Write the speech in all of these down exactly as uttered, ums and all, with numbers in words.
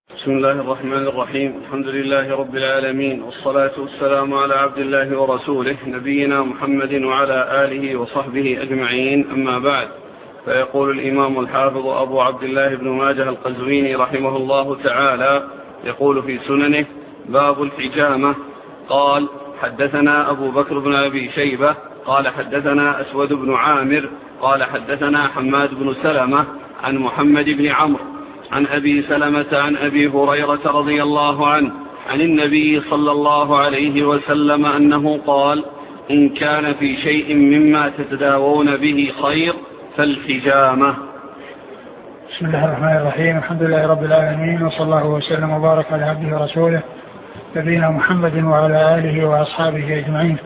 بسم الله الرحمن الرحيم. الحمد لله رب العالمين، والصلاة والسلام على عبد الله ورسوله نبينا محمد وعلى آله وصحبه أجمعين، أما بعد. فيقول الإمام الحافظ أبو عبد الله بن ماجه القزويني رحمه الله تعالى يقول في سننه: باب الحجامة. قال: حدثنا أبو بكر بن أبي شيبة قال حدثنا أسود بن عامر قال حدثنا حماد بن سلمة عن محمد بن عمرو عن أبي سلمة عن أبي هريرة رضي الله عنه عن النبي صلى الله عليه وسلم أنه قال: إن كان في شيء مما تتداوون به خير فالحجامة. بسم الله الرحمن الرحيم. الحمد لله رب العالمين، وصلى الله وسلم وبارك على عبده ورسوله نبينا محمد وعلى آله وأصحابه أجمعين.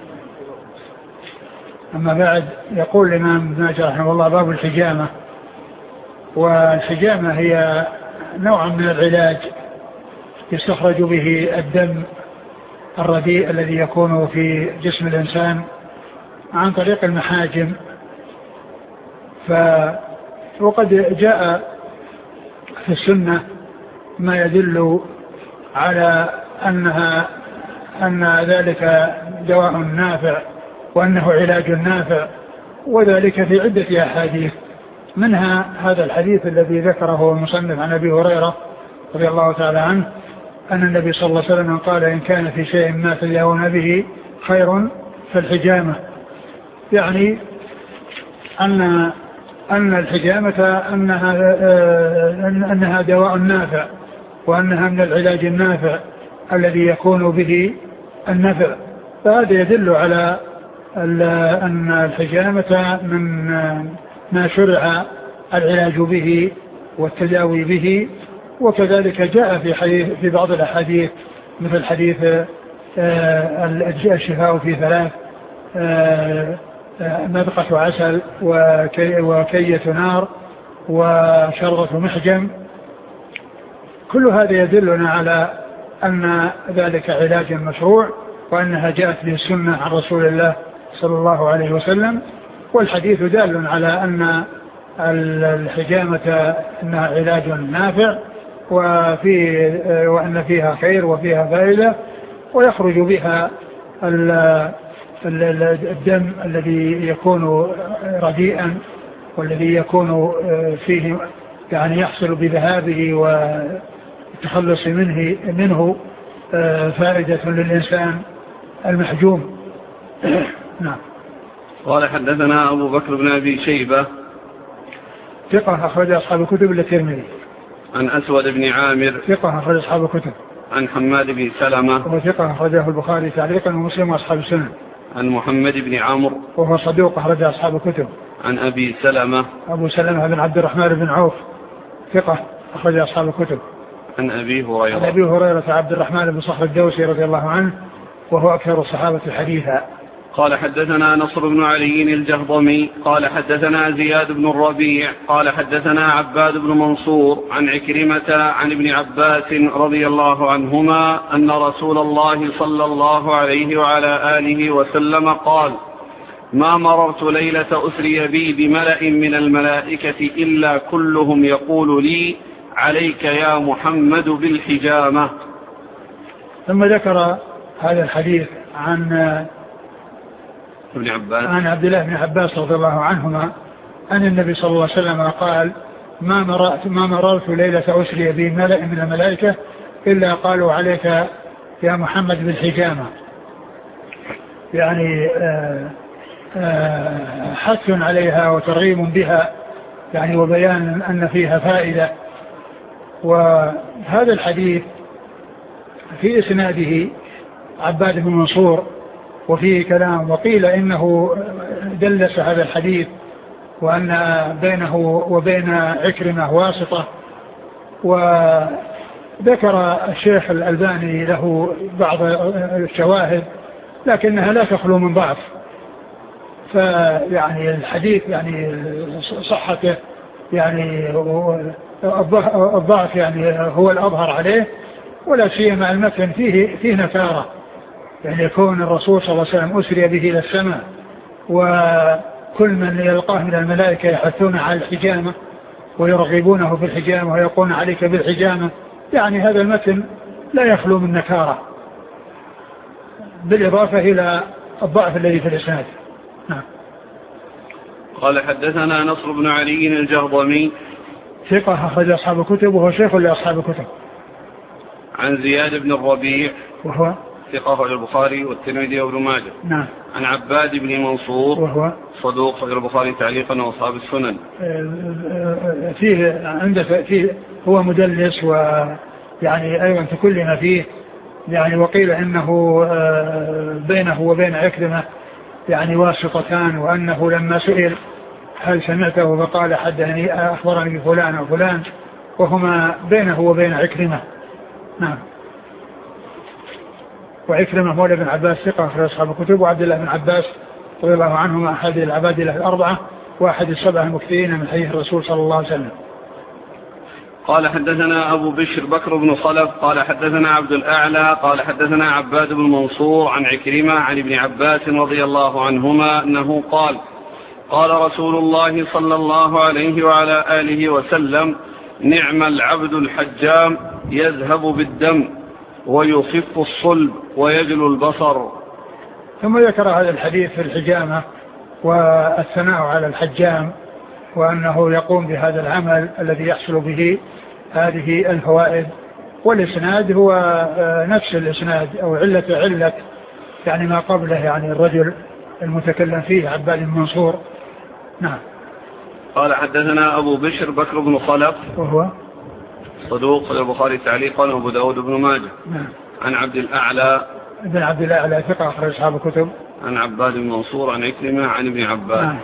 أما بعد، يقول الإمام ابن ماجه رحمه الله: باب الحجامة. والحجامة هي نوع من العلاج يستخرج به الدم الرديء الذي يكون في جسم الإنسان عن طريق المحاجم. ف وقد جاء في السنة ما يدل على أنها أن ذلك دواء نافع وأنه علاج نافع، وذلك في عدة أحاديث، منها هذا الحديث الذي ذكره المصنف عن أبي هريرة رضي الله تعالى عنه أن النبي صلى الله عليه وسلم قال: إن كان في شيء ما تداوون به خير فالحجامة. يعني أن أن الحجامة أنها أنها دواء نافع، وأنها من العلاج النافع الذي يكون به النفع. فهذا يدل على أن الحجامة من ما شرع العلاج به والتداوي به. وكذلك جاء في حديث في بعض الأحاديث مثل حديث الشفاء في ثلاث: مذقة عسل وكية نار وشربة محجم. كل هذا يدلنا على أن ذلك علاج مشروع، وأنها جاءت به السنة عن رسول الله صلى الله عليه وسلم. والحديث دال على أن الحجامة أنها علاج نافع، وفي وأن فيها خير وفيها فائدة، ويخرج بها الدم الذي يكون رديئا والذي يكون فيه يعني يحصل بذهابه والتخلص منه منه فائدة للإنسان المحجوم. نعم. قال: حدثنا أبو بكر بن أبي شيبة ثقة أخرج أصحاب الكتب إلا الترمذي. عن أسود بن عامر ثقة أخرج أصحاب الكتب. عن حماد بن سلمة وهو ثقة أخرجه البخاري تعليقا ومسلم وأصحاب السنن. عن محمد بن عمرو وهو صدوق أخرج أصحاب الكتب. عن أبي سلمة أبو سلمة بن عبد الرحمن بن عوف ثقة أخرج أصحاب الكتب. عن أبي هريرة عن أبي هريرة عبد الرحمن بن صخر الدوسي رضي الله عنه، وهو أكثر الصحابة حديثا. قال: حدثنا نصر بن علي الجهضمي قال حدثنا زياد بن الربيع قال حدثنا عباد بن منصور عن عكرمة عن ابن عباس رضي الله عنهما أن رسول الله صلى الله عليه وعلى آله وسلم قال: ما مررت ليلة أسري بي بملأ من الملائكة إلا كلهم يقول لي: عليك يا محمد بالحجامة. ثم ذكر هذا الحديث عن ابن عباس عن عبد الله بن عباس رضي الله عنهما أن النبي صلى الله عليه وسلم قال: ما مررت ما مررت ليلة أسري بي ملأ من الملائكة إلا قالوا: عليك يا محمد بالحجامة. يعني آآ آآ حث عليها وترغيب بها، يعني وبيان أن فيها فائدة. وهذا الحديث في إسناده عباد بن منصور وفيه كلام، وقيل إنه دلس هذا الحديث وأن بينه وبين عكرمة واسطة. وذكر الشيخ الألباني له بعض الشواهد لكنها لا تخلو من ضعف، فيعني الحديث يعني صحته يعني الضعف يعني هو الأظهر عليه، ولا سيما المتن فيه فيه نكارة، يعني يكون الرسول صلى الله عليه وسلم أسري به إلى السماء، وكل من يلقاه من الملائكة يحثون على الحجامة ويرغبونه في الحجامة ويقولون عليك بالحجامة يعني هذا المتن لا يخلو من نكارة بالإضافة إلى الضعف الذي في الإسناد. نعم. قال حدثنا نصر بن علي الجهضمي ثقة أخرج أصحاب الكتب وهو شيخ لأصحاب الكتب. عن زياد بن الربيع وهو ثقة أخرج البخاري والترمذي وابن ماجه. نعم. عن عباد بن منصور وهو صدوق أخرج البخاري تعليقا وأصحاب السنن. فيه عنده فيه هو مدلس ويعني أيضا تكلم فيه يعني وقيل إنه بينه وبين عكرمة يعني واسطتان وأنه لما سئل هل سمعته فقال حدثني أخبرني بفلان وفلان وهما بينه وبين عكرمة. نعم. وعكرمة مولى بن عباس ثقة في أصحاب الكتب وعبد الله بن عباس رضي الله عنهما أحد العباد له الأربعة وأحد السبعة المكثرين من حديث الرسول صلى الله عليه وسلم. قال حدثنا أبو بشر بكر بن خلف قال حدثنا عبد الأعلى قال حدثنا عباد بن منصور عن عكرمة عن ابن عباس رضي الله عنهما أنه قال قال رسول الله صلى الله عليه وعلى آله وسلم نعم العبد الحجام يذهب بالدم ويخف الصلب ويجل البصر. ثم ذكر هذا الحديث في الحجامة والثناء على الحجام وأنه يقوم بهذا العمل الذي يحصل به هذه الفوائد. والإسناد هو نفس الإسناد أو علة علة يعني ما قبله يعني الرجل المتكلم فيه عباد بن منصور. نعم. قال حدثنا أبو بشر بكر بن خلف وهو صدوق البخاري تعليقا وأبو داود بن ماجه. نعم. عن عبد الأعلى ابن عبد الأعلى ثقة أخرج أصحاب الكتب. عن عباد بن منصور عن عكرمة عن ابن عباس. نعم.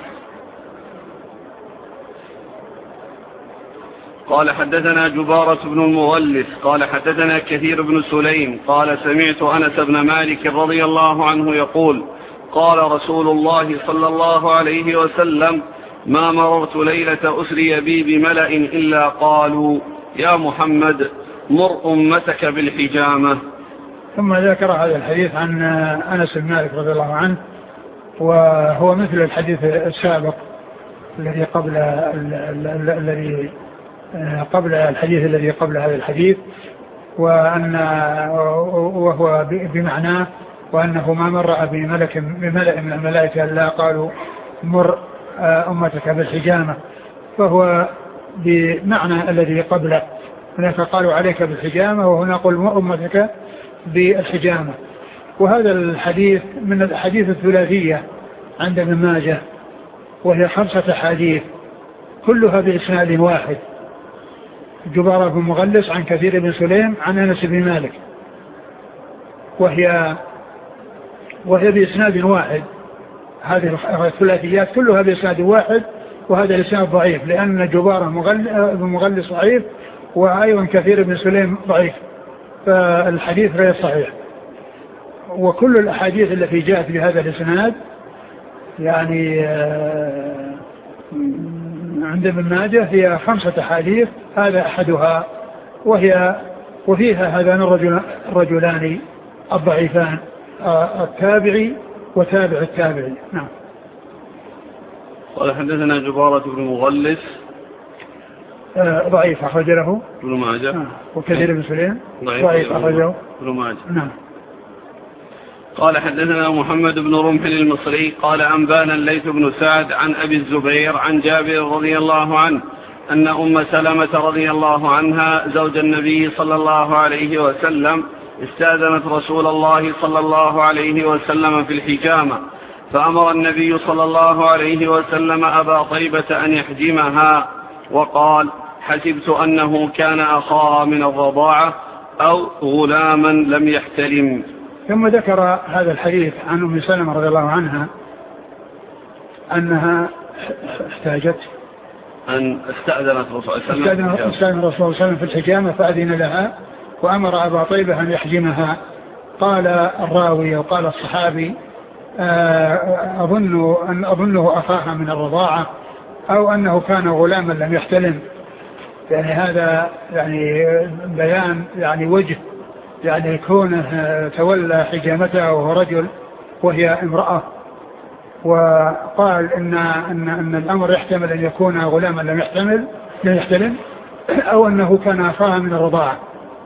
قال حدثنا جبارة بن المغلس قال حدثنا كثير بن سليم قال سمعت أنس بن مالك رضي الله عنه يقول قال رسول الله صلى الله عليه وسلم ما مررت ليلة أسري بي بملأ إلا قالوا يا محمد مر أمتك بالحجامة. ثم ذكر هذا الحديث عن أنس بن مالك رضي الله عنه وهو مثل الحديث السابق الذي قبل الذي قبل الحديث الذي قبل هذا الحديث وأن وهو بمعناه وأنه ما مر بملك بملأ من الملائكة إلا قالوا مر أمتك بالحجامة فهو بمعنى الذي قبله. هناك قالوا عليك بالحجامة وهنا قل مر أمتك بالحجامة. وهذا الحديث من الحديث الثلاثية عند ابن ماجه وهي خمسة حديث كلها بإسناد واحد. جبارة بن مغلس عن كثير بن سليم عن أنس بن مالك وهي وهي بإسناد واحد. هذه الثلاثيات كلها بإسناد واحد وهذا الإسناد ضعيف لأن جبارة بن مغلس ضعيف وأيضا كثير بن سليم ضعيف فالحديث غير صحيح. وكل الأحاديث التي جاءت بهذا الإسناد يعني عند ابن ماجه هي خمسة حديث هذا أحدها وهي وفيها هذان الرجلان الضعيفان التابعي وتابع التابعي. نعم. قال حدثنا جبارة بن مغلس ضعيف أخرج له ابن ماجه وكثير بن سليم ضعيف أخرجه ابن ماجه. نعم. قال حدثنا محمد بن رمح المصري قال أنبانا الليث بن سعد عن أبي الزبير عن جابر رضي الله عنه أن أم سلمة رضي الله عنها زوج النبي صلى الله عليه وسلم استأذنت رسول الله صلى الله عليه وسلم في الحجامة فأمر النبي صلى الله عليه وسلم أبا طيبة أن يحجمها وقال حسبت أنه كان أخاها من الرضاعة أو غلاما لم يحتلم. ثم ذكر هذا الحديث عن أم سلمة رضي الله عنها أنها احتاجت أن استأذنت رسول الله صلى الله عليه وسلم في الحجامة فأذن لها وأمر أبا طيبة أن يحجمها. قال الراوي وقال الصحابي أظن أن أظنه أخاها من الرضاعة أو أنه كان غلاما لم يحتلم. يعني هذا يعني بيان يعني وجه يعني كونه تولى حجامته وهو رجل وهي امرأة. وقال إن, إن, إن الأمر يحتمل أن يكون غلاما لم يحتمل لم يحتلم أو أنه كان أخاها من الرضاعة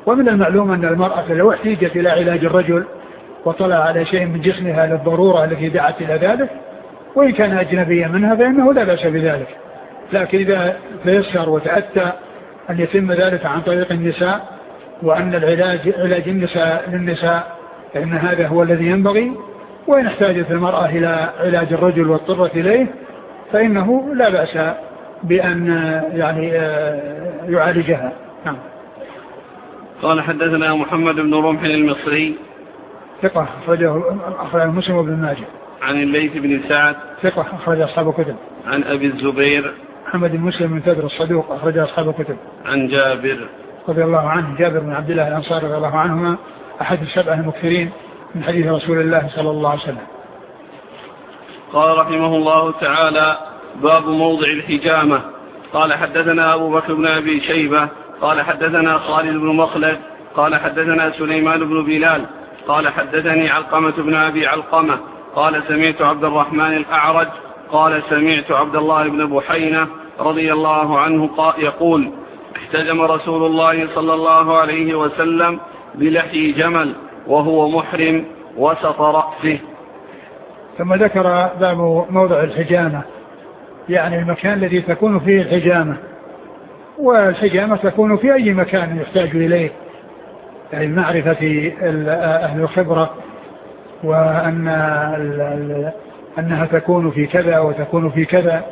ومن المعلوم أن المرأة لو احتاجت إلى علاج الرجل وطلع على شيء من جسمها للضرورة التي دعت إلى ذلك وإن كان أجنبيا منها فإنه لا بأس بذلك، لكن إذا تيسر وتأتى أن يتم ذلك عن طريق النساء وأن العلاج علاج النساء للنساء فإن هذا هو الذي ينبغي، وإن احتاجت المرأة إلى علاج الرجل واضطرت إليه فإنه لا بأس بأن يعني يعالجها. نعم. قال حدثنا محمد بن رمح المصري ثقة أخرجه أخرجه مسلم وابن ماجه. عن الليث بن سعد ثقة أخرج أصحاب الكتب. عن أبي الزبير محمد بن مسلم من تدر الصدوق أخرج أصحاب الكتب. عن جابر رضي الله عنه جابر بن عبد الله الأنصاري رضي الله عنهما أحد السبعة المكثرين من حديث رسول الله صلى الله عليه وسلم. قال رحمه الله تعالى: باب موضع الحجامة. قال حدثنا أبو بكر بن أبي شيبة قال حدثنا خالد بن مخلد قال حدثنا سليمان بن بلال قال حدثني علقمة بن أبي علقمة قال سمعت عبد الرحمن الأعرج قال سمعت عبد الله بن بحينة رضي الله عنه يقول: احتجم رسول الله صلى الله عليه وسلم بلحي جمل وهو محرم وسط رأسه. ثم ذكر باب موضع الحجامة، يعني المكان الذي تكون فيه الحجامة، والحجامة تكون في أي مكان يحتاج إليه، يعني معرفة أهل الخبرة وأن أنها تكون في كذا وتكون في كذا،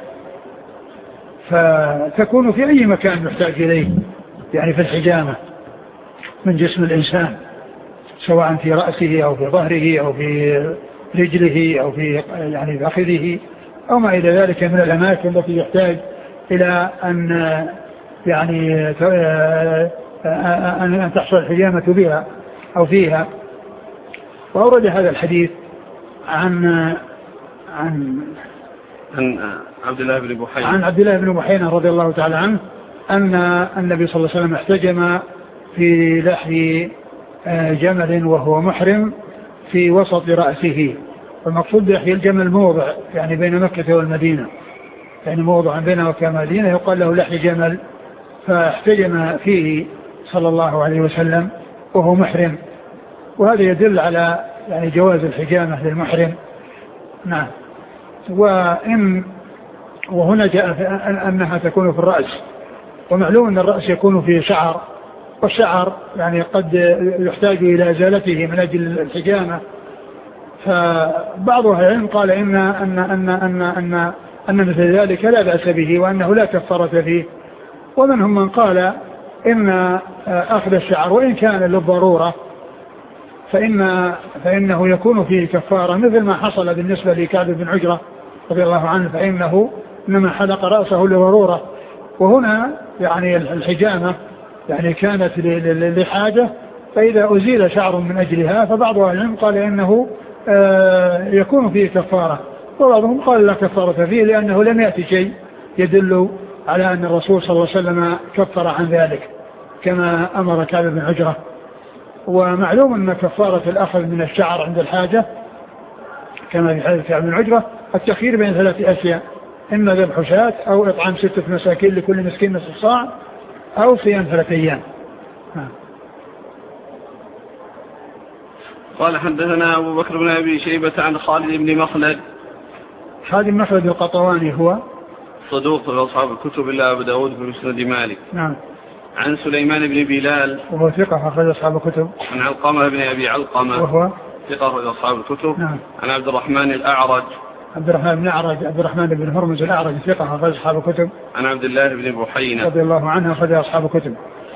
فتكون في أي مكان يحتاج إليه، يعني في الحجامة من جسم الإنسان، سواء في رأسه أو في ظهره أو في رجله أو في يعني فخذه أو ما إلى ذلك من الأماكن التي يحتاج إلى أن يعني أن تحصل الحجامة بها أو فيها. وأورد هذا الحديث عن عن عن عبد الله بن بحينة عن عبد الله بن بحينة رضي الله تعالى عنه أن النبي صلى الله عليه وسلم احتجم في لحي جمل وهو محرم في وسط رأسه. والمقصود بلحي الجمل موضع يعني بين مكة والمدينة، يعني موضع بين مكة والمدينة يقال له لحي جمل، فاحتجم فيه صلى الله عليه وسلم وهو محرم، وهذا يدل على يعني جواز الحجامة للمحرم. نعم. وإن وهنا جاء أنها تكون في الرأس، ومعلوم أن الرأس يكون فيه شعر، والشعر يعني قد يحتاج إلى إزالته من أجل الحجامة. فبعض أهل العلم قال إن أن أن أن أن أن مثل ذلك لا بأس به وأنه لا كفارة فيه، ومنهم من قال إن أخذ الشعر وإن كان للضرورة فإن فإنه يكون فيه كفارة، مثل ما حصل بالنسبة لكعب بن عجرة رضي الله عنه، فإنه إنما حلق رأسه لضرورة. وهنا يعني الحجامة يعني كانت لحاجة، فإذا أزيل شعر من أجلها فبعض أهل العلم قال إنه يكون فيه كفارة، وبعضهم قال لا كفارة فيه لأنه لم يأتي شيء يدل على أن الرسول صلى الله عليه وسلم كفر عن ذلك كما أمر كعب بن عجرة. ومعلوم أن كفارة الأخذ من الشعر عند الحاجة كما في حديث كعب بن عجرة التخيير بين ثلاث أشياء: إما ذبح شاة أو إطعام ستة مساكين لكل مسكين نصف صاع أو صيام ثلاثة أيام. قال حدثنا أبو بكر بن أبي شيبة عن خالد بن مخلد. خالد بن مخلد القطواني هو صدوق في أصحاب الكتب إلا أبو داود في مسند مالك. نعم. عن سليمان بن بلال وهو ثقة أخرج أصحاب الكتب. عن علقمة بن أبي علقمة وهو ثقة أخرج أصحاب الكتب. نعم. عن عبد الرحمن الأعرج عبد الرحمن بن أعرج عبد الرحمن بن هرمز الأعرج ثقة أخرج أصحاب الكتب. عن عبد الله بن بحينة رضي الله عنه أخرج أصحاب الكتب.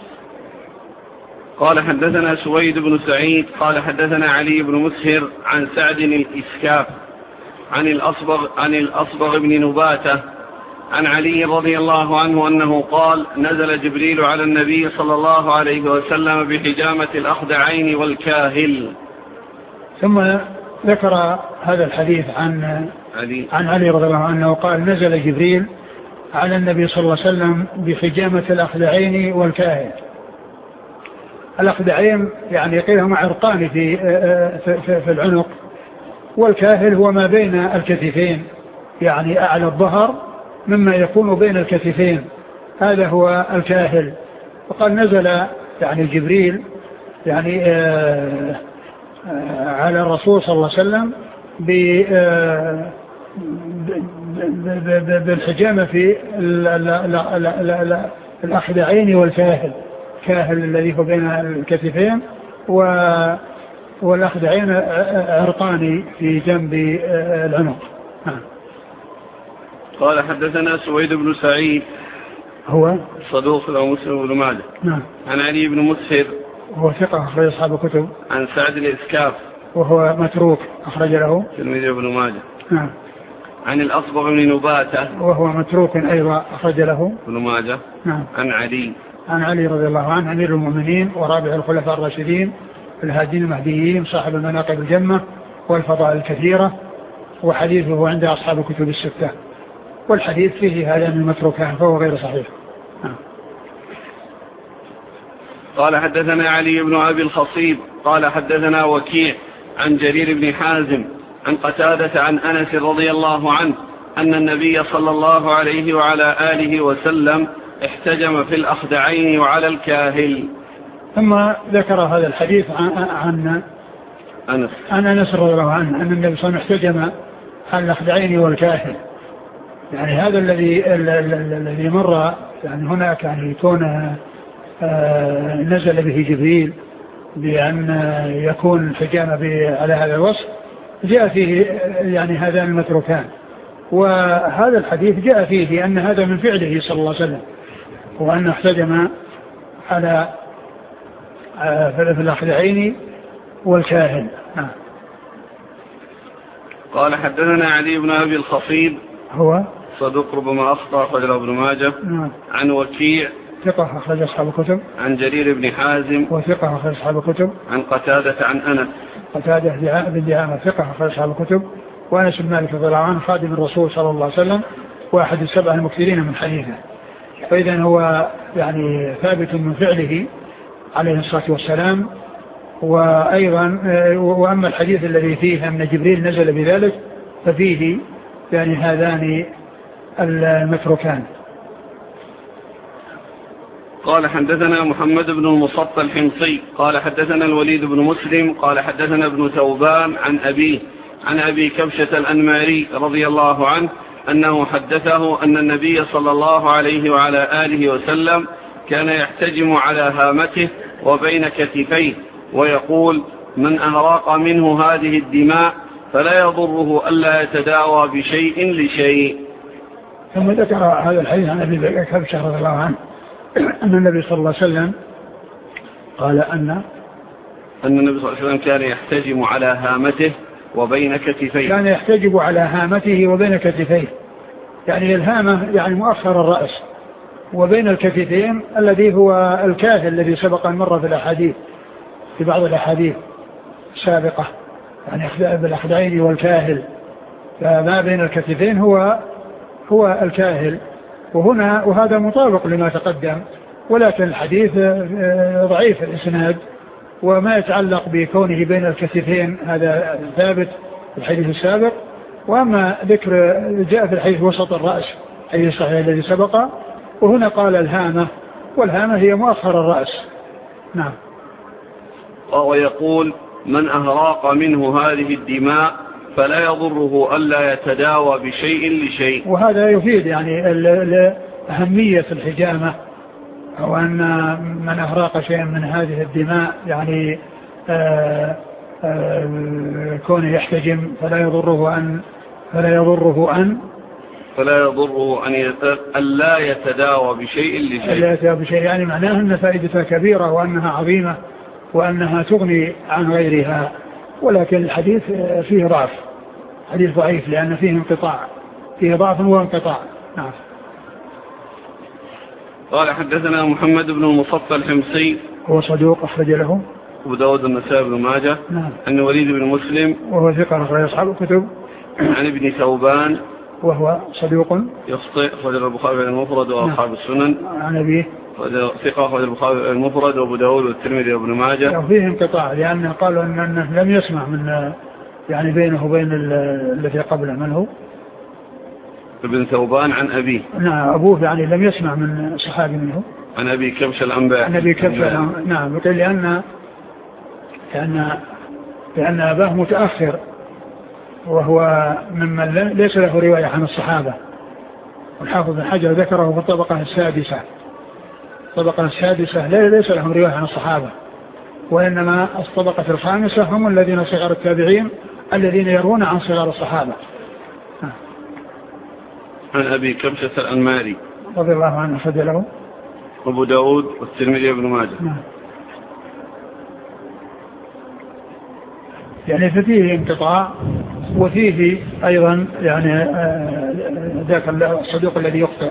قال حدثنا سويد بن سعيد قال حدثنا علي بن مسهر عن سعد الإسكاف عن الأصبغ عن الأصبغ بن نباتة عن علي رضي الله عنه أنه قال: نزل جبريل على النبي صلى الله عليه وسلم بحجامة الأخدعين والكاهل. ثم ذكر هذا الحديث عن علي عن علي رضي الله عنه قال: نزل جبريل على النبي صلى الله عليه وسلم بحجامة الأخدعين والكاهل. الأخدعين يعني قيل هما عرقان في في العنق، والكاهل هو ما بين الكتفين، يعني أعلى الظهر مما يكون بين الكتفين، هذا هو الكاهل. وقال نزل يعني جبريل يعني آه على الرسول صلى الله عليه وسلم بالحجامة في الأخدعين والكاهل، كاهل الذي هو بين الكتفين والأخدعين عرقان في جنب العنق. قال حدثنا سويد بن سعيد هو صدوق له مسلم بن ماجه. نعم. عن علي بن مسهر وهو ثقة أخرج أصحاب الكتب. عن سعد الإسكاف وهو متروك أخرج له تلميذ ابن ماجه. نعم. عن الأصبغ بن نباتة وهو متروك أيضا أخرج له ابن ماجه. نعم. عن علي عن علي رضي الله عنه أمير المؤمنين ورابع الخلفاء الراشدين الهادين المهديين صاحب المناقب الجمة والفضائل الكثيرة، وحديثه عند أصحاب الكتب الستة، والحديث فيه هذان المتروكان فهو غير صحيح. نعم. قال حدثنا علي بن أبي الخصيب قال حدثنا وكيع عن جرير بن حازم عن قتادة عن أنس رضي الله عنه أن النبي صلى الله عليه وعلى آله وسلم احتجم في الأخدعين وعلى الكاهل. ثم ذكر هذا الحديث عن عن أنس عن أنس رضي الله عنه أن النبي صلى الله عليه وسلم احتجم على الأخدعين والكاهل. يعني هذا الذي الذي مر يعني هناك يعني يكون آه نزل به جبريل بأن يكون الحجامة على هذا الوصف، جاء فيه يعني هذان المتروكان، وهذا الحديث جاء فيه أن هذا من فعله صلى الله عليه وسلم، وأن احتجم على آه في الأخدعين والكاهل. نعم. قال حدثنا علي بن أبي الخصيب هو صدوق ربما أخطأ أخرج له ابن ماجه. نعم. عن وكيع ثقة أخرج أصحاب الكتب. عن جرير بن حازم وثقة أخرج أصحاب الكتب. عن قتادة عن أنس قتادة بن دعامة ثقة أخرج أصحاب الكتب. وأنس بن مالك رضي الله عنه خادم الرسول صلى الله عليه وسلم وأحد السبع المكثرين من حديثه، فإذا هو يعني ثابت من فعله عليه الصلاة والسلام. وأيضا وأما الحديث الذي فيه أن جبريل نزل بذلك ففيه يعني هذان المتروكان. قال حدثنا محمد بن المصطفى الحمصي قال حدثنا الوليد بن مسلم قال حدثنا ابن ثوبان عن أبيه عن أبي كبشة الأنماري رضي الله عنه أنه حدثه أن النبي صلى الله عليه وعلى آله وسلم كان يحتجم على هامته وبين كتفيه ويقول: من أهراق منه هذه الدماء فلا يضره ألا يتداوى بشيء لشيء. ثم ذكر هذا الحديث عن أبي كبشة رضي الله عنه أن النبي صلى الله عليه وسلم قال أن أن النبي صلى الله عليه وسلم كان يحتجم على هامته وبين كتفيه. كان يحتجب على هامته وبين كتفيه، يعني الهامة يعني مؤخر الرأس، وبين الكتفين الذي هو الكاهل الذي سبق أن مر في الأحاديث في بعض الأحاديث السابقة، يعني بالأخدعين والكاهل، فما بين الكتفين هو هو الكاهل. وهنا وهذا مطابق لما تقدم، ولكن الحديث ضعيف الإسناد، وما يتعلق بكونه بين الكتفين هذا ثابت في الحديث السابق. وأما ذكر جاء في الحديث وسط الرأس حديث صحيح الذي سبق، وهنا قال الهامة، والهامة هي مؤخر الرأس. نعم. وهو يقول: من أهراق منه هذه الدماء فلا يضره ألا يتداوى بشيء لشيء. وهذا يفيد يعني أهمية الحجامة، أو أن من أهراق شيئا من هذه الدماء يعني آآ آآ كونه يحتجم فلا يضره أن فلا يضره أن فلا يضره أن ألا يتداوى بشيء لشيء. ألا يتداوى بشيء يعني معناه أن فائدتها كبيرة وأنها عظيمة وأنها تغني عن غيرها، ولكن الحديث فيه ضعف، حديث ضعيف لأن فيه انقطاع، فيه ضعف وانقطاع. نعم. قال حدثنا محمد بن المصطفى الحمصي هو صدوق أخرج له أبو داود النسائي بن ماجه. نعم. عن وليد بن مسلم وهو ثقة أخرج أصحاب الكتب. عن ابن ثوبان وهو صدوق يخطئ أخرج البخاري المفرد وأصحاب نعم. السنن. عن أبيه ثقة أخرج البخاري المفرد وأبو داود والترمذي وابن ماجه. فيه انقطاع لأنه قالوا أنه لم يسمع من يعني بينه وبين الذي قبله. من هو؟ ابن ثوبان عن أبيه. نعم. أبوه يعني لم يسمع من صحابي منه. عن أبي كبش الأنباري. عن أبي كبش الأنباري. نعم. لأن لأن لأن أباه متأخر وهو ممن ليس له رواية عن الصحابة. والحافظ بن حجر ذكره في الطبقة السادسة. الطبقة السادسة ليس لهم رواية عن الصحابة، وإنما الطبقة الخامسة هم الذين صغار التابعين الذين يرون عن صغار الصحابة. عن أبي كبشة الأنماري رضي الله عنه فضله أبو داود والترمذي وابن ماجه. نعم. يعني ففيه انقطاع وفيه أيضا يعني ذاك الصدوق الذي يخطئ.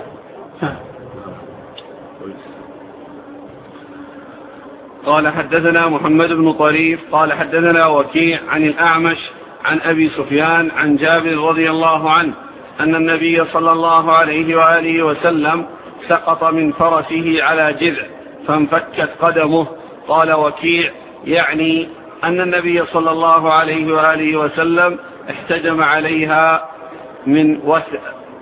قال حدثنا محمد بن طريف قال حدثنا وكيع عن الأعمش عن أبي سفيان عن جابر رضي الله عنه أن النبي صلى الله عليه وآله وسلم سقط من فرسه على جذع فانفكت قدمه. قال وكيع يعني أن النبي صلى الله عليه وآله وسلم احتجم عليها من وثق.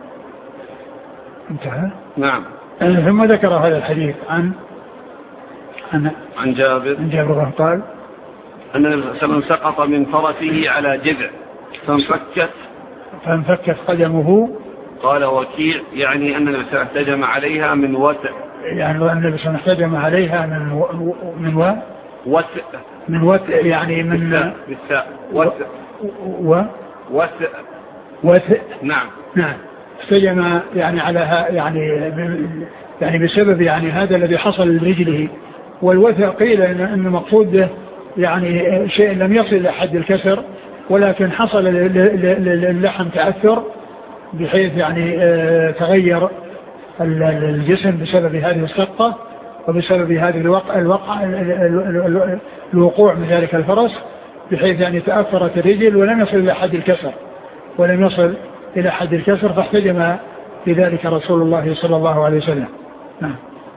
انتهى. نعم. ثم ذكر هذا الحديث عن عن, عن جابر عن جابر قال أن النبي صلى الله عليه وسلم سقط من فرسه على جذع فانفكت فانفكت قدمه. قال وكيع يعني أن النبي صلى الله عليه وسلم احتجم عليها من وثق. يعني أن النبي صلى الله عليه وسلم احتجم عليها من و... من و... وثق من وثق يعني من بالثاء وثق و وثق وثق. نعم. نعم. احتجم يعني على يعني يعني بسبب يعني هذا الذي حصل لرجله. والوثق قيل إن, إن مقصود يعني شيء لم يصل إلى حد الكسر ولكن حصل للحم تأثر بحيث يعني تغير الجسم بسبب هذه السقطة وبسبب هذه الوقع الوقع الوقوع من ذلك الفرس بحيث يعني تأثرت الرجل ولم يصل إلى حد الكسر ولم يصل إلى حد الكسر فاحتجم بذلك رسول الله صلى الله عليه وسلم. نعم.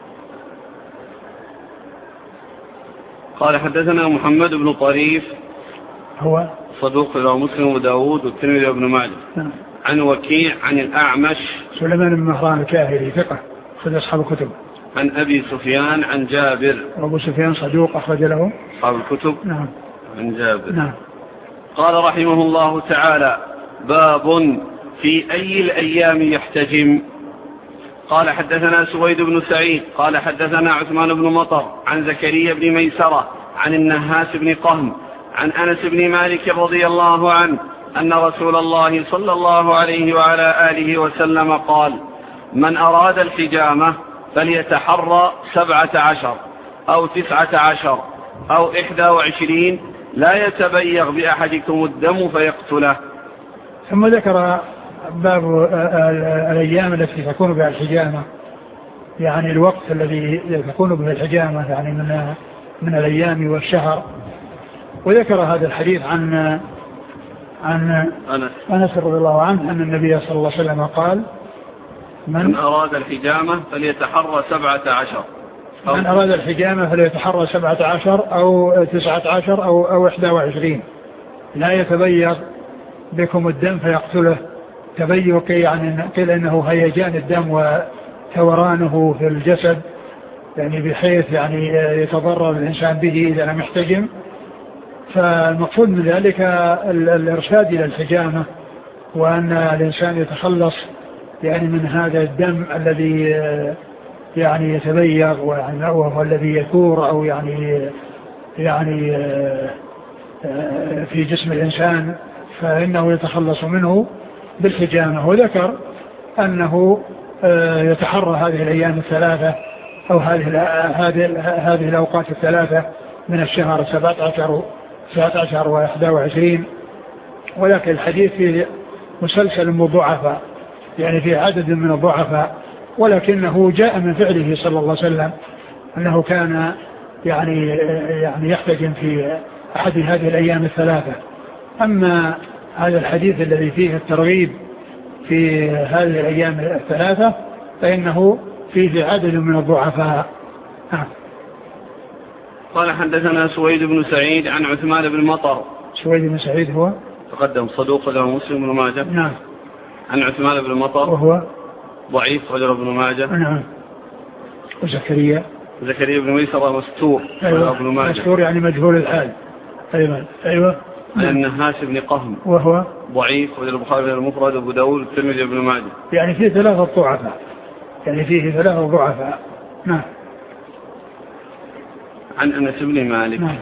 قال حدثنا محمد بن طريف هو صدوق رواه مسلم وداود والترمذي وابن ماجه. نعم. عن وكيع عن الأعمش سليمان بن مهران الكاهلي ثقة أخرج أصحاب الكتب. عن أبي سفيان عن جابر. أبو سفيان صدوق أخرج له أصحاب الكتب. نعم. عن جابر. نعم. قال رحمه الله تعالى باب في أي الأيام يحتجم. قال حدثنا سويد بن سعيد قال حدثنا عثمان بن مطر عن زكريا بن ميسرة عن النهاس بن قهم عن أنس بن مالك رضي الله عنه أن رسول الله صلى الله عليه وعلى آله وسلم قال من أراد الحجامة فليتحرى سبعة عشر أو تسعة عشر أو إحدى وعشرين لا يتبيغ بأحدكم الدم فيقتله. ثم ذكر باب الأيام التي تكون بها الحجامة يعني الوقت الذي تكون به الحجامة يعني من من الأيام والشهر. وذكر هذا الحديث عن عن أنس رضي الله عنه أن النبي صلى الله عليه وسلم قال من, من أراد الحجامة فليتحرى سبعة عشر من أراد الحجامة فليتحرى سبعة عشر أو تسعة عشر أو أو إحدى وعشرين لا يتبيض بكم الدم فيقتله. تبيق يعني قيل إنه هيجان الدم وثورانه في الجسد يعني بحيث يعني يتضرر الإنسان به إذا لم يحتجم. فالمقصود من ذلك الإرشاد إلى الحجامة وأن الإنسان يتخلص يعني من هذا الدم الذي يعني يتبيض وهو الذي يثور أو يعني يعني في جسم الإنسان فإنه يتخلص منه بالحجامة. وذكر أنه يتحرى هذه الأيام الثلاثة أو هذه هذه الأوقات الثلاثة من الشهر سبعة عشر سبعة عشر وإحدى وعشرين. ولكن الحديث فيه مسلسل مضاعفة يعني في عدد من الضعفاء ولكنه جاء من فعله صلى الله عليه وسلم أنه كان يعني يعني يحتجم في أحد هذه الأيام الثلاثة. أما هذا الحديث الذي فيه الترغيب في هذه الأيام الثلاثة فإنه فيه عدد من الضعفاء. قال حدثنا سويد بن سعيد عن عثمان بن مطر. سويد بن سعيد هو تقدم صدوق له مسلم بن ماجه. نعم. عن عثمان بن مطر وهو ضعيف رجل ابن ماجه. نعم. وزكريا زكريا بن ميسرة مستور. أيوة. مستور يعني مجهول الحال. أيوة. أيوة. عن النهاس بن قهم وهو ضعيف، وذي البخاري المفرد وابو داود والترمذي بن ماجه. يعني فيه ثلاثة ضعفاء، يعني فيه ثلاثة ضعفاء. نعم. عن أنس بن مالك. نعم.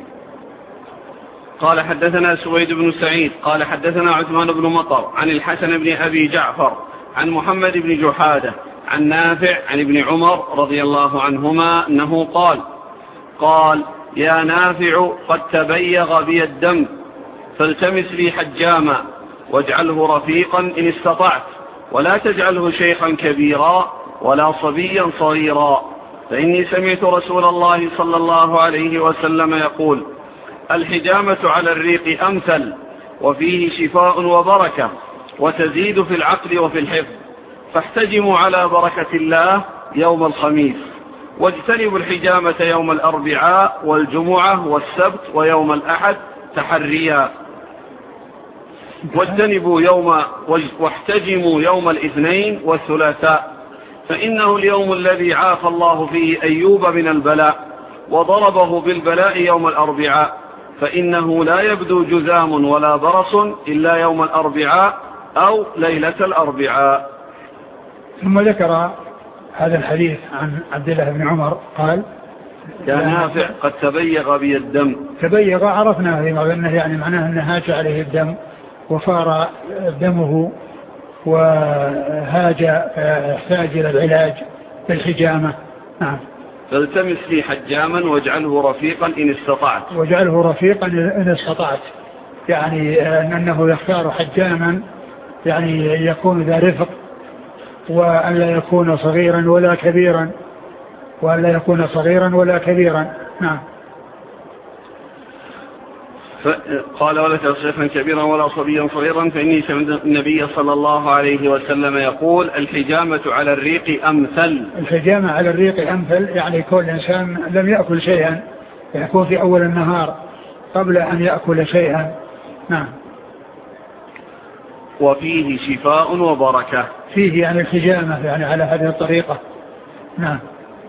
قال حدثنا سويد بن سعيد قال حدثنا عثمان بن مطر عن الحسن بن أبي جعفر عن محمد بن جحادة عن نافع عن ابن عمر رضي الله عنهما أنه قال قال يا نافع قد تبيغ بي الدم فالتمس لي حجاما واجعله رفيقا إن استطعت، ولا تجعله شيخا كبيرا ولا صبيا صغيرا، فإني سمعت رسول الله صلى الله عليه وسلم يقول الحجامة على الريق أمثل، وفيه شفاء وبركة، وتزيد في العقل وفي الحفظ، فاحتجموا على بركة الله يوم الخميس، واجتنبوا الحجامة يوم الأربعاء والجمعة والسبت ويوم الأحد تحريا، واجتنبوا يوم واحتجموا يوم الاثنين والثلاثاء، فإنه اليوم الذي عافى الله فيه أيوب من البلاء وضربه بالبلاء يوم الأربعاء، فإنه لا يبدو جذام ولا برص إلا يوم الأربعاء أو ليلة الأربعاء. ثم ذكر هذا الحديث عن عبد الله بن عمر قال يا نافع قد تبيغ بي الدم. تبيغ عرفنا أنه يعني معناه أنه هاج عليه الدم وفار دمه وهاج يحتاج إلى العلاج بالحجامة. نعم. فالتمس لي حجاما واجعله رفيقا إن استطعت. واجعله رفيقا إن استطعت، يعني أنه يختار حجاما يعني يكون ذا رفق، وأن لا يكون صغيرا ولا كبيرا، وأن لا يكون صغيرا ولا كبيرا. نعم. قال ولا شيخا كبيرا ولا صبيا صغيرا، فإني سمعت النبي صلى الله عليه وسلم يقول الحجامة على الريق أمثل. الحجامة على الريق أمثل، يعني كل إنسان لم يأكل شيئا يكون في أول النهار قبل أن يأكل شيئا. نعم. وفيه شفاء وبركة. فيه يعني الحجامة يعني على هذه الطريقة. نعم.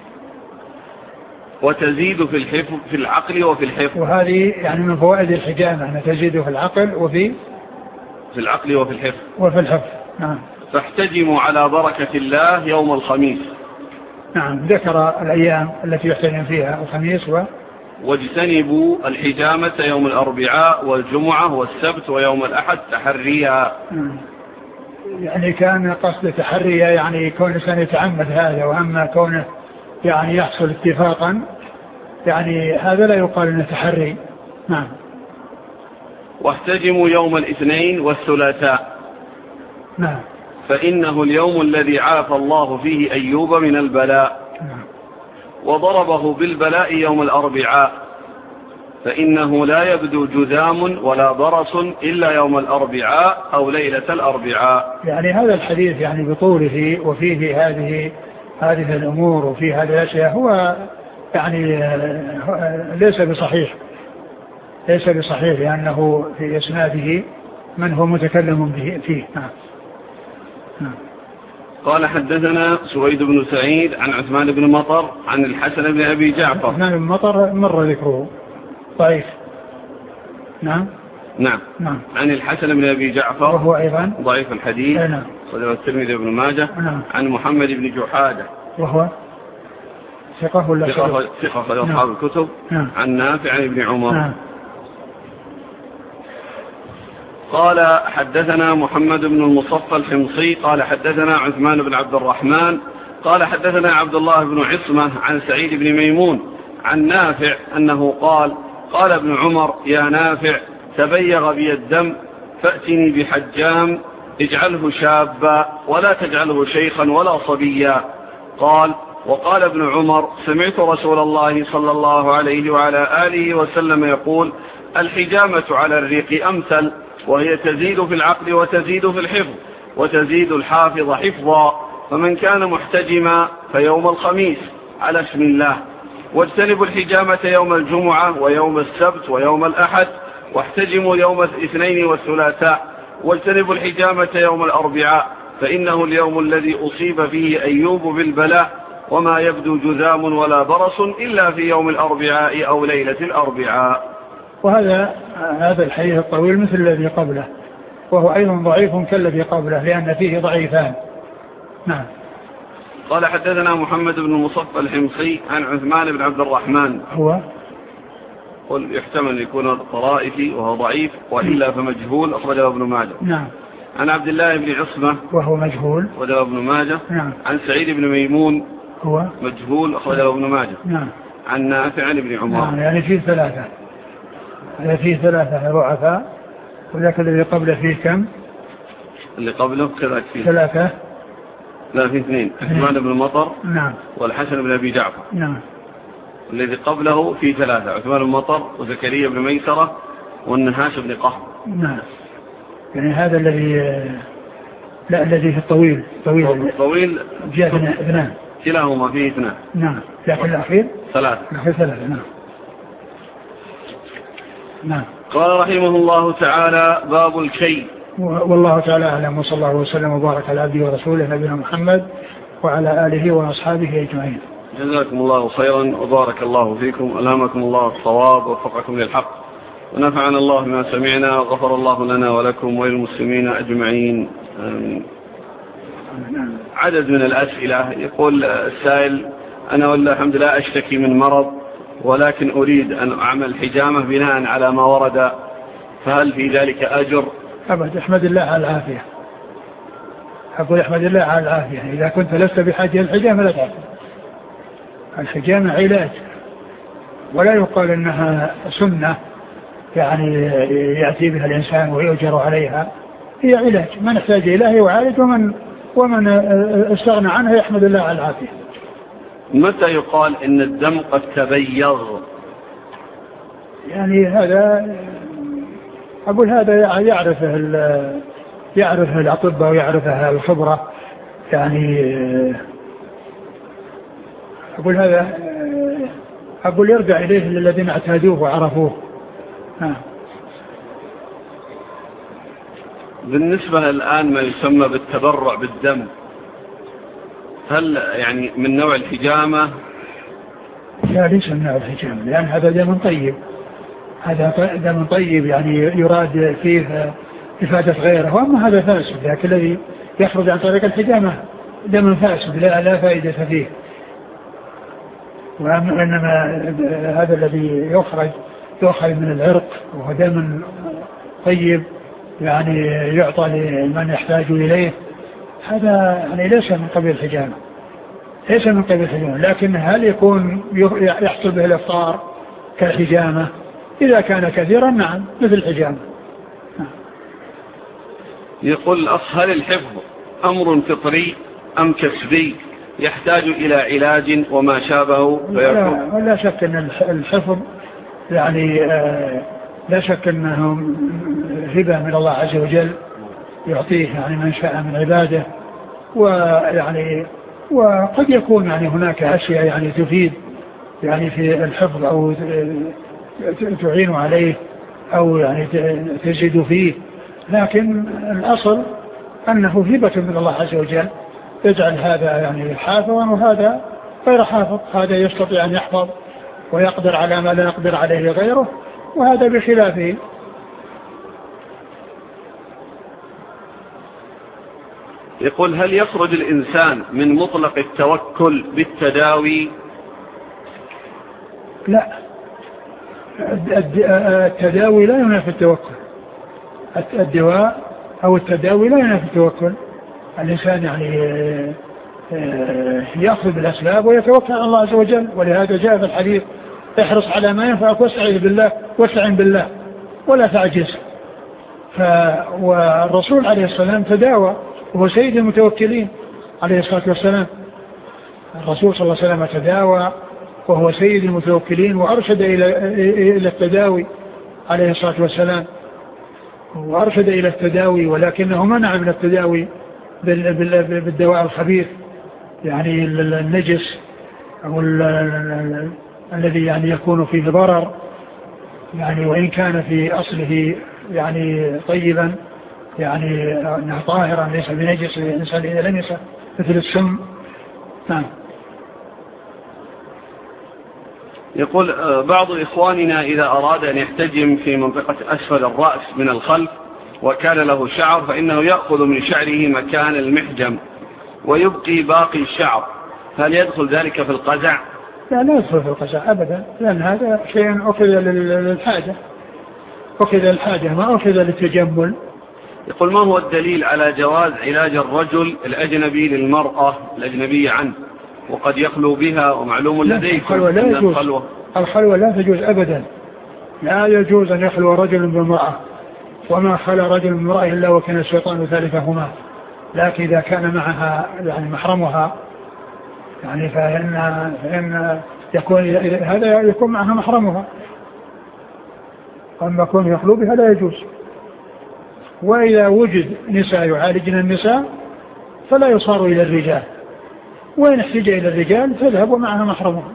وتزيد في الحفظ في العقل وفي الحفظ. وهذه يعني من فوائد الحجامة أنها تزيد في العقل وفي في العقل وفي الحفظ. وفي الحفظ. نعم. فاحتجموا على بركة الله يوم الخميس. نعم. ذكر الأيام التي يحتجم فيها الخميس و واجتنبوا الحجامة يوم الأربعاء والجمعة والسبت ويوم الأحد تحريها. نعم. يعني كان قصد تحريها يعني كون الإنسان يتعمد هذا، وأما كونه يعني يحصل اتفاقا يعني هذا لا يقال انه تحري. نعم. واحتجموا يوم الاثنين والثلاثاء. نعم. فإنه اليوم الذي عافى الله فيه أيوب من البلاء. نعم. وضربه بالبلاء يوم الأربعاء، فإنه لا يبدو جذام ولا برص إلا يوم الأربعاء أو ليلة الأربعاء. يعني هذا الحديث يعني بطوله وفيه هذه هذه الأمور وفي هذه الأشياء هو يعني ليس بصحيح، ليس بصحيح لأنه في إسناده من هو متكلم به فيه. نعم. نعم. قال حدثنا سويد بن سعيد عن عثمان بن مطر عن الحسن بن أبي جعفر. عثمان بن مطر مر ذكره ضعيف. نعم. نعم. نعم. عن الحسن بن أبي جعفر وهو أيضا ضعيف الحديث. نعم. صدر الترمذي بن ماجه. نعم. عن محمد بن جحادة وهو ثقة ولا ثقة ثقة أصحاب الكتب. نعم. عن نافع عن ابن عمر. نعم. قال حدثنا محمد بن المصفى الحمصي قال حدثنا عثمان بن عبد الرحمن قال حدثنا عبد الله بن عصمة عن سعيد بن ميمون عن نافع أنه قال قال ابن عمر يا نافع تبيغ بي الدم فأتني بحجام اجعله شابا ولا تجعله شيخا ولا صبيا. قال وقال ابن عمر سمعت رسول الله صلى الله عليه وعلى آله وسلم يقول الحجامة على الريق أمثل، وهي تزيد في العقل وتزيد في الحفظ وتزيد الحافظ حفظا، فمن كان محتجما فيوم الخميس على اسم الله، واجتنبوا الحجامة يوم الجمعة ويوم السبت ويوم الأحد، واحتجموا يوم الاثنين والثلاثاء، واجتنبوا الحجامة يوم الأربعاء، فإنه اليوم الذي أصيب فيه أيوب بالبلاء وما يبدو جذام ولا برص إلا في يوم الأربعاء أو ليلة الأربعاء. وهذا هذا الحديث الطويل مثل الذي قبله، وهو أيضا ضعيف كالذي قبله لأن فيه ضعيفان. نعم. قال حدثنا محمد بن المصفى الحمصي عن عثمان بن عبد الرحمن، هو قل يحتمل يكون طرائفي وهو ضعيف، وإلا فمجهول، أخرجه ابن ماجه. نعم. عن عبد الله بن عصمة وهو مجهول، أخرجه ابن ماجه. نعم. عن سعيد بن ميمون هو مجهول، أخرجه ابن ماجه. نعم. عن نافع بن عمر. نعم، يعني فيه ثلاثة، هذا فيه ثلاثة ضعفاء، وذاك الذي قبله فيه كم؟ اللي قبله كذلك فيه ثلاثة. لا، فيه اثنين، عثمان بن المطر. نعم. والحسن بن أبي جعفر. نعم. الذي قبله فيه ثلاثة، عثمان بن المطر وزكريا بن ميسرة والنهاش بن قهر. نعم. يعني هذا الذي لا الذي في الطويل طويل الطويل جاء اثنان، كلاهما فيه اثنان. نعم. لكن الأخير ثلاثة. الأخير ثلاثة. نعم. نعم. قال رحمه الله تعالى: باب الكي. والله تعالى أعلم، وصلى الله وسلم وبارك على عبده ورسوله نبينا محمد وعلى آله وأصحابه أجمعين. جزاكم الله خيرا وبارك الله فيكم، ألهمكم الله الصواب ووفقكم للحق، ونفعنا الله ما سمعنا، وغفر الله لنا ولكم وللمسلمين أجمعين. عدد من الأسئلة. يقول السائل: أنا والله الحمد لله أشتكي من مرض، ولكن أريد أن أعمل حجامة بناء على ما ورد، فهل في ذلك أجر؟ أبدا، احمد الله على العافية. أقول احمد الله على العافية. إذا كنت لست بحاجة الحجامة لا تعمل. الحجامة علاج، ولا يقال أنها سنة يعني يأتي بها الإنسان ويؤجر عليها. هي علاج، من احتاج إليه يعالج، ومن ومن استغنى عنها يحمد الله على العافية. متى يقال إن الدم قد تبيض؟ يعني هذا أقول هذا يعرفه يعرفه الأطباء ويعرفه الخبرة. يعني أقول هذا أقول يرجع إليه للذين اعتادوه وعرفوه. ها. بالنسبة الآن ما يسمى بالتبرع بالدم، هل يعني من نوع الحجامة؟ لا، ليس من نوع الحجامة، لأن هذا دم طيب، هذا دم طيب يعني يراد فيه إفادة غيره، وأما هذا فاسد، لكن الذي يخرج عن طريق الحجامة دم فاسد لا, لا فائدة فيه. وإنما هذا الذي يخرج يخرج من العرق وهو دم طيب يعني يعطى لمن يحتاج إليه، هذا يعني ليس من قبيل الحجامة، ليس من قبيل الحجامة. لكن هل يكون يحصل به الإفطار كالحجامة؟ إذا كان كثيرا نعم، مثل الحجامة. يقول الأخ: هل الحفظ أمر فطري أم كسبي يحتاج إلى علاج وما شابه؟ لا, لا شك أن الحفظ يعني آه لا شك أنه هبة من الله عز وجل يعطيه يعني من شاء من عباده، ويعني وقد يكون يعني هناك أشياء يعني تفيد يعني في الحفظ أو تعين عليه أو يعني تزيد فيه، لكن الأصل أنه هبة من الله عز وجل يجعل هذا يعني حافظا وهذا غير حافظ، هذا يستطيع أن يحفظ ويقدر على ما لا يقدر عليه غيره، وهذا بخلافه. يقول: هل يخرج الإنسان من مطلق التوكل بالتداوي؟ لا، التداوي لا ينافي التوكل، الدواء أو التداوي لا ينافي التوكل. الإنسان يعني يأخذ بالأسباب ويتوكل على الله عز وجل، ولهذا جاء في الحديث: احرص على ما ينفعك واستعذ بالله واستعن بالله ولا تعجز. والرسول عليه السلام تداوى وهو سيد المتوكلين عليه الصلاة والسلام. الرسول صلى الله عليه وسلم تداوى وهو سيد المتوكلين وأرشد إلى إلى التداوي عليه الصلاة والسلام، وأرشد إلى التداوي، ولكنه منع من التداوي بالدواء الخبيث يعني النجس أو الذي يعني يكون فيه ضرر، يعني وإن كان في أصله يعني طيبا يعني طاهرا ليس بنجس الإنسان إذا لمسه، مثل السم. نعم. يقول بعض إخواننا إذا أراد أن يحتجم في منطقة أسفل الرأس من الخلف وكان له شعر فإنه يأخذ من شعره مكان المحجم ويبقي باقي الشعر، هل يدخل ذلك في القزع؟ لا لا يدخل في القزع أبدا، لأن هذا شيء أخذ للحاجة، أخذ للحاجة ما أخذ للتجمل. يقول ما هو الدليل على جواز علاج الرجل الأجنبي للمرأة الأجنبية عنه وقد يخلو بها، ومعلوم لديكم أن الخلوة الخلوة لا تجوز أبدا، لا يجوز أن يخلو رجل بامرأة، وما خلى رجل بامرأة إلا وكان الشيطان ثالثهما، لكن إذا كان معها يعني محرمها يعني فإن, فإن يكون هذا يكون معها محرمها، أما يكون يخلو بها لا يجوز. وإذا وجد نساء يعالجن النساء فلا يصار إلى الرجال، وإن احتج إلى الرجال تذهب معها محرمها.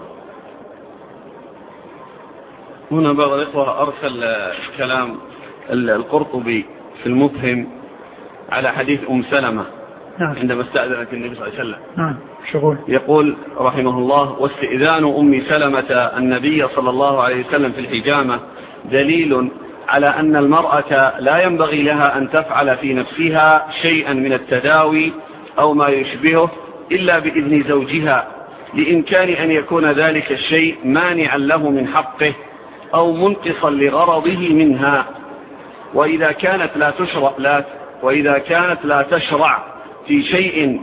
هنا بعض الإخوة أرسل كلام القرطبي في المفهم على حديث أم سلمة نعم. عندما استأذنت النبي صلى الله عليه وسلم. نعم. شغول. يقول رحمه الله: واستئذان أم سلمة النبي صلى الله عليه وسلم في الحجامة دليل على أن المرأة لا ينبغي لها أن تفعل في نفسها شيئا من التداوي أو ما يشبهه إلا بإذن زوجها، لإمكان أن يكون ذلك الشيء مانعا له من حقه أو منقصا لغرضه منها. وإذا كانت لا تشرع لا وإذا كانت لا تشرع في شيء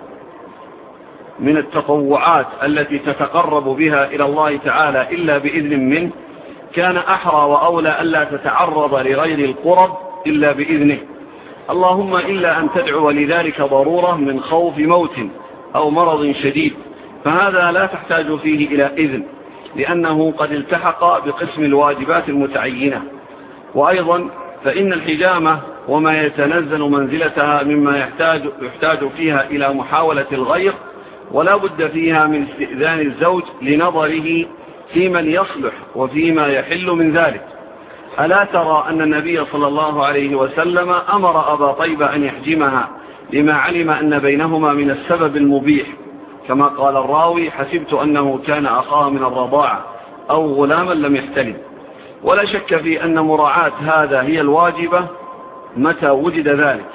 من التطوعات التي تتقرب بها إلى الله تعالى إلا بإذن منه، كان أحرى وأولى ألا تتعرض لغير القرب إلا بإذنه، اللهم إلا أن تدعو لذلك ضرورة من خوف موت أو مرض شديد، فهذا لا تحتاج فيه إلى إذن لأنه قد التحق بقسم الواجبات المتعينة. وأيضا فإن الحجامة وما يتنزل منزلتها مما يحتاج, يحتاج فيها إلى محاولة الغير، ولا بد فيها من استئذان الزوج لنظره في من يصلح وفيما يحل من ذلك. ألا ترى أن النبي صلى الله عليه وسلم أمر أبا طيبة أن يحجمها لما علم أن بينهما من السبب المبيح، كما قال الراوي: حسبت أنه كان أخاه من الرضاعة أو غلاما لم يحتلم. ولا شك في أن مراعاة هذا هي الواجبة متى وجد ذلك،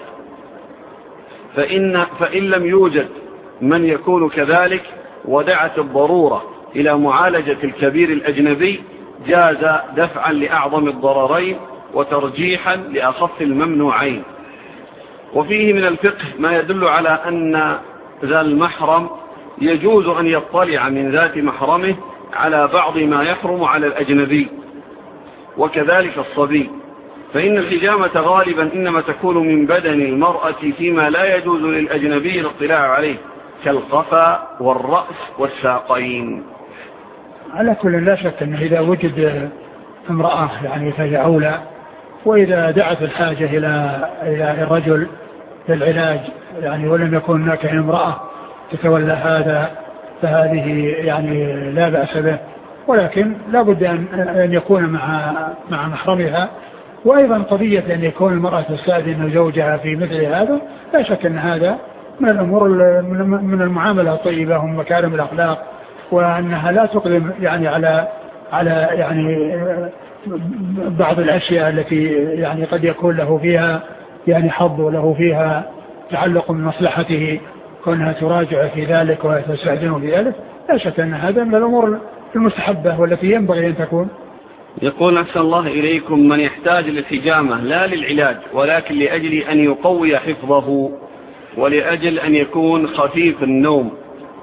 فإن, فإن لم يوجد من يكون كذلك ودعت الضرورة إلى معالجة الكبير الأجنبي، جاز دفعا لأعظم الضررين وترجيحا لأخف الممنوعين. وفيه من الفقه ما يدل على أن ذا المحرم يجوز أن يطلع من ذات محرمه على بعض ما يحرم على الأجنبي، وكذلك الصبي، فإن الحجامة غالبا إنما تكون من بدن المرأة فيما لا يجوز للأجنبي الاطلاع عليه كالقفا والرأس والساقين. على كل لا شك أنه إذا وجد امرأة يعني فهي أولى، وإذا دعت الحاجة إلى إلى الرجل للعلاج يعني ولم يكن هناك امرأة تتولى هذا فهذه يعني لا بأس به، ولكن لا بد أن يكون مع مع محرمها. وأيضا قضية أن يكون المرأة تستأذن زوجها في مثل هذا لا شك أن هذا من الأمور من المعاملة الطيبة ومكارم الأخلاق، وأنها لا تقدم يعني على على يعني بعض الأشياء التي يعني قد يكون له فيها يعني حظ وله فيها تعلق من مصلحته، كونها تراجع في ذلك وتستأذن في ذلك. لا شك أن هذا من الأمور المستحبة والتي ينبغي أن تكون. يقول أحسن الله إليكم: من يحتاج للحجامة لا للعلاج ولكن لأجل أن يقوي حفظه ولأجل أن يكون خفيف النوم،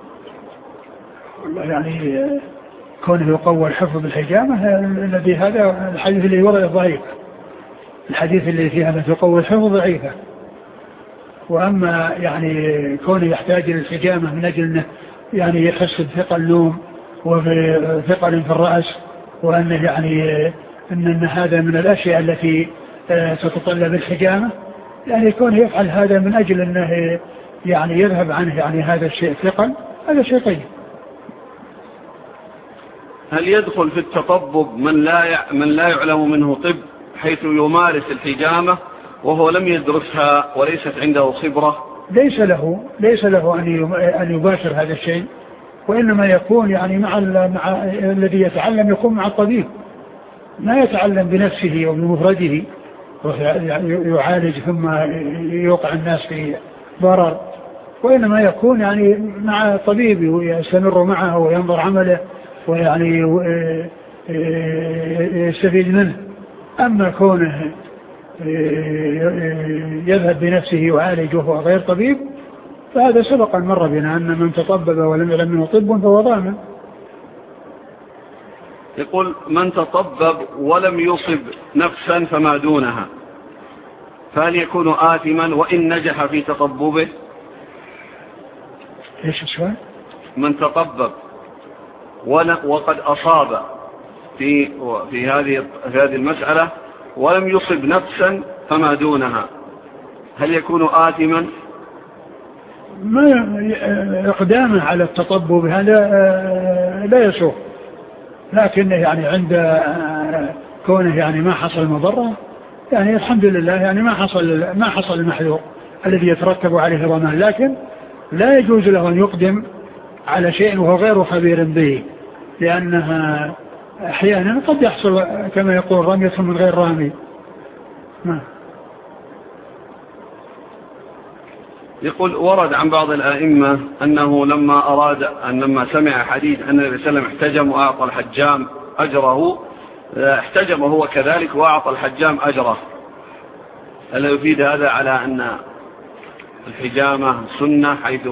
يعني كونه يقوى الحفظ بالحجامة الذي هذا الحديث اللي وضع ضعيف، الحديث اللي فيها أن تقوى الحفظ ضعيفة. وأما يعني كونه يحتاج للحجامة من أجل أنه يعني يحس بثقل النوم وثقل في الرأس، وأنه يعني أن هذا من الأشياء التي تتطلب الحجامة، يعني يكون يفعل هذا من أجل أنه يعني يذهب عنه يعني هذا الشيء ثقل، هذا شيء طيب. هل يدخل في التطبب من لا من لا يعلم منه طب حيث يمارس الحجامة وهو لم يدرسها وليست عنده خبرة؟ ليس له ليس له أن يباشر هذا الشيء، وإنما يكون يعني مع, مع الذي يتعلم يكون مع الطبيب، ما يتعلم بنفسه وبمفرده يعالج ثم يوقع الناس في ضرر، وإنما يكون يعني مع الطبيب ويستمر معه وينظر عمله ويعني يستفيد منه. أما كونه يذهب بنفسه يعالج وهو غير طبيب فهذا سبق أن مر بنا أن من تطبب ولم يعلم منه طب فهو ضامن. يقول من تطبب ولم يصب نفسا فما دونها فهل يكون آثما وإن نجح في تطببه؟ ايش السؤال؟ من تطبب وقد أصاب في في هذه في هذه المسألة ولم يصب نفسا فما دونها هل يكون آثما؟ ما إقدامه على التطبب هذا لا يسوء، لكنه يعني عند كونه يعني ما حصل مضرة يعني الحمد لله يعني ما حصل ما حصل المحذور الذي يترتب عليه ضمان، لكن لا يجوز له أن يقدم على شيء وهو غير خبير به، لأنها أحيانا قد يحصل كما يقول رمية من غير رامي. ما. يقول ورد عن بعض الآئمة أنه لما أراد أن لما سمع حديث أن النبي صلى الله عليه وسلم احتجم وأعطى الحجام أجره احتجم هو كذلك وأعطى الحجام أجره، ألا يفيد هذا على أن الحجامة سنة حيث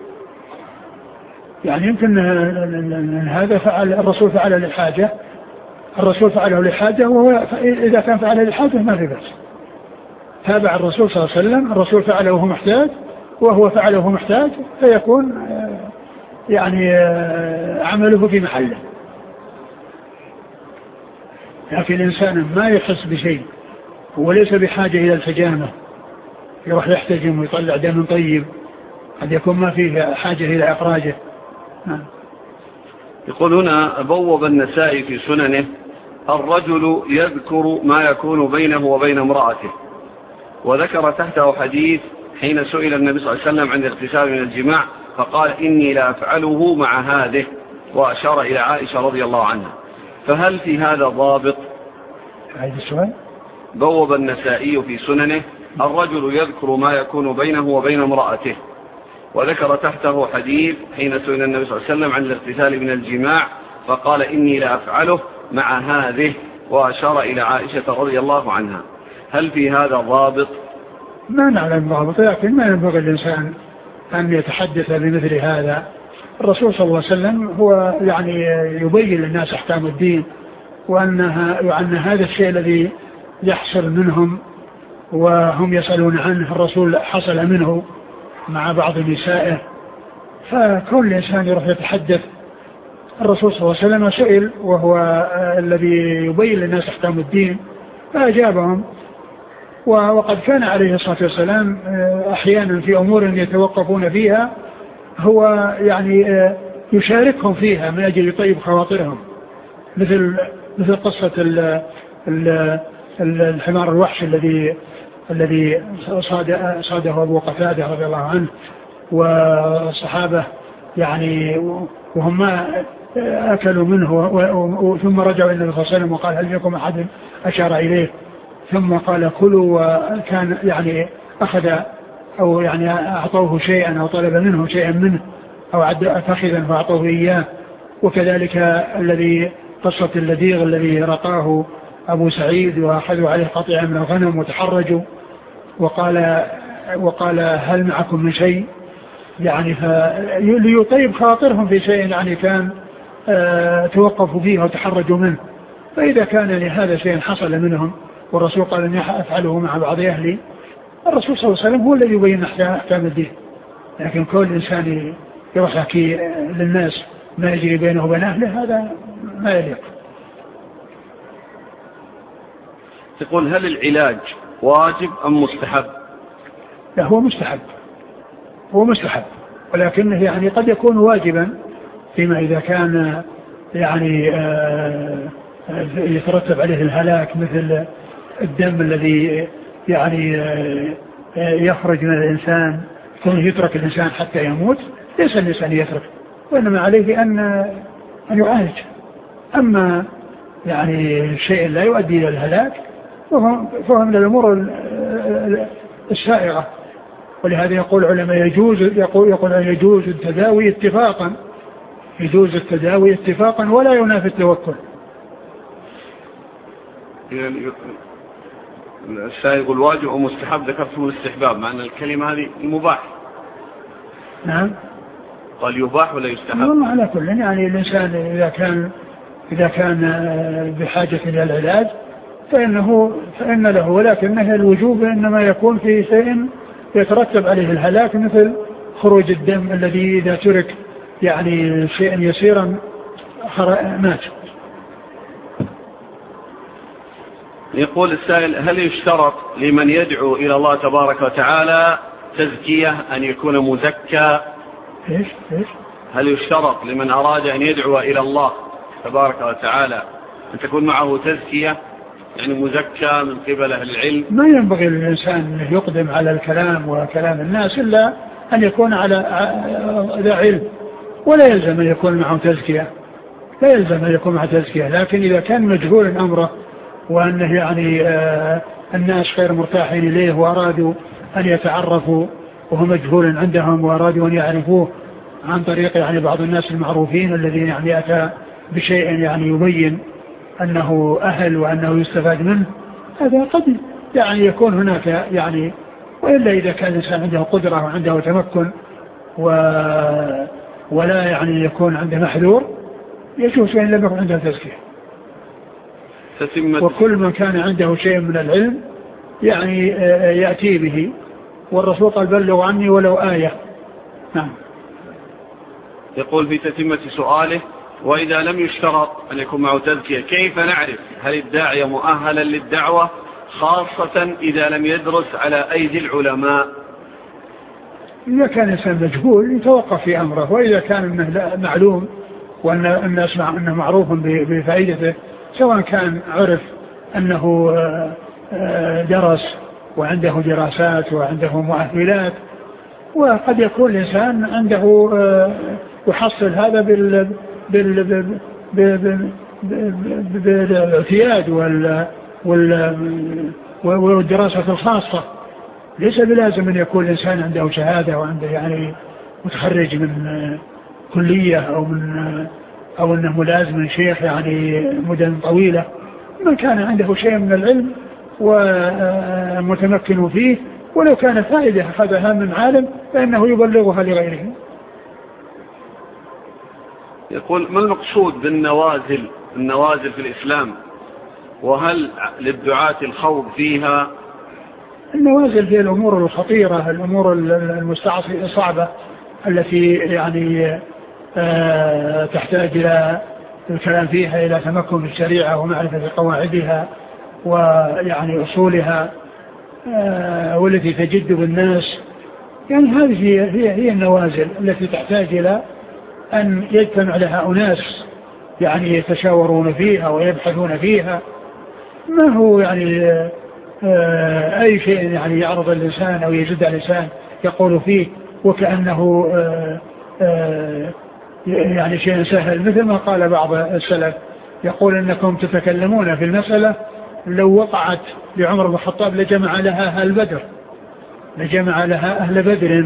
يعني يمكن هذا فعل الرسول فعله للحاجة الرسول فعله للحاجة وهو إذا كان فعله للحاجة ما في بأس، تابع الرسول صلى الله عليه وسلم، الرسول فعله وهو محتاج وهو فعله وهو محتاج فيكون يعني عمله في محله. لكن الإنسان ما يحس بشيء وليس بحاجة إلى الحجامة يروح يحتجم ويطلع دم طيب قد يكون ما فيه حاجة إلى إخراجه. يقول هنا بوب النسائي في سننه الرجل يذكر ما يكون بينه وبين امرأته، وذكر تحته حديث حين سئل النبي صلى الله عليه وسلم عن الاغتسال من الجماع فقال إني لا أفعله مع هذه، وأشار إلى عائشة رضي الله عنها، فهل في هذا ضابط؟ هذا السؤال بوب النسائي في سننه الرجل يذكر ما يكون بينه وبين امرأته، وذكر تحته حديث حين سئل النبي صلى الله عليه وسلم عن الاغتسال من الجماع فقال إني لا أفعله مع هذه، وأشار إلى عائشة رضي الله عنها، هل في هذا ضابط؟ ما نعلم ضابط، لكن ما ينبغي الإنسان أن يتحدث بمثل هذا. الرسول صلى الله عليه وسلم هو يعني يبين للناس أحكام الدين، وأنها وأن هذا الشيء الذي يحصل منهم وهم يسألون عنه الرسول حصل منه مع بعض نسائه، فكل إنسان يروح يتحدث. الرسول صلى الله عليه وسلم سئل وهو الذي يبين للناس أحكام الدين فأجابهم، وقد كان عليه الصلاة والسلام أحيانا في أمور يتوقفون فيها هو يعني يشاركهم فيها من أجل يطيب خواطرهم، مثل مثل قصة ال ال الحمار الوحش الذي الذي صاد صاده أبو قتادة رضي الله عنه والصحابة يعني وهم ما أكلوا منه، ثم رجعوا إلى النبي صلى الله عليه وسلم وقال هل لكم أحد أشار إليه، ثم قال كلوا، وكان يعني أخذ أو يعني أعطوه شيئا أو طلب منه شيئا منه أو عد فخذا فأعطوه إياه. وكذلك الذي قصة اللذيغ الذي رقاه أبو سعيد وأخذوا عليه قطيعا من الغنم وتحرجوا وقال وقال هل معكم من شيء، يعني ليطيب خاطرهم في شيء يعني كان آه توقفوا فيه وتحرجوا منه. فإذا كان لهذا شيء حصل منهم والرسول قال أن أفعله مع بعض أهلي، الرسول صلى الله عليه وسلم هو الذي يبين أحكام الدين، لكن كل إنسان يروح يحكي للناس ما يجري بينه وبين أهله هذا ما يليق. تقول هل العلاج واجب أم مستحب؟ لا هو مستحب، هو مستحب، ولكنه يعني قد يكون واجبا فيما إذا كان يعني يترتب عليه الهلاك، مثل الدم الذي يعني يخرج من الإنسان ثم يترك الإنسان حتى يموت، ليس الإنسان يترك وإنما عليه أن أن يعالج. أما يعني شيء لا يؤدي إلى الهلاك فهو من الأمور السائغة. ولهذا يقول علماء يجوز يقول يقول يجوز التداوي اتفاقا يجوز التداوي اتفاقا ولا ينافي التوكل. يعني السائغ يقول واجب ومستحب، ذكرتم الاستحباب، مع أن الكلمة هذه المباح. نعم. قال يباح ولا يستحب؟ والله على كل يعني الإنسان إذا كان إذا كان بحاجة إلى العلاج فإنه فإن له، ولكنه الوجوب إنما يكون في شيء يترتب عليه الهلاك، مثل خروج الدم الذي إذا ترك يعني شيئا يسيرا مات. يقول السائل: هل يشترط لمن يدعو إلى الله تبارك وتعالى تزكية أن يكون مزكى؟ إيش إيش؟ هل يشترط لمن أراد أن يدعو إلى الله تبارك وتعالى أن تكون معه تزكية، يعني مزكى من قبل أهل العلم؟ ما ينبغي للإنسان أن يقدم على الكلام وكلام الناس إلا أن يكون على ذا علم، ولا يلزم أن يكون معه تزكية، لا يلزم أن يكون معه تزكية. لكن إذا كان مجهول أمره وأنه يعني آه الناس غير مرتاحين إليه وأرادوا أن يتعرفوا وهو مجهول عندهم وأرادوا أن يعرفوه عن طريق يعني بعض الناس المعروفين الذين يعني أتى بشيء يعني يبين أنه أهل وأنه يستفاد منه، هذا قد يعني يكون هناك يعني. وإلا إذا كان الإنسان عنده قدرة وعنده تمكن و ولا يعني يكون عنده محذور يجوز وإن لم يكن عنده تزكية. وكل من كان عنده شيء من العلم يعني يأتي به، والرسول قال بلغوا عني ولو آية. نعم. يقول في تتمة سؤاله: وإذا لم يشترط أن يكون معه تزكية كيف نعرف هل الداعية مؤهلا للدعوة، خاصة إذا لم يدرس على أيدي العلماء؟ إذا كان إنسان مجهول يتوقف في أمره، وإذا كان إنه معلوم وأن الناس مع أنه معروف بفائدته، سواء كان عرف أنه درس وعنده دراسات وعنده مؤهلات، وقد يكون الإنسان عنده يحصل هذا بال بال بالاعتياد والدراسة الخاصة. ليس بلازم أن يكون الإنسان عنده شهادة وعنده يعني متخرج من كلية أو من أو أنه ملازم من شيخ يعني مدن طويلة. من كان عنده شيء من العلم ومتمكن فيه ولو كان فائدة أخذها من عالم فإنه يبلغها لغيره. يقول: ما المقصود بالنوازل النوازل في الإسلام، وهل للدعاة الخوض فيها؟ النوازل هي الأمور الخطيرة، الأمور الصعبة التي يعني آه تحتاج إلى الكلام فيها إلى تمكن في الشريعة ومعرفة قواعدها ويعني أصولها آه والتي تجد بالناس. يعني هذه هي, هي, هي النوازل التي تحتاج إلى أن يجتمع لها أناس يعني يتشاورون فيها ويبحثون فيها. ما هو يعني آه أي شيء يعني يعرض الإنسان أو يجد الإنسان يقول فيه وكأنه آه آه يعني شيء سهل، مثل ما قال بعض السلف يقول إنكم تتكلمون في المسألة لو وقعت لعمر بن الخطاب لجمع لها أهل بدر لجمع لها أهل بدر.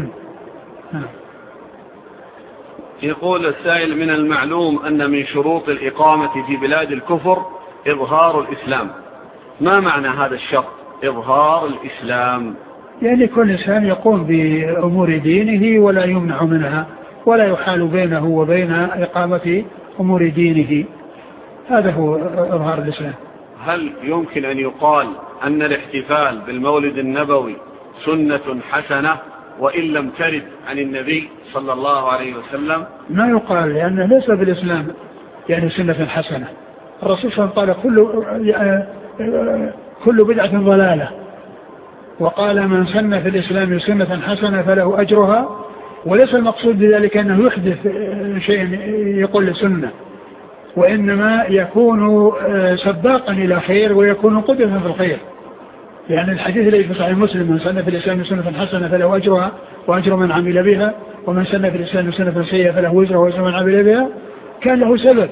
يقول السائل: من المعلوم أن من شروط الإقامة في بلاد الكفر إظهار الإسلام، ما معنى هذا الشرط إظهار الإسلام؟ يعني كل إنسان يقوم بأمور دينه ولا يمنع منها ولا يحال بينه وبين إقامة أمور دينه، هذا هو إظهار الإسلام. هل يمكن أن يقال أن الاحتفال بالمولد النبوي سنة حسنة وإن لم ترد عن النبي صلى الله عليه وسلم؟ ما يقال، لأنه ليس بالإسلام يعني سنة حسنة. الرسول صلى الله عليه وسلم قال كل كل بدعة ضلالة، وقال من سن في الإسلام سنة حسنة فله أجرها، وليس المقصود بذلك أنه يحدث شيء يقول لسنة، وإنما يكون سباقا إلى خير ويكون قدوة في الخير. لأن الحديث الذي في صحيح مسلم: من سن في الإسلام سنة حسنة فله أجرها وأجر من عمل بها ومن سن في الإسلام سنة سيئة فله وزرها وزر من عمل بها، كان له سبب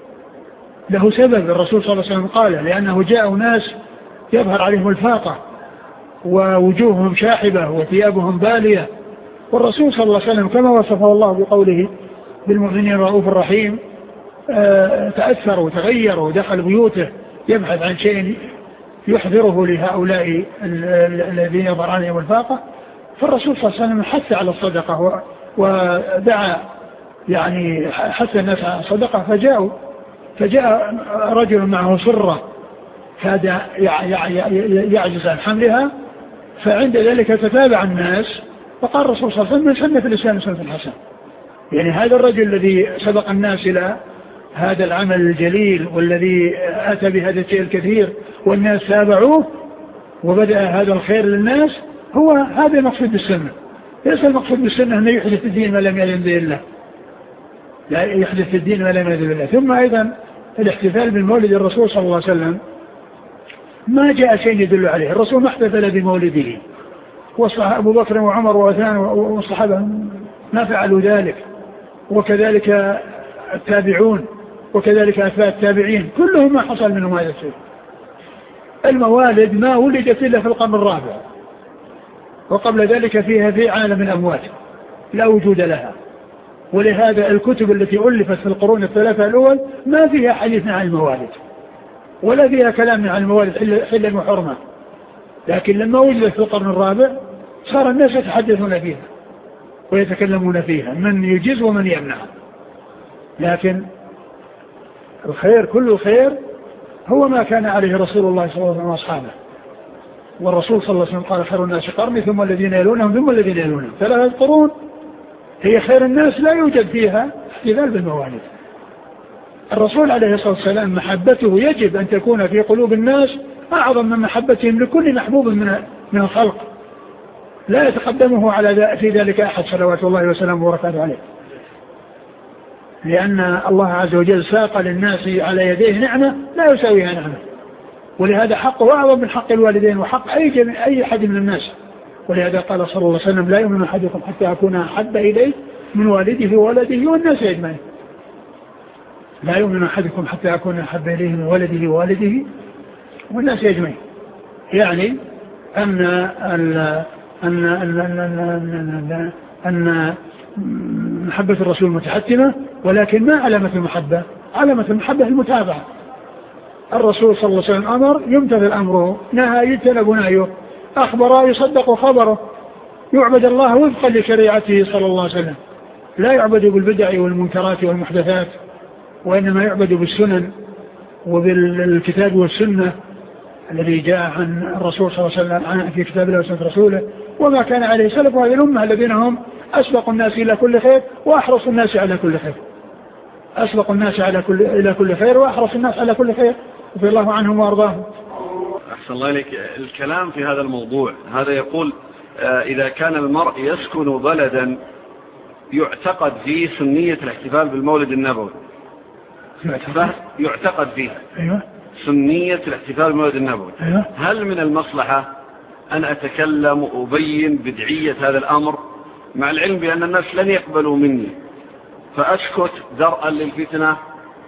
له سبب الرسول صلى الله عليه وسلم قال، لأنه جاء ناس يظهر عليهم الفاقة ووجوههم شاحبة وثيابهم بالية، والرسول صلى الله عليه وسلم كما وصفه الله بقوله بالمؤمنين الرؤوف الرحيم تأثر وتغير ودخل بيوته يبحث عن شيء يحذره لهؤلاء الذين يظهر عليهم الفاقة. فالرسول صلى الله عليه وسلم حث على الصدقة ودعا يعني حث الناس على الصدقة، فجاءوا فجاء رجل معه سرة كاد يعجز عن حملها، فعند ذلك تتابع الناس فقال الرسول صلى الله عليه وسلم: من سن في الإسلام سنة حسنة. يعني هذا الرجل الذي سبق الناس إلى هذا العمل الجليل والذي أتى بهذا الشيء الكثير والناس تابعوه وبدأ هذا الخير للناس، هو هذا المقصود بالسنة. ليس المقصود بالسنة أنه يحدث في الدين ما لم يأذن به الله، لا يحدث في الدين ما لم يأذن به الله. ثم أيضا الاحتفال بمولد الرسول صلى الله عليه وسلم ما جاء شيء يدل عليه. الرسول ما احتفل بمولده، وأبو بكر وعمر وعثمان والصحابة ما فعلوا ذلك، وكذلك التابعون وكذلك أتباع التابعين كلهم ما حصل منهم هذا الشيء. الموالد ما ولدت إلا في القرن الرابع، وقبل ذلك فيها في عالم الأموات لا وجود لها. ولهذا الكتب التي ألفت في القرون الثلاثة الأول ما فيها حديث عن الموالد ولا فيها كلام عن الموالد حلا وحرمة، لكن لما وجدت في القرن الرابع صار الناس يتحدثون فيها ويتكلمون فيها، من يجيز ومن يمنع. لكن الخير كل خير هو ما كان عليه رسول الله صلى الله عليه وسلم وأصحابه، والرسول صلى الله عليه وسلم قال: خير الناس قرني ثم الذين يلونهم ثم الذين يلونهم. ثلاثة قرون هي خير الناس لا يوجد فيها احتفال بالموالد. الرسول عليه الصلاة والسلام محبته يجب أن تكون في قلوب الناس أعظم من محبتهم لكل محبوب من من الخلق، لا يتقدمه على في ذلك أحد صلوات الله وسلامه وبركاته عليه، لأن الله عز وجل ساق للناس على يديه نعمة لا يساويها نعمة، ولهذا حقه أعظم من حق الوالدين وحق أي أي أحد من الناس. ولهذا قال صلى الله عليه وسلم: لا يؤمن أحدكم حتى أكون أحب إليه من والده وولده والناس أجمعين. لا يؤمن أحدكم حتى أكون أحب إليه من ولده ووالده والناس أجمعين. يعني أن أن أن أن أن محبة الرسول متحتمة، ولكن ما علامة المحبة؟ علامة المحبة المتابعة. الرسول صلى الله عليه وسلم أمر يمتثل أمره، نهى يجتنب نهيه، أخبر يصدق خبره، يعبد الله وفقا لشريعته صلى الله عليه وسلم، لا يعبد بالبدع والمنكرات والمحدثات، وإنما يعبد بالسنن وبالكتاب والسنة الذي جاء عن الرسول صلى الله عليه وسلم في كتاب الله وسنة رسوله، وما كان عليه سلف هذه الأمة الذين هم أسبق الناس إلى كل خير وأحرص الناس على كل خير. أسبق الناس على كل إلى كل خير وأحرص الناس على كل خير، رضي الله عنهم وأرضاهم. أحسن الله إليك. الكلام في هذا الموضوع هذا يقول آه إذا كان المرء يسكن بلدا يعتقد فيه سنية الاحتفال بالمولد النبوي، يعتقد فيه أيوة. سنية الاحتفال بالمولد النبوي، أيوة. هل من المصلحة أن أتكلم وأبين بدعية هذا الأمر مع العلم بأن الناس لن يقبلوا مني فأسكت درءا للفتنة؟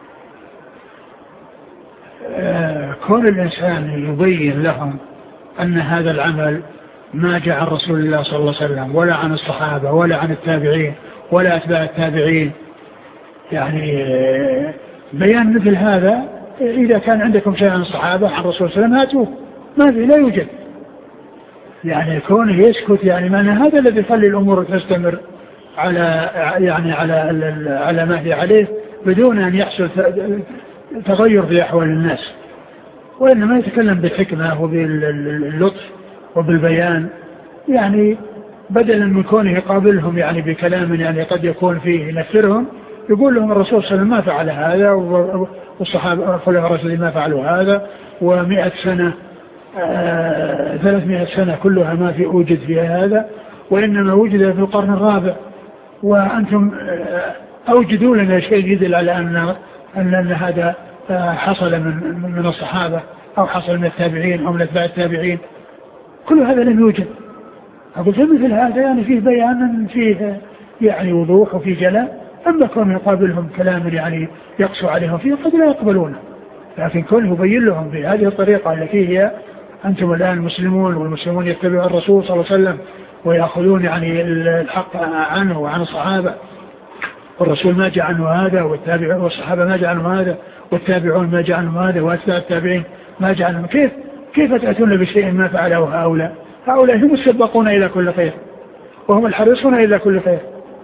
آه كون الإنسان يبين لهم أن هذا العمل ما جاء عن رسول الله صلى الله عليه وسلم ولا عن الصحابة ولا عن التابعين ولا أتباع التابعين، يعني آه بيان مثل هذا. إذا كان عندكم شيء عن الصحابة عن الرسول صلى الله عليه وسلم هاتوه، ما في لا يوجد. يعني كونه يسكت يعني معنى هذا الذي يخلي الأمور تستمر على يعني على على ما هي عليه بدون أن يحصل تغير في أحوال الناس، وإنما يتكلم بالحكمة وباللطف وبالبيان، يعني بدلا من كونه يقابلهم يعني بكلام يعني قد يكون فيه ينفرهم، يقول لهم الرسول صلى الله عليه وسلم ما فعل هذا والصحابة الخلفاء الراشدين ما فعلوا هذا، ومئة سنة آه ثلاثمائة سنة كلها ما في وجد فيها هذا، وإنما وجد في القرن الرابع، وأنتم آه أوجدوا لنا شيء يدل على أن أن, أن هذا آه حصل من من الصحابة أو حصل من التابعين أو من أتباع التابعين. كل هذا لم يوجد. أقول مثل هذا يعني فيه بيان فيه يعني وضوح وفي جلاء. أما كون يقابلهم كلام يعني يقسو عليهم فيه قد لا يقبلونه، لكن كون يبين لهم بهذه الطريقة التي هي أنتم الآن مسلمون والمسلمون يتبعون الرسول صلى الله عليه وسلم ويأخذون يعني الحق عنه وعن الصحابة، والرسول ما جاء عنه هذا والتابعون والصحابة ما جاء عنه هذا والتابعون ما جاء عنه هذا وأتباع التابعين ما جاء عنه، كيف كيف تأتون بشيء ما فعله هؤلاء؟ هؤلاء هم السبقون إلى كل خير وهم الحريصون إلى كل خير،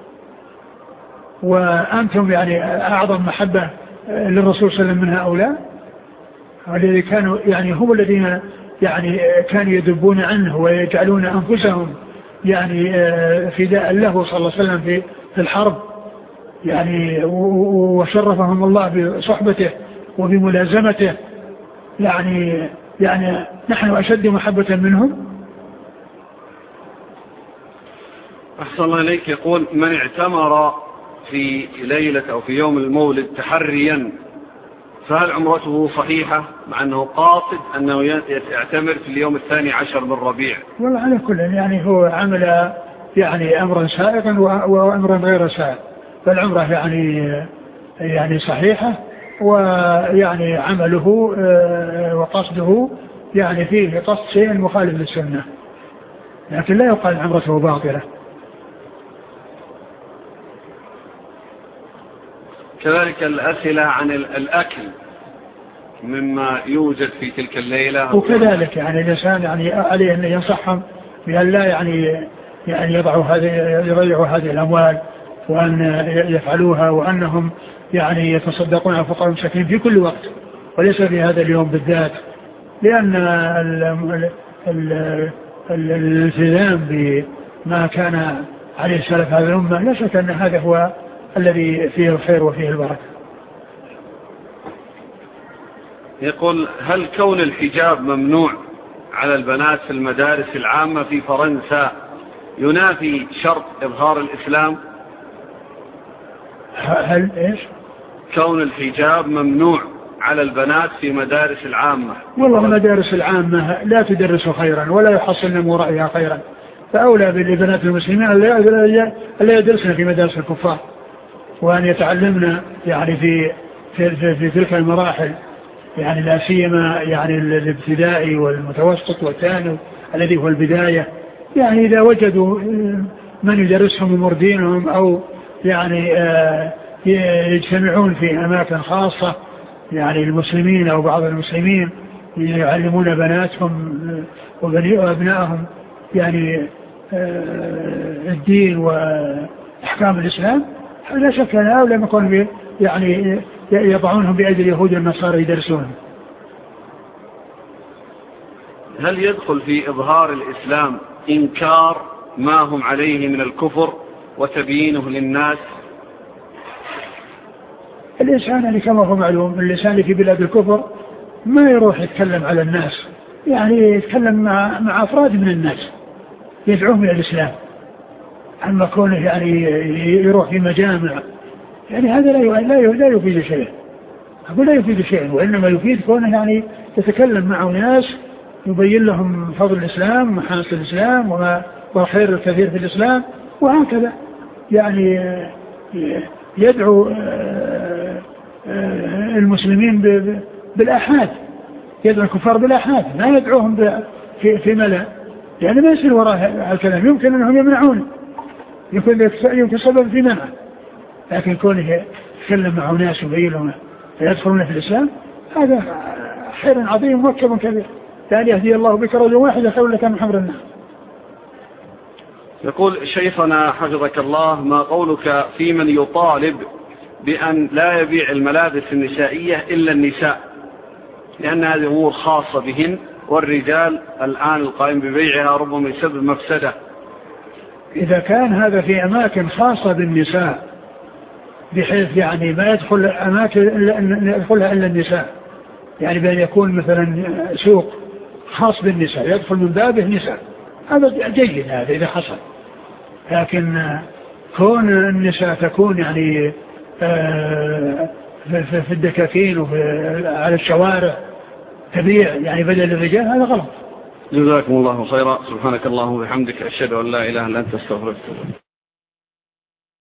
وأنتم يعني أعظم محبة للرسول صلى الله عليه وسلم من هؤلاء الذين كانوا يعني هم الذين يعني كانوا يدبون عنه ويجعلون أنفسهم يعني فداء له صلى الله عليه وسلم في في الحرب يعني، وشرفهم الله بصحبته وبملازمته. يعني يعني نحن أشد محبة منهم. أحسن الله إليك. يقول: من اعتمر في ليلة أو في يوم المولد تحريا فهل عمرته صحيحة مع أنه قاصد أنه يعتمر في اليوم الثاني عشر من ربيع؟ والله على كل يعني هو عمل يعني أمرا سائغا وأمرا غير سائغ، فالعمرة يعني يعني صحيحة، ويعني عمله وقصده يعني فيه قصد شيء مخالف للسنة، لكن لا يقال عمرته باطلة. كذلك الأسئلة عن الأكل مما يوجد في تلك الليلة، وكذلك يعني الإنسان يعني عليه أن ينصحهم بأن لا يعني يعني يضعوا هذه يضيعوا هذه الأموال وأن يفعلوها، وأنهم يعني يتصدقون على الفقراء والمساكين في كل وقت وليس في هذا اليوم بالذات، لأن الالتزام بما كان عليه سلف هذه الأمة لا شك أن هذا هو الذي فيه الخير وفيه البركة. يقول: هل كون الحجاب ممنوع على البنات في المدارس العامة في فرنسا ينافي شرط إظهار الإسلام؟ هل إيش؟ كون الحجاب ممنوع على البنات في مدارس العامة. والله المدارس العامة لا تدرس خيرا ولا يحصلن من رأيها خيرا، فأولى بالبنات المسلمين ألا يدرسن في مدارس الكفار، وأن يتعلمنا يعني في في, في, في تلك المراحل يعني لا سيما يعني الابتدائي والمتوسط والثانوي الذي هو البداية، يعني إذا وجدوا من يدرسهم ومردينهم أو يعني يجتمعون في أماكن خاصة يعني المسلمين أو بعض المسلمين يعلمون بناتهم وأبنائهم يعني الدين وأحكام الإسلام، لا شك أن هؤلاء يكون يعني يضعونهم بأيدي اليهود والنصارى يدرسونهم. هل يدخل في إظهار الإسلام إنكار ما هم عليه من الكفر وتبيينه للناس؟ الإنسان اللي كما هو معلوم الإنسان اللي في بلاد الكفر ما يروح يتكلم على الناس، يعني يتكلم مع, مع أفراد من الناس يدعوهم إلى الإسلام، أما كونه يعني يروح في مجامع يعني هذا لا لا يفيد شيء، أقول لا يفيد شيء، وإنما يفيد كونه يعني يتكلم مع ناس يبين لهم فضل الإسلام ومحاسن الإسلام وما والخير الكثير في الإسلام، وهكذا يعني يدعو المسلمين بالآحاد، يدعو الكفار بالآحاد، ما يدعوهم في في ملأ، يعني ما يصير وراء الكلام، يمكن أنهم يمنعون، يمكن يمكن سبب في منع، لكن كونه يتكلم مع ناس ويبين لهم فيدخلون في الإسلام هذا خير عظيم ومركب كبير، يعني يهدي الله بك رجل واحد خير لك من حمر النار. يقول: شيخنا حفظك الله، ما قولك في من يطالب بأن لا يبيع الملابس النسائية إلا النساء لأن هذه أمور خاصة بهن والرجال الآن القائم ببيعها ربما يسبب مفسدة؟ إذا كان هذا في أماكن خاصة بالنساء بحيث يعني ما يدخل أماكن يدخلها إلا النساء، يعني بأن يكون مثلا سوق خاص بالنساء يدخل من بابه نساء، هذا جيد هذا إذا حصل، لكن كون النساء تكون يعني في الدكاكين وعلى الشوارع تبيع يعني بدل الرجال هذا غلط. جزاكم الله خيرا. سبحانك اللهم وبحمدك أشهد أن لا إله إلا أنت أستغفرك.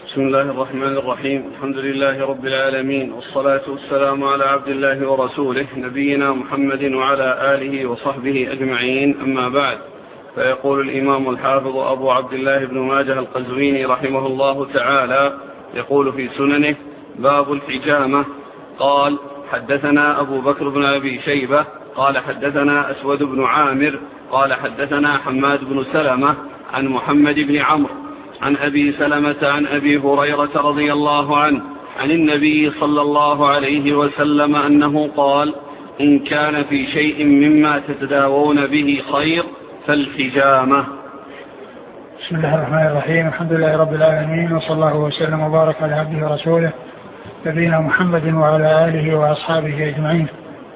بسم الله الرحمن الرحيم. الحمد لله رب العالمين، والصلاة والسلام على عبد الله ورسوله نبينا محمد وعلى آله وصحبه أجمعين، أما بعد. فيقول الإمام الحافظ أبو عبد الله بن ماجه القزويني رحمه الله تعالى يقول في سننه: باب الحجامة. قال: حدثنا أبو بكر بن أبي شيبة قال حدثنا أسود بن عامر قال حدثنا حماد بن سلمة عن محمد بن عمرو عن أبي سلمة عن أبي هريرة رضي الله عنه عن النبي صلى الله عليه وسلم أنه قال: إن كان في شيء مما تتداوون به خير فالحجامة. بسم الله الرحمن الرحيم. الحمد لله رب العالمين، وصلى الله وسلم وبارك على عبده ورسوله نبينا محمد وعلى آله وأصحابه أجمعين،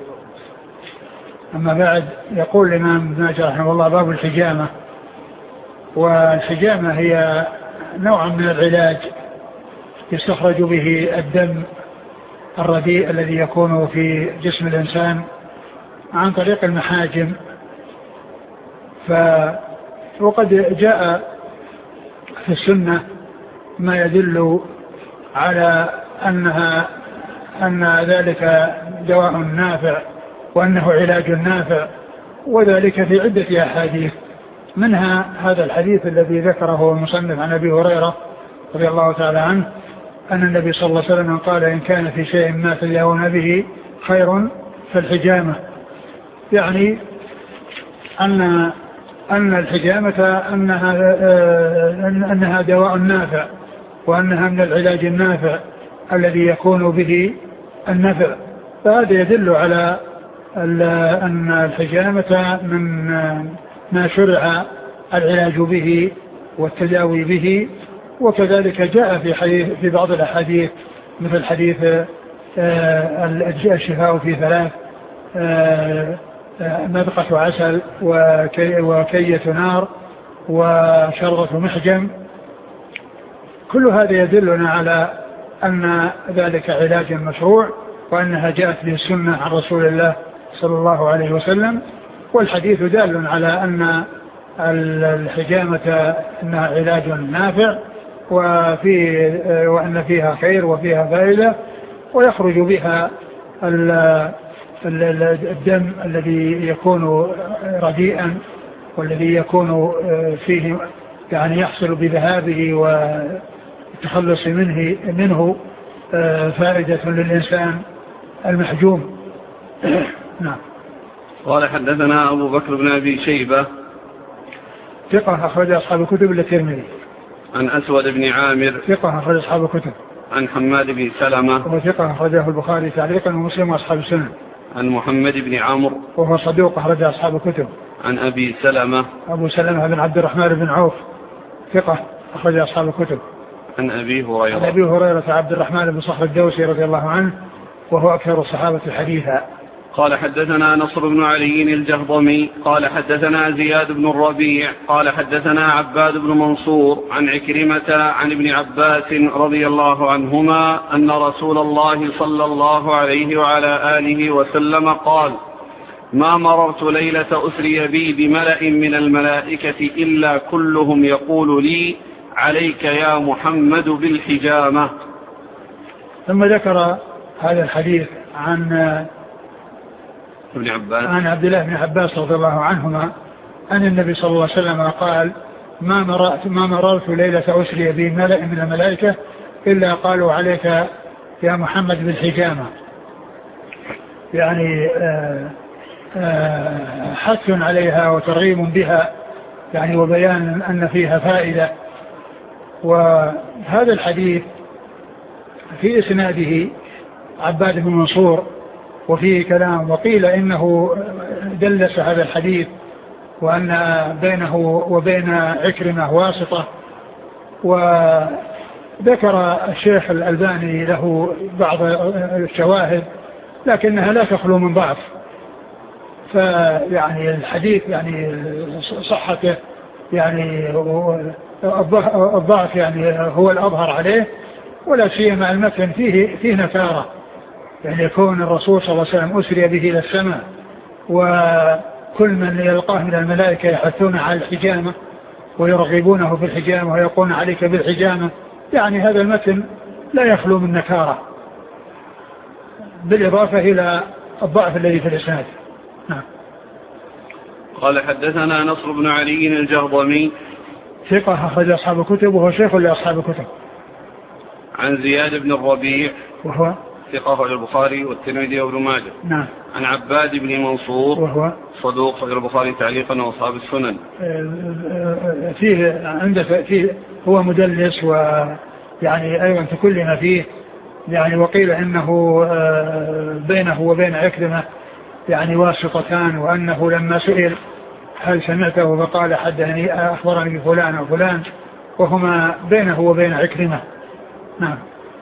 أما بعد. يقول الإمام ابن ماجه رحمه الله: باب الحجامة. والحجامة هي نوع من العلاج يستخرج به الدم الرديء الذي يكون في جسم الإنسان عن طريق المحاجم. ف وقد جاء في السنة ما يدل على أنها أن ذلك دواء نافع وأنه علاج نافع، وذلك في عدة أحاديث، منها هذا الحديث الذي ذكره المصنف عن أبي هريرة رضي الله تعالى عنه أن النبي صلى الله عليه وسلم قال: إن كان في شيء ما تداوون به خير فالحجامة. يعني أن أن الحجامة أنها, أنها دواء نافع، وأنها من العلاج النافع الذي يكون به النفع. فهذا يدل على أن الحجامة من ما شرع العلاج به والتداوي به. وكذلك جاء في حديث في بعض الأحاديث مثل حديث الشفاء في ثلاث: مذقة عسل وكية نار وشربة محجم. كل هذا يدلنا على أن ذلك علاج مشروع، وأنها جاءت به السنة عن رسول الله صلى الله عليه وسلم. والحديث دال على أن الحجامة أنها علاج نافع، وفي وأن فيها خير وفيها فائدة، ويخرج بها الدم الذي يكون رديئا والذي يكون فيه يعني يحصل بذهابه والتخلص منه منه فائدة للإنسان المحجوم. نعم. قال: حدثنا أبو بكر بن أبي شيبة ثقة أخرج أصحاب الكتب إلا الترمذي. عن أسود بن عامر ثقة أخرج أصحاب الكتب. عن حماد بن سلمة وهو ثقة أخرجه البخاري تعليقا ومسلم وأصحاب السنن. عن محمد بن عمرو وهو صدوق أخرج أصحاب الكتب. عن أبي سلمة أبو سلمة بن عبد الرحمن بن عوف ثقة أخرج أصحاب الكتب. عن أبي هريرة عن أبي هريرة عبد الرحمن بن صخر الدوسي رضي الله عنه، وهو أكثر الصحابة حديثا. قال: حدثنا نصر بن علي الجهضمي قال حدثنا زياد بن الربيع قال حدثنا عباد بن منصور عن عكرمة عن ابن عباس رضي الله عنهما أن رسول الله صلى الله عليه وعلى آله وسلم قال: ما مررت ليلة أسري بي بملأ من الملائكة إلا كلهم يقول لي: عليك يا محمد بالحجامة. ثم ذكر هذا الحديث عن ابن عباس عن عبد الله بن عباس رضي الله عنهما أن النبي صلى الله عليه وسلم قال: ما مررت, ما مررت ليلة أسري بي ملأ من الملائكة إلا قالوا: عليك يا محمد بالحجامة. يعني آآ آآ حث عليها وترغيب بها، يعني وبيان أن فيها فائدة. وهذا الحديث في إسناده عباد بن منصور وفيه كلام، وقيل إنه دلس هذا الحديث وأن بينه وبين عكرمة واسطة. وذكر الشيخ الألباني له بعض الشواهد لكنها لا تخلو من ضعف، فيعني الحديث يعني صحته يعني الضعف يعني هو الأظهر عليه، ولا سيما المتن فيه فيه نكارة، يعني يكون الرسول صلى الله عليه وسلم أسري به إلى السماء، وكل من يلقاه من الملائكة يحثون على الحجامة ويرغبونه في الحجامة ويقولون عليك بالحجامة يعني هذا المتن لا يخلو من نكارة بالإضافة إلى الضعف الذي في الإسناد. نعم. قال حدثنا نصر بن علي الجهضمي ثقة أخرج أصحاب الكتب وهو شيخ لأصحاب الكتب. عن زياد بن الربيع وهو ثقة أخرج البخاري والترمذي وابن ماجه. نعم. عن عباد بن منصور وهو صدوق أخرج البخاري تعليقا وأصحاب السنن. فيه عنده فيه هو مدلس ويعني أيضا تكلم فيه يعني وقيل إنه بينه وبين عكرمة يعني واسطتان وأنه لما سئل هل سمعته فقال حدثني أخبرني فلان وفلان وهما بينه وبين عكرمة. نعم.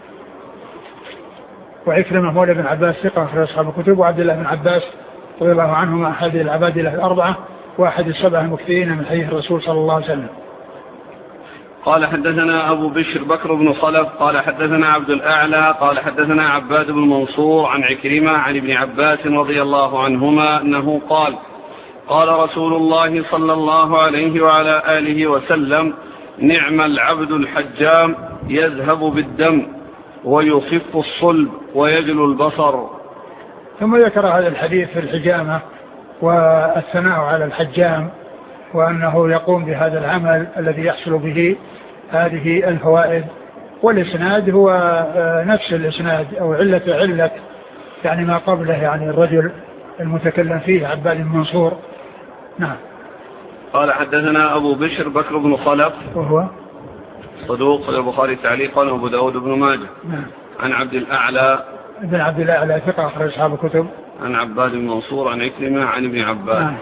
وعكرمة مولى بن عباس ثقة في أصحاب الكتب وعبد الله بن عباس رضي الله عنهما أحد العبادلة الأربعة وأحد السبعة المكثرين من حديث الرسول صلى الله عليه وسلم. قال حدثنا أبو بشر بكر بن خلف قال حدثنا عبد الأعلى قال حدثنا عباد بن منصور عن عكرمة عن ابن عباس رضي الله عنهما أنه قال قال رسول الله صلى الله عليه وعلى آله وسلم نعم العبد الحجام يذهب بالدم ويخف الصلب ويجل البصر. ثم ذكر هذا الحديث في الحجامة والثناء على الحجام وأنه يقوم بهذا العمل الذي يحصل به هذه الفوائد. والإسناد هو نفس الإسناد أو علة علة يعني ما قبله يعني الرجل المتكلم فيه عباد بن منصور. نعم. قال حدثنا أبو بشر بكر بن خلف وهو صدوق البخاري تعليقا وأبو داود بن ماجه. نعم. عن عبد الأعلى ابن عبد الأعلى ثقة أخرج أصحاب الكتب. عن عباد بن منصور عن عكرمة عن ابن عباس. نعم.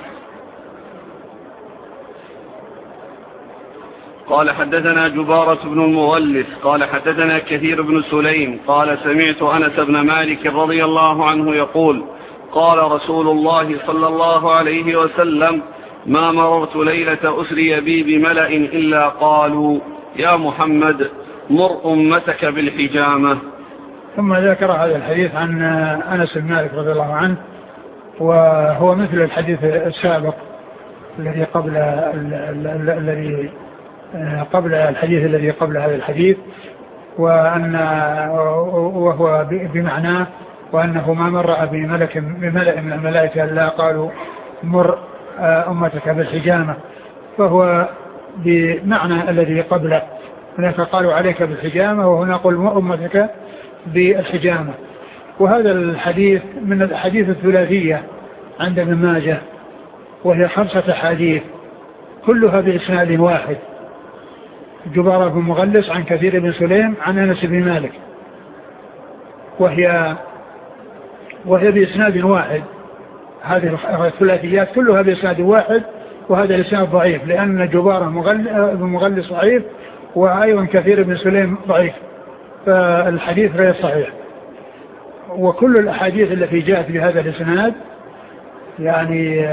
قال حدثنا جبارة بن المغلس قال حدثنا كثير بن سليم قال سمعت أنس بن مالك رضي الله عنه يقول قال رسول الله صلى الله عليه وسلم ما مررت ليلة أسري بي بملأ إلا قالوا يا محمد مر أمتك بالحجامة. ثم ذكر هذا الحديث عن أنس بن مالك رضي الله عنه وهو مثل الحديث السابق الذي قبل الذي قبل الحديث الذي قبل هذا الحديث وأن وهو بمعناه وأنه ما مر بملك بملأ من الملائكة إلا قالوا مر أمتك بالحجامة فهو بمعنى الذي قبله. هناك قالوا عليك بالحجامة وهنا قل مر أمتك بالحجامة. وهذا الحديث من الحديث الثلاثية عند ابن ماجه وهي خمسة حديث كلها بإسناد واحد. جبارة بن مغلس عن كثير بن سليم عن أنس بن مالك وهي وهي بإسناد واحد. هذه الثلاثيات كلها بإسناد واحد وهذا الإسناد ضعيف لأن جبارة بن مغلس ضعيف وأيضا كثير بن سليم ضعيف فالحديث غير صحيح. وكل الأحاديث التي جاءت بهذا الإسناد يعني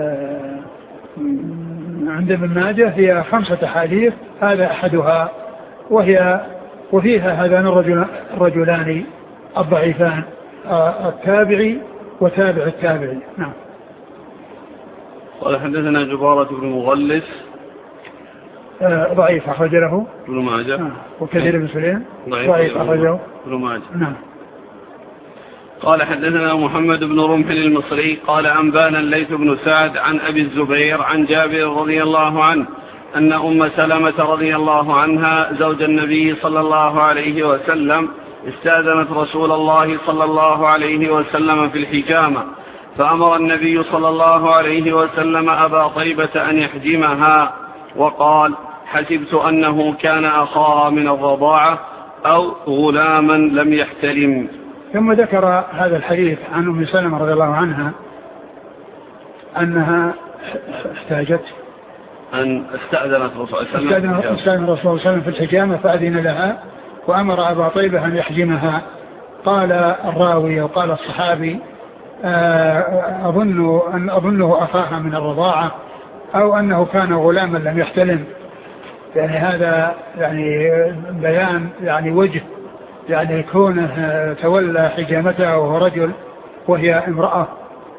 عند ابن ماجه هي خمسة حديث هذا أحدها وهي وفيها هذان الرجل الرجلان الضعيفان التابعي وتابع التابعي. نعم. قال حدثنا جبارة بن مغلس ضعيف أخرج له ابن ماجه وكثير بن سليم ضعيف أخرجه ابن ماجه. نعم. قال حدثنا محمد بن رمح المصري قال أنبانا الليث بن سعد عن أبي الزبير عن جابر رضي الله عنه أن أم سلمة رضي الله عنها زوج النبي صلى الله عليه وسلم استأذنت رسول الله صلى الله عليه وسلم في الحجامة فأمر النبي صلى الله عليه وسلم أبا طيبة أن يحجمها وقال حسبت أنه كان أخاها من الرضاعة أو غلاما لم يحتلم. ثم ذكر هذا الحديث عن أم سلمة رضي الله عنها أنها احتاجت أن استأذنت رسول الله صلى الله عليه وسلم في الحجامة فأذن لها وأمر أبا طيبة أن يحجمها. قال الراوي وقال الصحابي أظن أن أظنه أخاها من الرضاعة أو أنه كان غلاما لم يحتلم. يعني هذا يعني بيان يعني وجه يعني كونه تولى حجامتها وهو رجل وهي امرأة.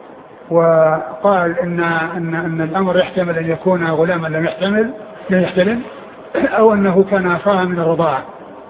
وقال إن, إن, إن الأمر يحتمل أن يكون غلاما لم يحتمل لم يحتلم أو أنه كان أخاها من الرضاعة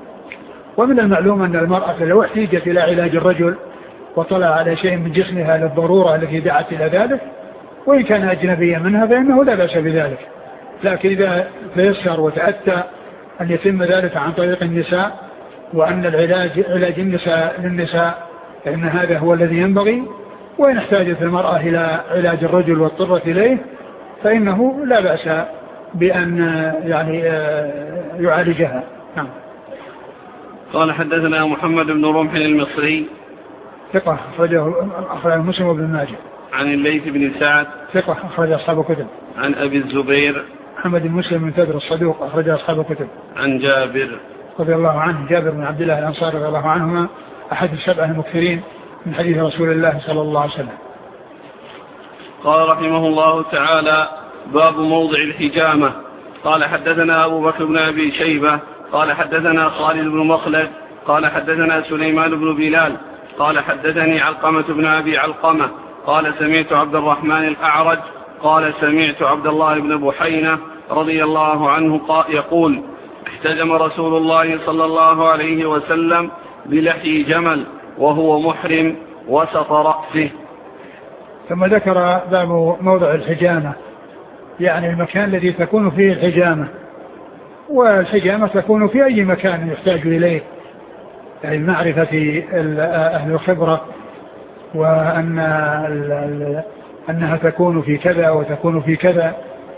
ومن المعلوم أن المرأة لو احتاجت إلى علاج الرجل وطلع على شيء من جسمها للضرورة التي دعت إلى ذلك وإن كان أجنبيا منها فإنه لا بأس بذلك، لكن إذا تيسر وتأتى أن يتم ذلك عن طريق النساء وأن العلاج علاج النساء للنساء فإن هذا هو الذي ينبغي، وإن احتاجت المرأة إلى علاج الرجل واضطرت إليه فإنه لا بأس بأن يعني يعالجها. نعم. قال حدثنا محمد بن رمح المصري ثقة أخرجه أخرجه مسلم وابن ماجه. عن الليث بن سعد ثقة أخرج أصحاب الكتب. عن أبي الزبير محمد بن مسلم من تدر الصدوق أخرج أصحاب الكتب. عن جابر رضي الله عنه جابر بن عبد الله الأنصاري رضي الله عنهما أحد السبعة المكثرين من حديث رسول الله صلى الله عليه وسلم. قال رحمه الله تعالى باب موضع الحجامة. قال حدثنا أبو بكر بن أبي شيبة قال حدثنا خالد بن مخلد قال حدثنا سليمان بن بلال قال حدثني علقمة بن أبي علقمة قال سمعت عبد الرحمن الأعرج قال سمعت عبد الله بن بحينة رضي الله عنه يقول احتجم رسول الله صلى الله عليه وسلم بلحي جمل وهو محرم وسط رأسه. ثم ذكر باب موضع الحجامة، يعني المكان الذي تكون فيه الحجامة، والحجامة تكون في أي مكان يحتاج إليه، يعني معرفة أهل الخبرة وأن أنها تكون في كذا وتكون في كذا،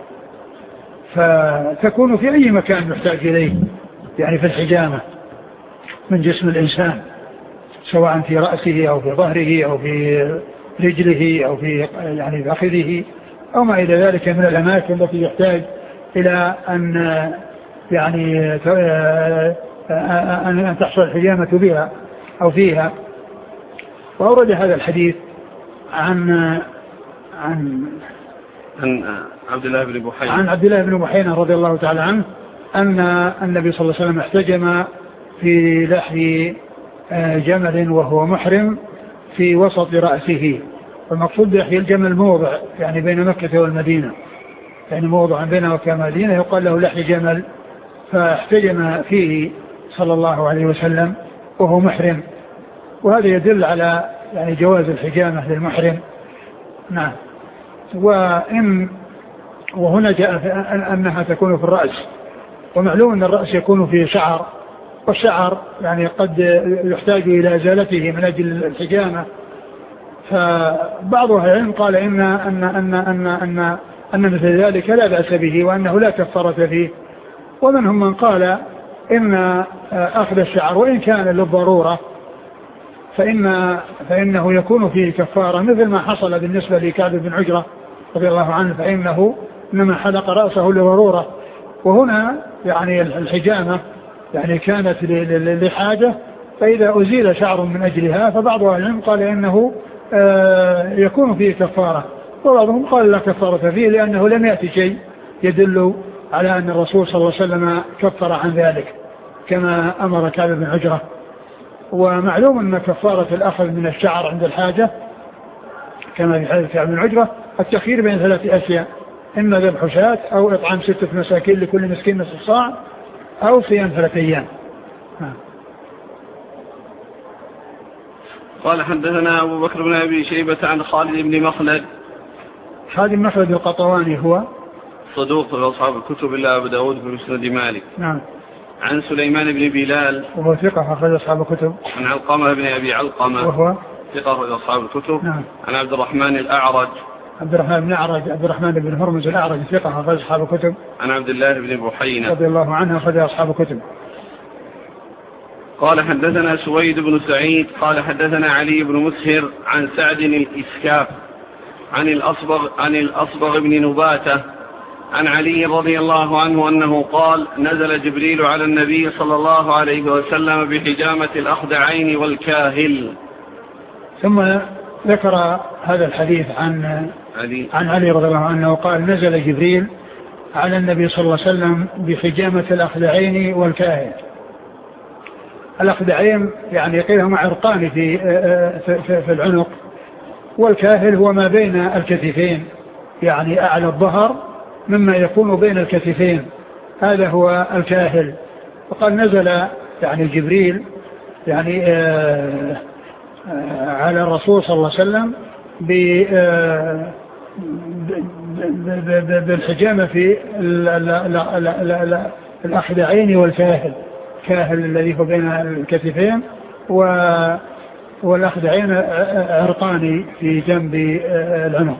فتكون في أي مكان يحتاج إليه يعني في الحجامة من جسم الإنسان، سواء في رأسه أو في ظهره أو في رجله أو في يعني فخذه أو ما إلى ذلك من الأماكن التي يحتاج إلى أن يعني أن تحصل الحجامة بها أو فيها. وأورد هذا الحديث عن عن عن عبد الله بن بحينة عن عبد الله بن بحينة رضي الله تعالى عنه أن النبي صلى الله عليه وسلم احتجم في لحي جمل وهو محرم في وسط رأسه. والمقصود بلحي الجمل موضع يعني بين مكة والمدينة، يعني موضع بين مكة والمدينة يقال له لحي جمل، فاحتجم فيه صلى الله عليه وسلم وهو محرم، وهذا يدل على يعني جواز الحجامة للمحرم. نعم. وإن وهنا جاء أنها تكون في الرأس، ومعلوم أن الرأس يكون فيه شعر، والشعر يعني قد يحتاج إلى إزالته من أجل الحجامة. فبعض أهل العلم قال إن أن أن أن أن أن مثل ذلك لا بأس به وأنه لا كفارة فيه، ومنهم من قال إن أخذ الشعر وإن كان للضرورة فإن فإنه يكون فيه كفارة، مثل ما حصل بالنسبة لكعب بن عجرة رضي الله عنه، فإنه إنما حلق رأسه لضرورة. وهنا يعني الحجامة يعني كانت لحاجة، فإذا أزيل شعر من أجلها فبعض أهل العلم قال إنه يكون فيه كفارة، وبعضهم قال لا كفارة فيه لأنه لم يأتي شيء يدل على أن الرسول صلى الله عليه وسلم كفر عن ذلك كما أمر كعب بن عجرة. ومعلوم أن كفارة الأخذ من الشعر عند الحاجة كما في حديث كعب بن عجرة التخيير بين ثلاثة أشياء، إما ذبح شاة أو إطعام ستة مساكين لكل مسكين نصف صاع أو صيام ثلاثة أيام. قال حدثنا أبو بكر بن أبي شيبة عن خالد بن مخلد. خالد بن مخلد القطواني هو صدوق في أصحاب الكتب إلا أبو داود في مسند مالك. نعم. عن سليمان بن بلال وهو ثقة أخرج أصحاب الكتب. عن علقمة بن أبي علقمة وهو ثقة أخرج أصحاب الكتب. نعم. عن عبد الرحمن الأعرج عبد الرحمن بن أعرج عبد الرحمن بن هرمز الأعرج ثقة أخرج أصحاب الكتب. عن عبد الله بن بحينة رضي الله عنه أخرج أصحاب الكتب. قال حدثنا سويد بن سعيد قال حدثنا علي بن مسهر عن سعد الإسكاف عن الأصبغ عن الأصبغ بن نباتة عن علي رضي الله عنه أنه قال نزل جبريل على النبي صلى الله عليه وسلم بحجامة الأخدعين والكاهل. ثم ذكر هذا الحديث عن علي عن علي رضي الله عنه قال نزل جبريل على النبي صلى الله عليه وسلم بحجامة الأخدعين والكاهل. الأخدعين يعني قيل هما عرقان في, في, في العنق، والكاهل هو ما بين الكتفين يعني أعلى الظهر مما يكون بين الكتفين، هذا هو الكاهل. وقال نزل يعني جبريل يعني آه آه على الرسول صلى الله عليه وسلم بالحجامة في الأخدعين والكاهل، كاهل الذي هو بين الكتفين والأخدعين عرقان في جنب العنق.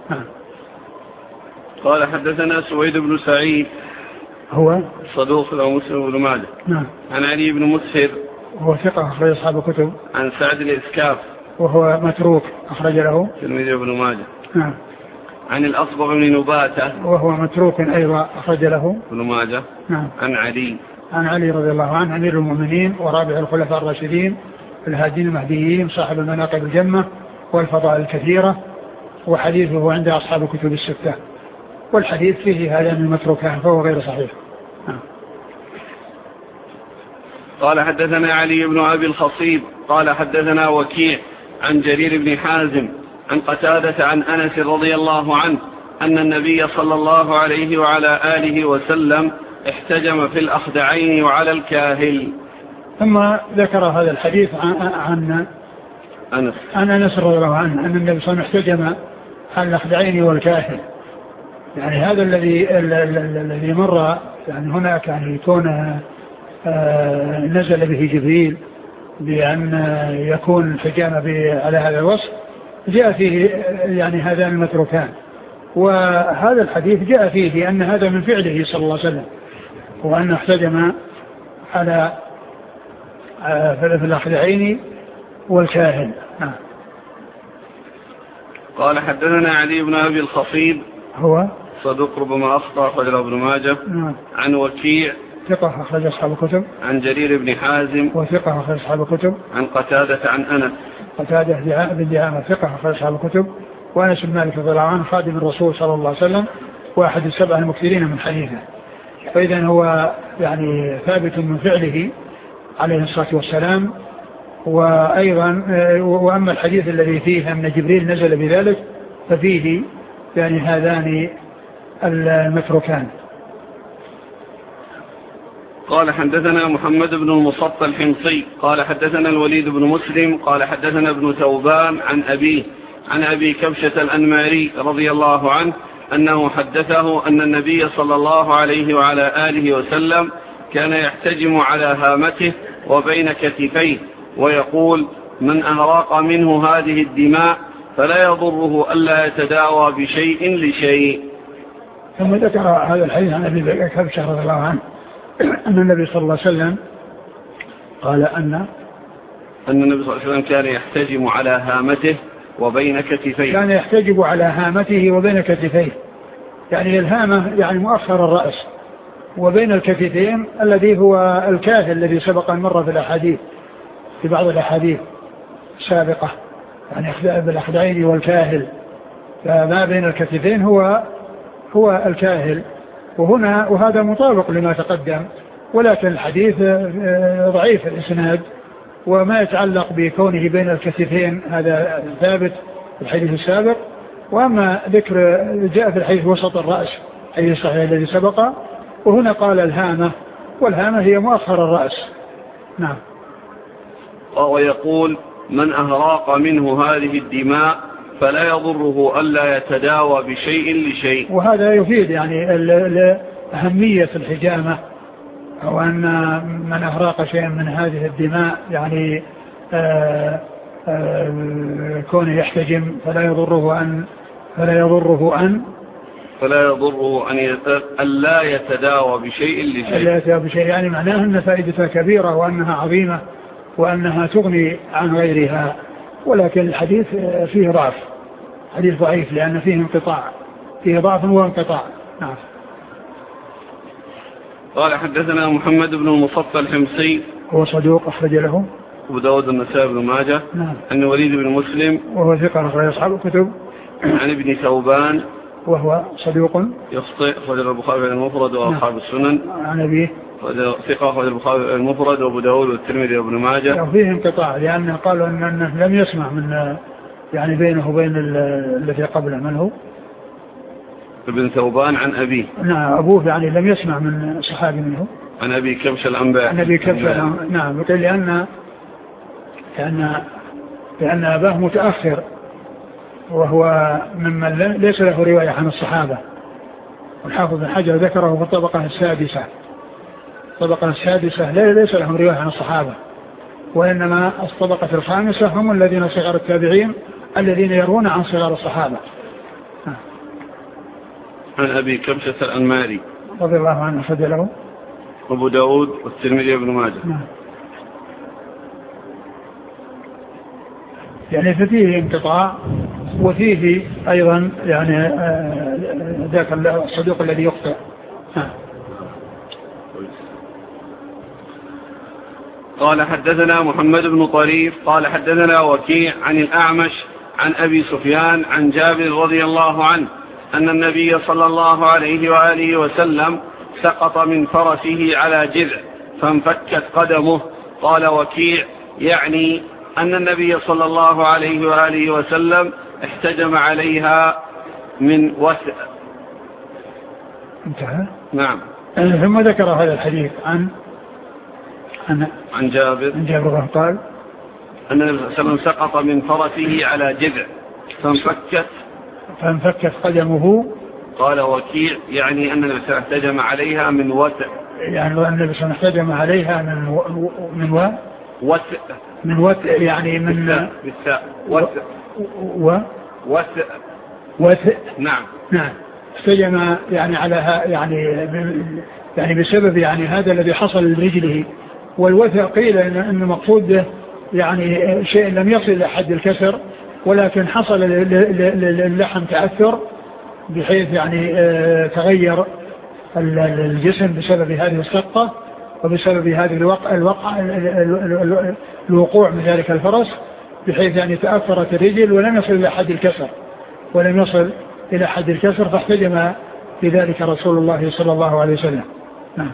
قال حدثنا سويد بن سعيد هو صدوق له مسلم بن ماجه. نعم. عن علي بن مسهر وهو ثقة أخرج أصحاب الكتب. عن سعد الإسكاف وهو متروك أخرج له تلميذ ابن ماجه. نعم. عن الأصبغ بن نباتة وهو متروك أيضا أخرج له ابن ماجه. نعم. عن علي عن علي رضي الله عنه أمير المؤمنين ورابع الخلفاء الراشدين الهادين المهديين صاحب المناقب الجمة والفضائل الكثيرة، وحديثه عند أصحاب الكتب الستة، والحديث فيه هذان المتروكان فهو غير صحيح. نعم. قال حدثنا علي بن أبي الخصيب قال حدثنا وكيع عن جرير بن حازم عن قتادة عن أنس رضي الله عنه أن النبي صلى الله عليه وعلى آله وسلم احتجم في الأخدعين وعلى الكاهل. ثم ذكر هذا الحديث عن عن أنس عن أنس رضي الله عنه أن النبي صلى الله عليه وسلم احتجم على الأخدعين والكاهل. يعني هذا الذي الذي مر يعني هناك يعني يكون نزل به جبريل بأن يكون الحجامة على هذا الوصف، جاء فيه يعني هذان المتروكان، وهذا الحديث جاء فيه بأن هذا من فعله صلى الله عليه وسلم، وأنه احتجم على في الأخدعين والكاهن. قال حدثنا علي بن أبي الخصيب هو صدوق ربما أخطأ أخرجه ابن ماجه. نعم. عن وكيع ثقة أخرج أصحاب الكتب. عن جرير بن حازم وثقة أخرج أصحاب الكتب. عن قتادة عن أنس قتادة بن دعامة ثقة أخرج أصحاب الكتب. وأنس بن مالك رضي الله عنه خادم الرسول صلى الله عليه وسلم وأحد السبع المكثرين من حديثه، فإذا هو يعني ثابت من فعله عليه الصلاة والسلام. وأيضا وأما الحديث الذي فيه أن جبريل نزل بذلك ففيه يعني هذان المتروكان. قال حدثنا محمد بن المصطفى الحمصي قال حدثنا الوليد بن مسلم قال حدثنا ابن ثوبان عن أبيه عن أبي كبشة الأنماري رضي الله عنه أنه حدثه أن النبي صلى الله عليه وعلى آله وسلم كان يحتجم على هامته وبين كتفيه ويقول: من أهراق منه هذه الدماء فلا يضره ألا يتداوى بشيء لشيء. ثم ذكر هذا الحديث عن أبي كبشة رضي الله عنه أن النبي صلى الله عليه وسلم قال أن أن النبي صلى الله عليه وسلم كان يحتجم على هامته وبين كتفيه. كان يحتجب على هامته وبين كتفيه، يعني الهامة يعني مؤخر الرأس، وبين الكتفين الذي هو الكاهل الذي سبق مر في الأحاديث في بعض الأحاديث السابقة، يعني بالأخدعين والكاهل، فما بين الكتفين هو هو الكاهل. وهنا وهذا مطابق لما تقدم، ولكن الحديث ضعيف الإسناد، وما يتعلق بكونه بين الكتفين هذا ثابت في الحديث السابق. وأما ذكر جاء في الحديث وسط الرأس أي الصحيح الذي سبق، وهنا قال الهامة، والهامة هي مؤخر الرأس. نعم. ويقول: من أهراق منه هذه الدماء فلا يضره ألا يتداوى بشيء لشيء. وهذا يفيد يعني أهمية الحجامة، أو أن من أهراق شيئا من هذه الدماء يعني آآ آآ كونه يحتجم فلا يضره أن فلا يضره أن فلا يضره أن ألا يتداوى بشيء لشيء. ألا يتداوى بشيء يعني معناه أن فائدتها كبيرة وأنها عظيمة وأنها تغني عن غيرها، ولكن الحديث فيه ضعف، حديث ضعيف لأن فيه انقطاع، فيه ضعف وانقطاع. نعم. قال حدثنا محمد بن المصطفى الحمصي هو صدوق أخرج له أبو داود النسائي بن ماجه. نعم. عن الوليد بن مسلم وهو ثقة أخرج أصحاب الكتب. عن ابن ثوبان وهو صدوق يخطئ أخرج البخاري المفرد وأصحاب السنن. عن أبيه ثقة أخرج البخاري المفرد وأبو داود والترمذي وابن ماجه. فيه انقطاع لأن قالوا أنه لم يسمع من يعني بينه وبين الذي قبله. من هو؟ ابن ثوبان عن أبيه. نعم أبوه يعني لم يسمع من صحابي منه. عن أبي كبش الأنباري. عن أبي كبش الأنباري نعم. قال لأن لأن لأن أباه متأخر وهو ممن ليس له رواية عن الصحابة. والحافظ بن حجر ذكره في الطبقة السادسة. الطبقة السادسة ليس لهم رواية عن الصحابة، وإنما الطبقة الخامسة هم الذين صغار التابعين الذين يروون عن صغار الصحابة. عن أبي كبشة الأنماري رضي الله عنه فضله أبو داود والترمذي وابن ماجه. نعم. يعني ففيه انقطاع وفيه أيضا يعني ذاك الصدوق الذي يخطئ. قال حدثنا محمد بن طريف قال حدثنا وكيع عن الأعمش عن أبي سفيان عن جابر رضي الله عنه أن النبي صلى الله عليه وآله وسلم سقط من فرسه على جذع فانفكت قدمه. قال وكيع يعني أن النبي صلى الله عليه وآله وسلم احتجم عليها من وثء. انتهى. نعم. ثم ذكر هذا الحديث عن عن, عن جابر عن جابر قال أن النبي صلى الله عليه وسلم سقط من فرسه على جذع فانفكت فانفكت قدمه. قال وكيع يعني أن النبي صلى الله عليه وسلم احتجم عليها من وثء. يعني أن النبي صلى الله عليه وسلم احتجم عليها من و... من و... وثء من وثء يعني من بالثاء وثء و وثء وثء نعم نعم. احتجم يعني على يعني يعني بسبب يعني هذا الذي حصل لرجله. والوثء قيل إن المقصود يعني شيء لم يصل إلى حد الكسر ولكن حصل للحم تأثر بحيث يعني تغير الجسم بسبب هذه السقطة وبسبب هذه الوقع الوقع الوقوع من ذلك الفرس بحيث يعني تأثرت الرجل ولم يصل إلى حد الكسر ولم يصل إلى حد الكسر فاحتجم في ذلك رسول الله صلى الله عليه وسلم. نعم.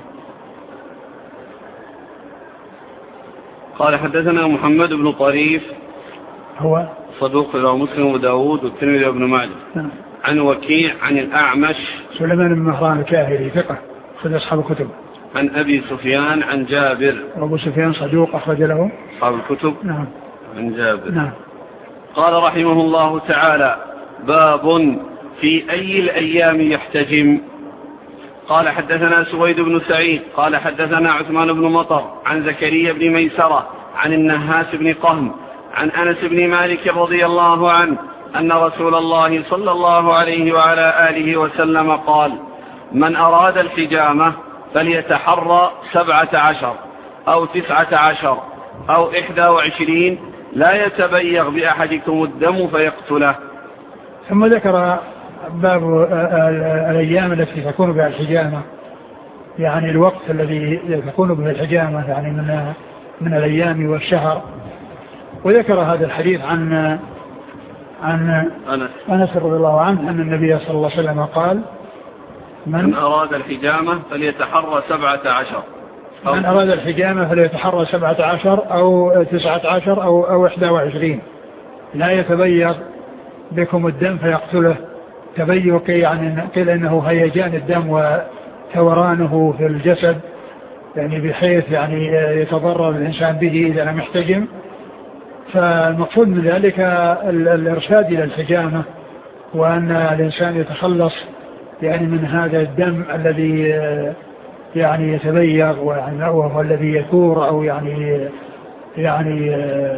قال حدثنا محمد بن طريف هو صدوق رواه مسلم وداود والترمذي وابن ماجه. نعم. عن وكيع عن الأعمش سليمان بن مهران الكاهلي ثقة أخرج أصحاب الكتب. عن أبي سفيان عن جابر. أبو سفيان صدوق أخرج له أصحاب الكتب. نعم. عن جابر. نعم. قال رحمه الله تعالى باب في أي الأيام يحتجم. قال حدثنا سويد بن سعيد قال حدثنا عثمان بن مطر عن زكريا بن ميسرة عن النهاس بن قهم عن أنس بن مالك رضي الله عنه أن رسول الله صلى الله عليه وعلى آله وسلم قال من أراد الحجامة فليتحرى سبعة عشر أو تسعة عشر أو إحدى وعشرين لا يتبيغ بأحدكم الدم فيقتله. ثم ذكر باب الأيام التي تكون بها الحجامة يعني الوقت الذي تكون به الحجامة يعني من من الأيام والشهر. وذكر هذا الحديث عن عن أنس رضي الله عنه أن النبي صلى الله عليه وسلم قال من, من أراد الحجامة فليتحرى سبعة عشر من أراد الحجامة فليتحرى سبعة عشر أو تسعة عشر أو أو إحدى وعشرين لا يتبيض بكم الدم فيقتله. تبيق يعني قيل إنه هيجان الدم وثورانه في الجسد يعني بحيث يعني يتضرر الإنسان به إذا لم يحتجم. فالمقصود من ذلك الإرشاد إلى الحجامة وأن الإنسان يتخلص يعني من هذا الدم الذي يعني يتبيغ وهو الذي يثور أو يعني يعني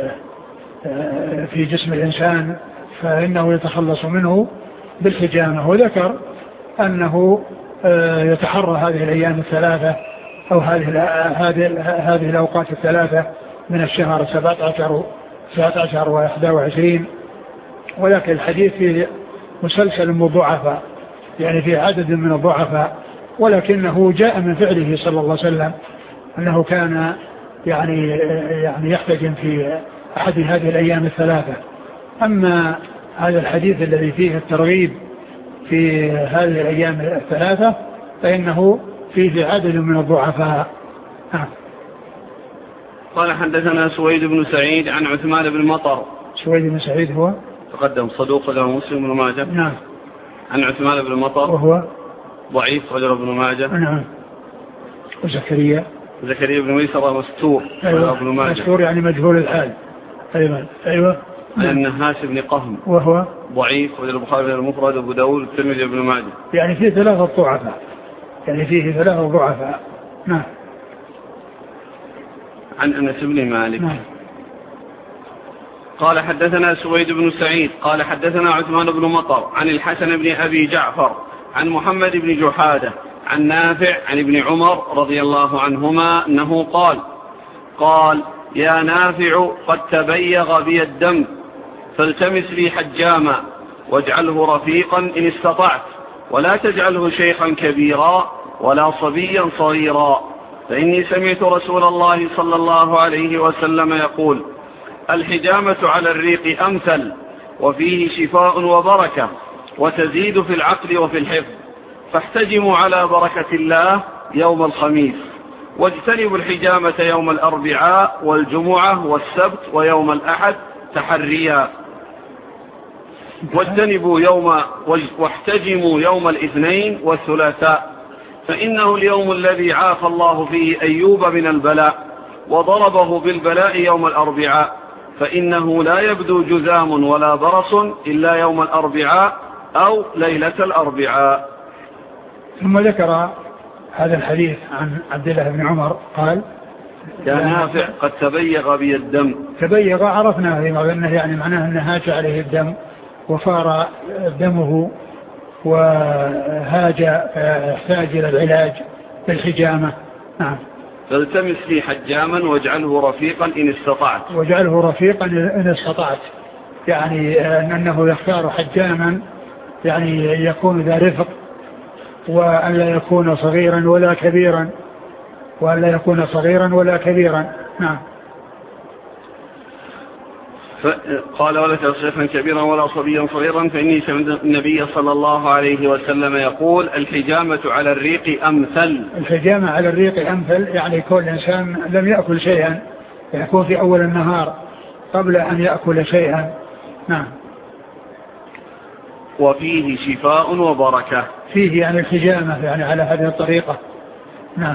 في جسم الإنسان فإنه يتخلص منه بالحجامة. وذكر أنه يتحرى هذه الأيام الثلاثة أو هذه هذه الأوقات الثلاثة من الشهر سبعة عشر سبعة عشر وإحدى وعشرين. ولكن الحديث فيه مسلسل مضاعفة يعني في عدد من الضعفاء ولكنه جاء من فعله صلى الله عليه وسلم أنه كان يعني يعني يحتجم في أحد هذه الأيام الثلاثة. أما هذا الحديث الذي فيه الترغيب في هذه الأيام الثلاثة فإنه فيه عدد من الضعفاء. قال حدثنا سويد بن سعيد عن عثمان بن مطر. سويد بن سعيد هو تقدم صدوق له مسلم بن ماجه. نعم. عن عثمان بن مطر وهو ضعيف رجل ابن ماجه. نعم. وزكريا زكريا بن ميسرة مستور. أيوة مستور يعني مجهول الحال. أيوة أيوة عن النهاس بن قهم وهو ضعيف، وذي البخاري المفرد وابو داود والترمذي بن ماجه. يعني فيه ثلاثة ضعفاء، يعني فيه ثلاثة ضعفاء. نعم. عن أنس بن مالك. نعم. قال حدثنا سويد بن سعيد قال حدثنا عثمان بن مطر عن الحسن بن أبي جعفر عن محمد بن جحادة عن نافع عن ابن عمر رضي الله عنهما أنه قال قال يا نافع قد تبيغ بي الدم فالتمس لي حجاما واجعله رفيقا إن استطعت، ولا تجعله شيخا كبيرا ولا صبيا صغيرا، فإني سمعت رسول الله صلى الله عليه وسلم يقول الحجامة على الريق أمثل، وفيه شفاء وبركة، وتزيد في العقل وفي الحفظ، فاحتجموا على بركة الله يوم الخميس، واجتنبوا الحجامة يوم الأربعاء والجمعة والسبت ويوم الأحد تحريا، واجتنبوا يوم واحتجموا يوم الاثنين والثلاثاء، فإنه اليوم الذي عافى الله فيه أيوب من البلاء وضربه بالبلاء يوم الأربعاء، فإنه لا يبدو جذام ولا برص إلا يوم الأربعاء أو ليلة الأربعاء. ثم ذكر هذا الحديث عن عبد الله بن عمر قال يا نافع قد تبيغ بي الدم. تبيغ عرفنا أنه يعني معناه أنه هاج عليه الدم وفار دمه وهاج فاحتاج إلى العلاج بالحجامة. نعم. فالتمس لي حجاما واجعله رفيقا إن استطعت. واجعله رفيقا إن استطعت، يعني أنه يختار حجاما يعني يكون ذا رفق، وأن لا يكون صغيرا ولا كبيرا، وأن لا يكون صغيرا ولا كبيرا. نعم. قال ولا شيخا كبيرا ولا صبيا صغيرا، فإني سمعت النبي صلى الله عليه وسلم يقول الحجامة على الريق أمثل. الحجامة على الريق أمثل، يعني كل إنسان لم يأكل شيئا يكون في أول النهار قبل أن يأكل شيئا. نعم. وفيه شفاء وبركة. فيه يعني الحجامة يعني على هذه الطريقة. نعم.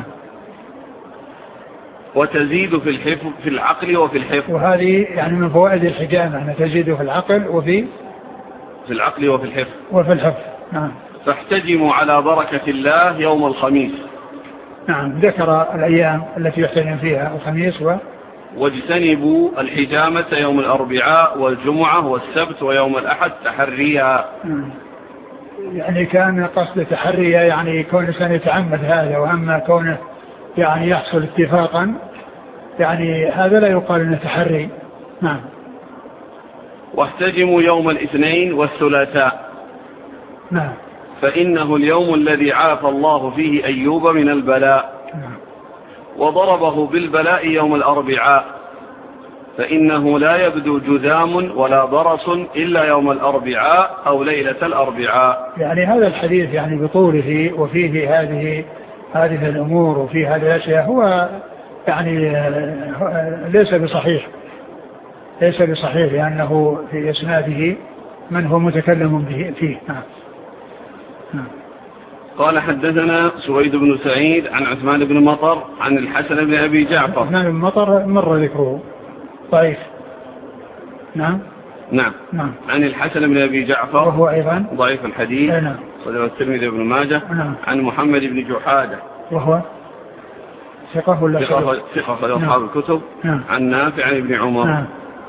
وتزيد في الحفظ في العقل وفي الحفظ. وهذه يعني من فوائد الحجامة أنها تزيد في العقل وفي في العقل وفي الحفظ. وفي الحفظ. نعم. فاحتجموا على بركة الله يوم الخميس. نعم. ذكر الأيام التي يحتجم فيها الخميس و واجتنبوا الحجامة يوم الأربعاء والجمعة والسبت ويوم الأحد تحريها. نعم. يعني كان قصد تحريها يعني كون الإنسان يتعمد هذا، وأما كونه يعني يحصل اتفاقا يعني هذا لا يقال انه تحري. نعم. واحتجموا يوم الاثنين والثلاثاء. نعم. فإنه اليوم الذي عافى الله فيه أيوب من البلاء. نعم. وضربه بالبلاء يوم الأربعاء، فإنه لا يبدو جذام ولا برص إلا يوم الأربعاء أو ليلة الأربعاء. يعني هذا الحديث يعني بطوله وفيه هذه هذه الأمور وفي هذه الأشياء هو يعني ليس بصحيح، ليس بصحيح لأنه في إسناده من هو متكلم به فيه. نعم. نعم. قال حدثنا سويد بن سعيد عن عثمان بن مطر عن الحسن بن أبي جعفر. عثمان بن مطر مر ذكره ضعيف. نعم. نعم. نعم. عن الحسن بن أبي جعفر وهو أيضا ضعيف الحديث. نعم. صدر الترمذي بن ماجه. نعم. عن محمد بن جحادة وهو ثقة ولا ثقة ثقة في أصحاب الكتب. نعم. عن نافع عن ابن عمر. نعم.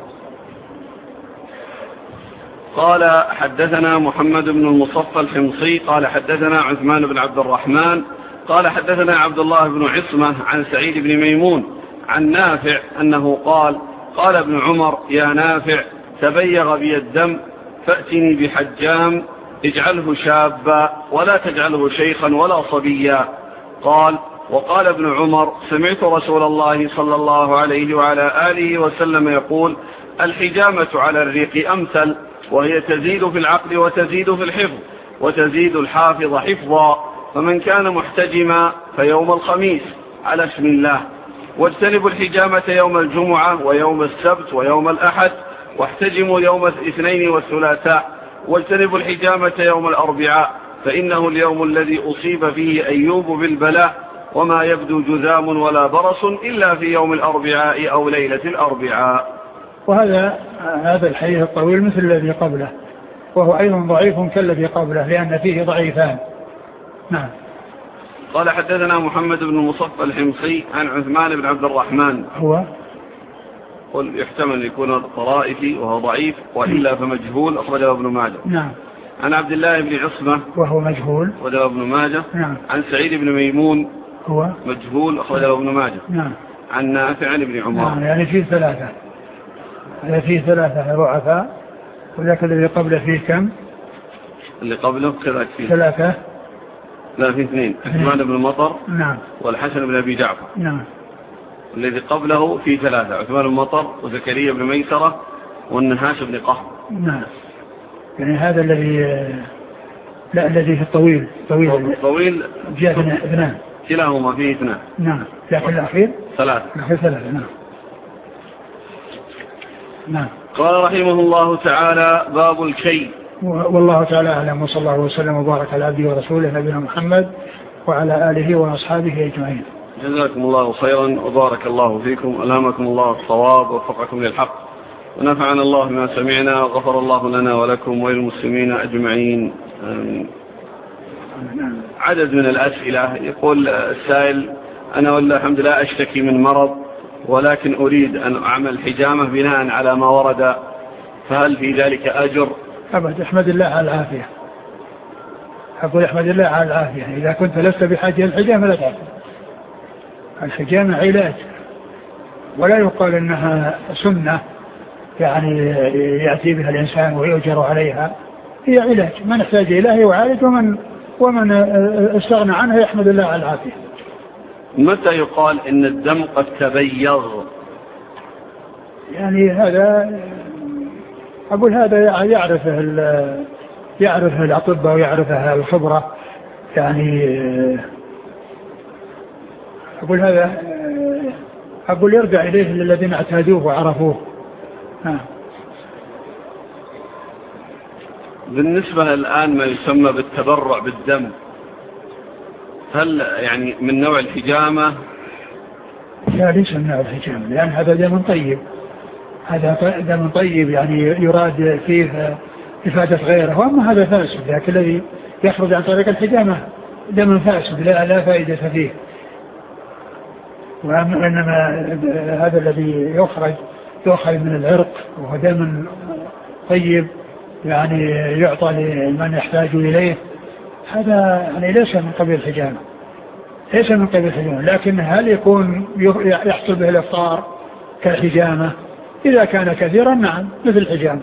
قال حدثنا محمد بن المصفى الحمصي قال حدثنا عثمان بن عبد الرحمن قال حدثنا عبد الله بن عصمة عن سعيد بن ميمون عن نافع أنه قال قال ابن عمر يا نافع تبيغ بي الدم فأتني بحجام اجعله شابا ولا تجعله شيخا ولا صبيا. قال وقال ابن عمر سمعت رسول الله صلى الله عليه وعلى آله وسلم يقول الحجامة على الريق أمثل، وهي تزيد في العقل وتزيد في الحفظ وتزيد الحافظ حفظا، فمن كان محتجما فيوم الخميس على اسم الله، واجتنبوا الحجامة يوم الجمعة ويوم السبت ويوم الأحد، واحتجموا يوم الاثنين والثلاثاء، واجتنبوا الحجامة يوم الأربعاء، فإنه اليوم الذي أصيب فيه أيوب بالبلاء وما يبدو جذام ولا برص إلا في يوم الأربعاء أو ليلة الأربعاء. وهذا هذا الحديث الطويل مثل الذي قبله، وهو أيضا ضعيف كالذي قبله لأن فيه ضعيفان. نعم. قال حدثنا محمد بن المصفى الحمصي عن عثمان بن عبد الرحمن، هو قل يحتمل يكون الطرائفي وهو ضعيف، وإلا فمجهول أخرجه ابن ماجه. نعم. عن عبد الله بن عصمة وهو مجهول أخرجه ابن ماجه. نعم. عن سعيد بن ميمون هو مجهول أخرجه ابن ماجه. نعم. عن نافع عن ابن عمر. نعم. يعني فيه ثلاثة، يعني فيه ثلاثة ضعفاء، وذاك الذي قبله فيه كم؟ اللي قبله كذلك فيه ثلاثة. لا فيه اثنين، عثمان بن مطر. نعم. والحسن بن أبي جعفر. نعم. الذي قبله فيه ثلاثة، عثمان بن مطر وزكريا بن ميسرة والنهاش بن قهر. نعم. يعني هذا الذي لا الذي في الطويل طويل الطويل جاء اثنان، كلاهما فيه اثنان. نعم. لكن الأخير ثلاثة. الأخير ثلاثة. نعم. نعم. قال رحمه الله تعالى: باب الكي. والله تعالى أعلم، وصلى الله وسلم وبارك على عبده ورسوله نبينا محمد وعلى آله وأصحابه أجمعين. جزاكم الله خيرا وبارك الله فيكم، ألهمكم الله الصواب ووفقكم للحق، ونفعنا الله بما سمعنا، وغفر الله لنا ولكم وللمسلمين أجمعين. عدد من الأسئلة. يقول السائل: أنا والله الحمد لله أشتكي من مرض، ولكن أريد أن أعمل حجامة بناء على ما ورد، فهل في ذلك أجر؟ أبدا، احمد الله على العافية. أقول احمد الله على العافية. إذا كنت لست بحاجة الحجامة لا تعمل. الحجامة علاج، ولا يقال أنها سنة يعني يأتي بها الإنسان ويؤجر عليها. هي علاج، من احتاج إليه يعالج، ومن ومن استغنى عنها يحمد الله على العافية. متى يقال إن الدم قد تبيض؟ يعني هذا أقول هذا يعرفه يعرفه الأطباء ويعرفه الخبرة. يعني أقول هذا أقول يرجع إليه الذين اعتادوه وعرفوه. ها. بالنسبة الآن ما يسمى بالتبرع بالدم، هل يعني من نوع الحجامة؟ لا، ليس من نوع الحجامة، لأن هذا دم طيب، هذا دم طيب يعني يراد فيه إفادة غيره، وأما هذا فاسد، لكن الذي يخرج عن طريق الحجامة دم فاسد لا, لا فائدة فيه. وإنما هذا الذي يخرج يخرج من العرق وهو دم طيب يعني يعطى لمن يحتاج إليه، هذا يعني ليس من قبيل الحجامة، ليس من قبيل الحجامة. لكن هل يكون يحصل به الإفطار كالحجامة؟ إذا كان كثيرا نعم، مثل الحجامة.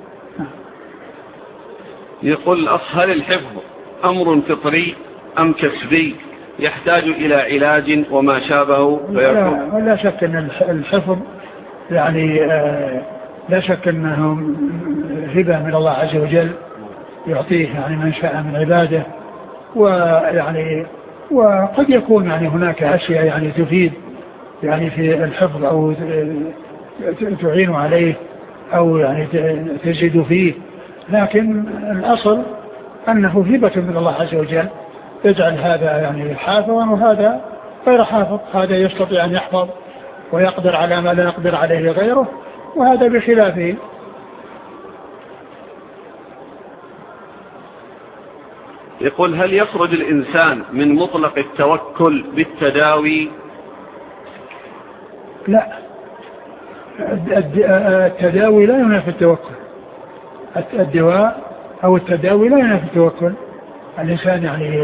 يقول الأخ: هل الحفظ أمر فطري أم كسبي يحتاج إلى علاج وما شابه؟ لا, لا شك أن الحفظ يعني آه لا شك أنه هبة من الله عز وجل يعطيه يعني من شاء من عباده، ويعني وقد يكون يعني هناك أشياء يعني تفيد يعني في الحفظ أو تعين عليه أو يعني تزيد فيه، لكن الأصل أنه هبة من الله عز وجل يجعل هذا يعني حافظا وهذا غير حافظ، هذا يستطيع أن يحفظ ويقدر على ما لا يقدر عليه غيره، وهذا بخلافه. يقول: هل يخرج الإنسان من مطلق التوكل بالتداوي؟ لا، التداوي لا ينافي التوكل، الدواء أو التداوي لا ينافي التوكل. الإنسان يعني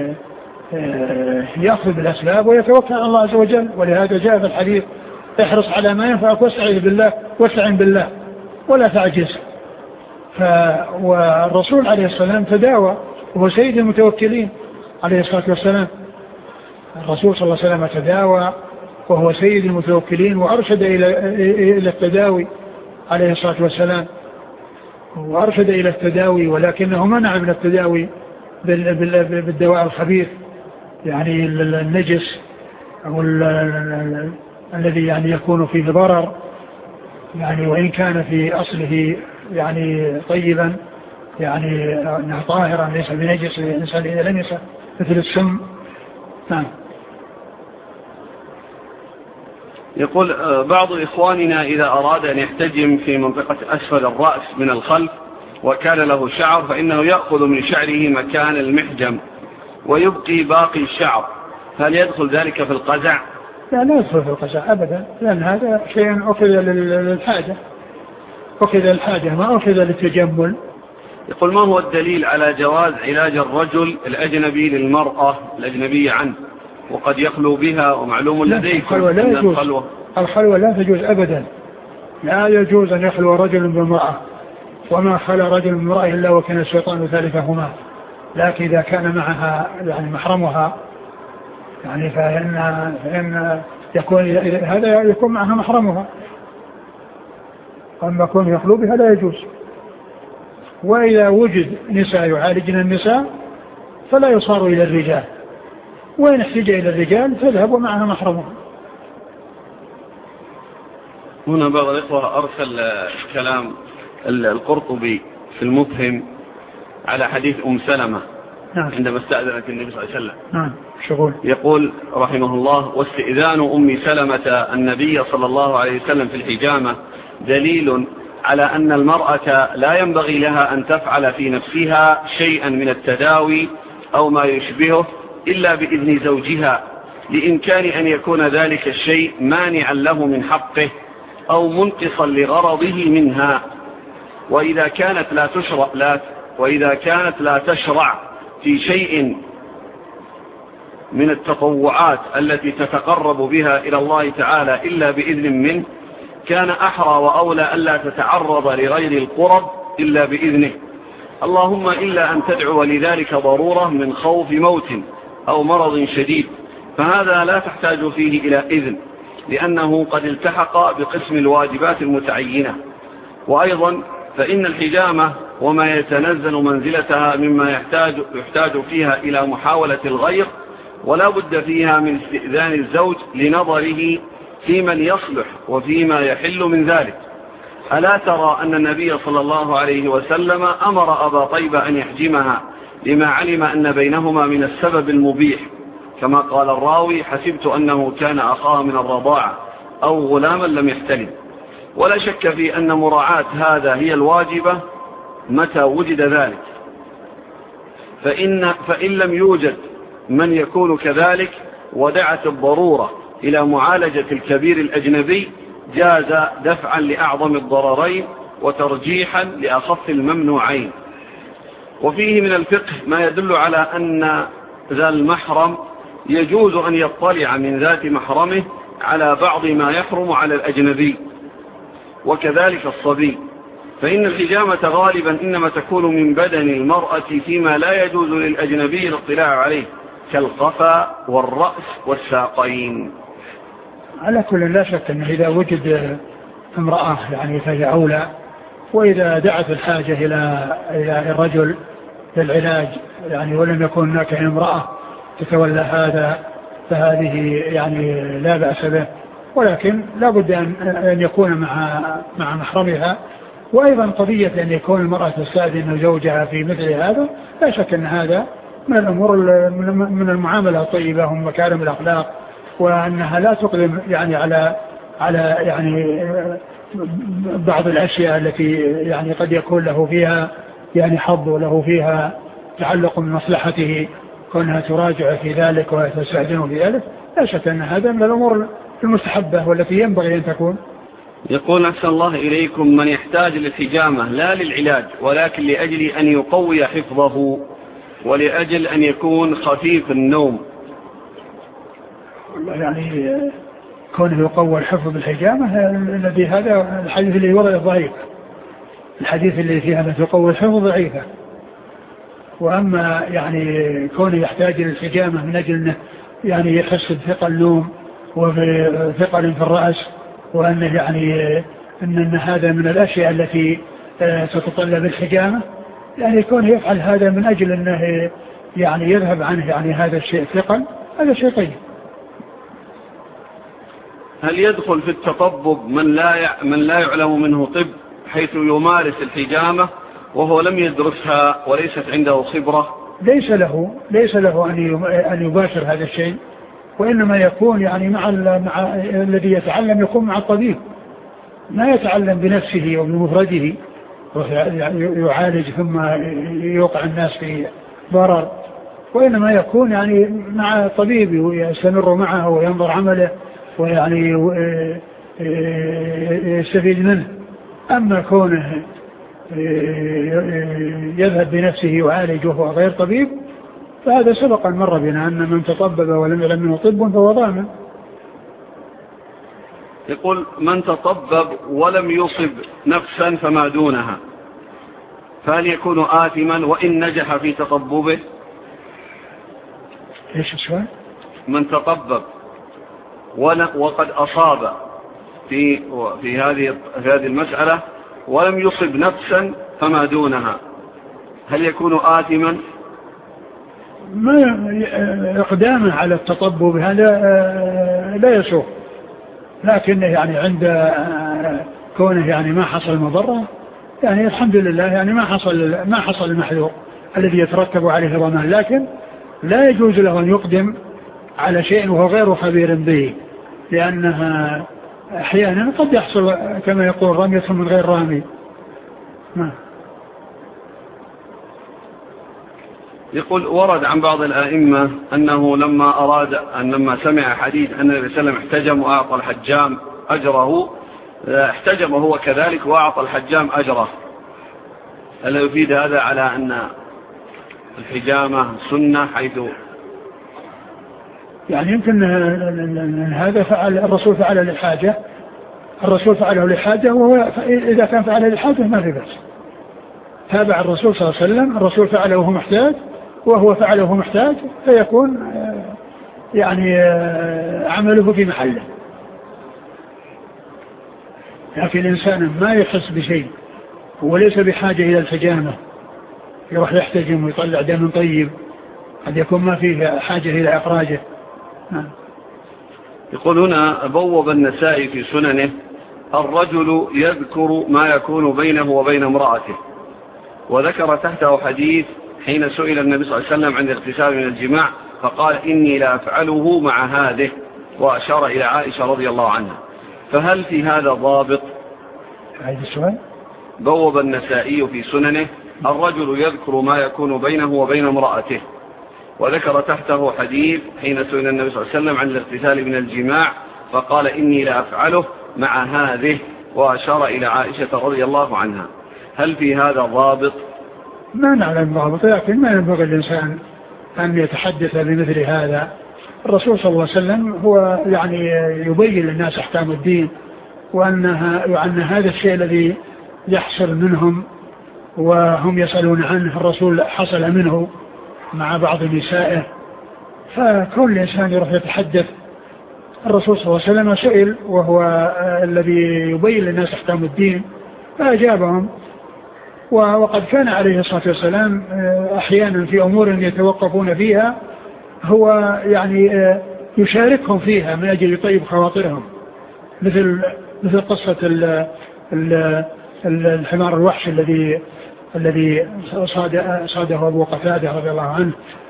يأخذ بالأسباب ويتوكل على الله عز وجل، ولهذا جاء في الحديث: احرص على ما ينفعك واستعذ بالله واستعن بالله ولا تعجز. والرسول عليه السلام تداوى وهو سيد المتوكلين عليه الصلاة والسلام. الرسول صلى الله عليه وسلم تداوى وهو سيد المتوكلين وأرشد إلى إلى التداوي عليه الصلاة والسلام، وأرشد إلى التداوي، ولكنه منع من التداوي بالدواء الخبيث يعني النجس أو الذي يعني يكون فيه ضرر، يعني وإن كان في أصله يعني طيبا يعني أنه طاهرا ليس بنجس الإنسان إذا لم يسه مثل السم. نعم. يقول بعض إخواننا إذا أراد أن يحتجم في منطقة أسفل الرأس من الخلف وكان له شعر فإنه يأخذ من شعره مكان المحجم ويبقي باقي الشعر، هل يدخل ذلك في القزع؟ لا لا يدخل في القزع أبدا، لأن هذا شيء أخذ للحاجة، أخذ للحاجة ما أخذ للتجمل. يقول ما هو الدليل على جواز علاج الرجل الأجنبي للمرأة الأجنبية عنه وقد يخلو بها ومعلوم لديكم الخلوة لا يجوز. الخلوة. الخلوة لا تجوز أبدا، لا يجوز أن يخلو رجل بامرأة، وما خلى رجل بامرأة إلا وكان الشيطان ثالثهما، لكن إذا كان معها يعني محرمها يعني فإن, فإن يكون هذا يكون معها محرمها، أما يكون يخلو بها لا يجوز. وإذا وجد نساء يعالجن النساء فلا يصار إلى الرجال، وإن احتج إلى الرجال تذهب ومعها محرمها. هنا بعض الإخوة أرسل كلام القرطبي في المفهم على حديث أم سلمة. نعم. عندما استأذنت النبي صلى الله عليه وسلم. نعم. شغول. يقول رحمه الله: واستئذان أم سلمة النبي صلى الله عليه وسلم في الحجامة دليل على أن المرأة لا ينبغي لها أن تفعل في نفسها شيئا من التداوي أو ما يشبهه إلا بإذن زوجها، لإمكان أن يكون ذلك الشيء مانعا له من حقه أو منقصا لغرضه منها. وإذا كانت لا تشرع لا وإذا كانت لا تشرع في شيء من التطوعات التي تتقرب بها إلى الله تعالى إلا بإذن منه، كان أحرى وأولى ألا تتعرض لغير القرب إلا بإذنه، اللهم إلا أن تدعو لذلك ضرورة من خوف موت أو مرض شديد، فهذا لا تحتاج فيه إلى إذن لأنه قد التحق بقسم الواجبات المتعينة. وأيضا فإن الحجامة وما يتنزل منزلتها مما يحتاج, يحتاج فيها إلى محاولة الغير، ولا بد فيها من استئذان الزوج لنظره في من يصلح وفيما يحل من ذلك. ألا ترى أن النبي صلى الله عليه وسلم أمر أبا طيبة أن يحجمها لما علم أن بينهما من السبب المبيح، كما قال الراوي: حسبت أنه كان أخاه من الرضاعة أو غلاما لم يحتلم. ولا شك في أن مراعاة هذا هي الواجبة متى وجد ذلك، فإن, فإن لم يوجد من يكون كذلك ودعت الضرورة إلى معالجة الكبير الأجنبي، جاز دفعا لأعظم الضررين وترجيحا لأخف الممنوعين. وفيه من الفقه ما يدل على أن ذا المحرم يجوز أن يطلع من ذات محرمه على بعض ما يحرم على الأجنبي، وكذلك الصبي، فإن الحجامة غالبا إنما تكون من بدن المرأة فيما لا يجوز للأجنبي الاطلاع عليه كالقفا والرأس والساقين. على كل لا شك أنه إذا وجد امرأة يعني فهي أولى، وإذا دعت الحاجة إلى إلى الرجل للعلاج يعني ولم يكن هناك امرأة تتولى هذا فهذه يعني لا بأس به، ولكن لا بد أن يكون مع مع محرمها. وأيضا قضية أن يكون المرأة تستأذن زوجها في مثل هذا لا شك أن هذا من الأمور من المعاملة الطيبة ومكارم الأخلاق، وأنها لا تقدم يعني على على يعني بعض الأشياء التي يعني قد يكون له فيها يعني حظ وله فيها تعلق من مصلحته، كونها تراجع في ذلك وتستأذن في ذلك. لا شك أن هذا من الأمور المستحبة والتي ينبغي أن تكون. يقول أحسن الله إليكم: من يحتاج للحجامة لا للعلاج ولكن لأجل أن يقوي حفظه ولأجل أن يكون خفيف النوم، يعني كونه يقوى الحفظ بالحجامة الذي هذا الحديث اللي ورد ضعيف، الحديث اللي فيه هذا تقوى الحفظ ضعيفة. وأما يعني كونه يحتاج للحجامة من أجل أنه يعني يحس بثقل النوم وثقل في الرأس، وأنه يعني أن, أن هذا من الأشياء التي تتطلب الحجامة، يعني كونه يفعل هذا من أجل أنه يعني يذهب عنه يعني هذا الشيء ثقل، هذا شيء طيب. هل يدخل في التطبب من لا من لا يعلم منه طب حيث يمارس الحجامة وهو لم يدرسها وليست عنده خبرة؟ ليس له ليس له أن أن يباشر هذا الشيء، وإنما يكون يعني مع, مع الذي يتعلم يكون مع الطبيب، ما يتعلم بنفسه وبمفرده يعالج ثم يوقع الناس في ضرر، وإنما يكون يعني مع الطبيب يستمر معه وينظر عمله ويعني يستفيد منه. أما كونه يذهب بنفسه يعالج وهو غير طبيب فهذا سبق أن مر بنا أن من تطبب ولم يعلم منه طب فهو ضامن. يقول من تطبب ولم يصب نفسا فما دونها فهل يكون آثما وإن نجح في تطببه؟ ايش السؤال؟ من تطبب وقد أصاب في في هذه في هذه المسألة ولم يصب نفسا فما دونها هل يكون آثما؟ ما إقدامه على التطبب هذا لا يسوء، لكنه يعني عند كونه يعني ما حصل مضرة يعني الحمد لله يعني ما حصل ما حصل المحذور الذي يترتب عليه ضمان، لكن لا يجوز له أن يقدم على شيء وهو غير خبير به، لأنها أحيانا قد يحصل كما يقول رمية من غير رامي. ما يقول ورد عن بعض الآئمة أنه لما أراد أن لما سمع حديث أن النبي صلى الله عليه وسلم احتجم وأعطى الحجام أجره احتجم هو كذلك وأعطى الحجام أجره، ألا يفيد هذا على أن الحجامة سنة حيث يعني يمكن هذا فعل الرسول فعله للحاجة الرسول فعله للحاجة وهو إذا كان فعله للحاجة ما في بأس، تابع الرسول صلى الله عليه وسلم، الرسول فعله وهو محتاج وهو فعله وهو محتاج فيكون يعني عمله في محله. لكن الإنسان ما يحس بشيء وليس بحاجة إلى الحجامة يروح يحتجم ويطلع دم طيب قد يكون ما فيه حاجة إلى إخراجه. يقول هنا بوب النسائي في سننه الرجل يذكر ما يكون بينه وبين امرأته، وذكر تحته حديث حين سئل النبي صلى الله عليه وسلم عن الاغتسال من الجماع فقال إني لا أفعله مع هذه، وأشار إلى عائشة رضي الله عنها، فهل في هذا ضابط؟ هذا السؤال بوب النسائي في سننه الرجل يذكر ما يكون بينه وبين امرأته، وذكر تحته حديث حين سئل النبي صلى الله عليه وسلم عن الاغتسال من الجماع فقال إني لا أفعله مع هذه، وأشار إلى عائشة رضي الله عنها، هل في هذا ضابط؟ ما نعلم ضابط، لكن ما ينبغي الإنسان أن يتحدث بمثل هذا. الرسول صلى الله عليه وسلم هو يعني يبين للناس أحكام الدين، وأنها وأن هذا الشيء الذي يحصل منهم وهم يسألون عنه الرسول حصل منه مع بعض نسائه، فكل إنسان يروح يتحدث. الرسول صلى الله عليه وسلم سئل وهو الذي يبين للناس أحكام الدين فأجابهم، وقد كان عليه الصلاة والسلام أحيانا في أمور يتوقفون فيها هو يعني يشاركهم فيها من أجل يطيب خواطرهم، مثل مثل قصة ال ال الحمار الوحش الذي الذي صاد صاده أبو قتادة رضي الله عنه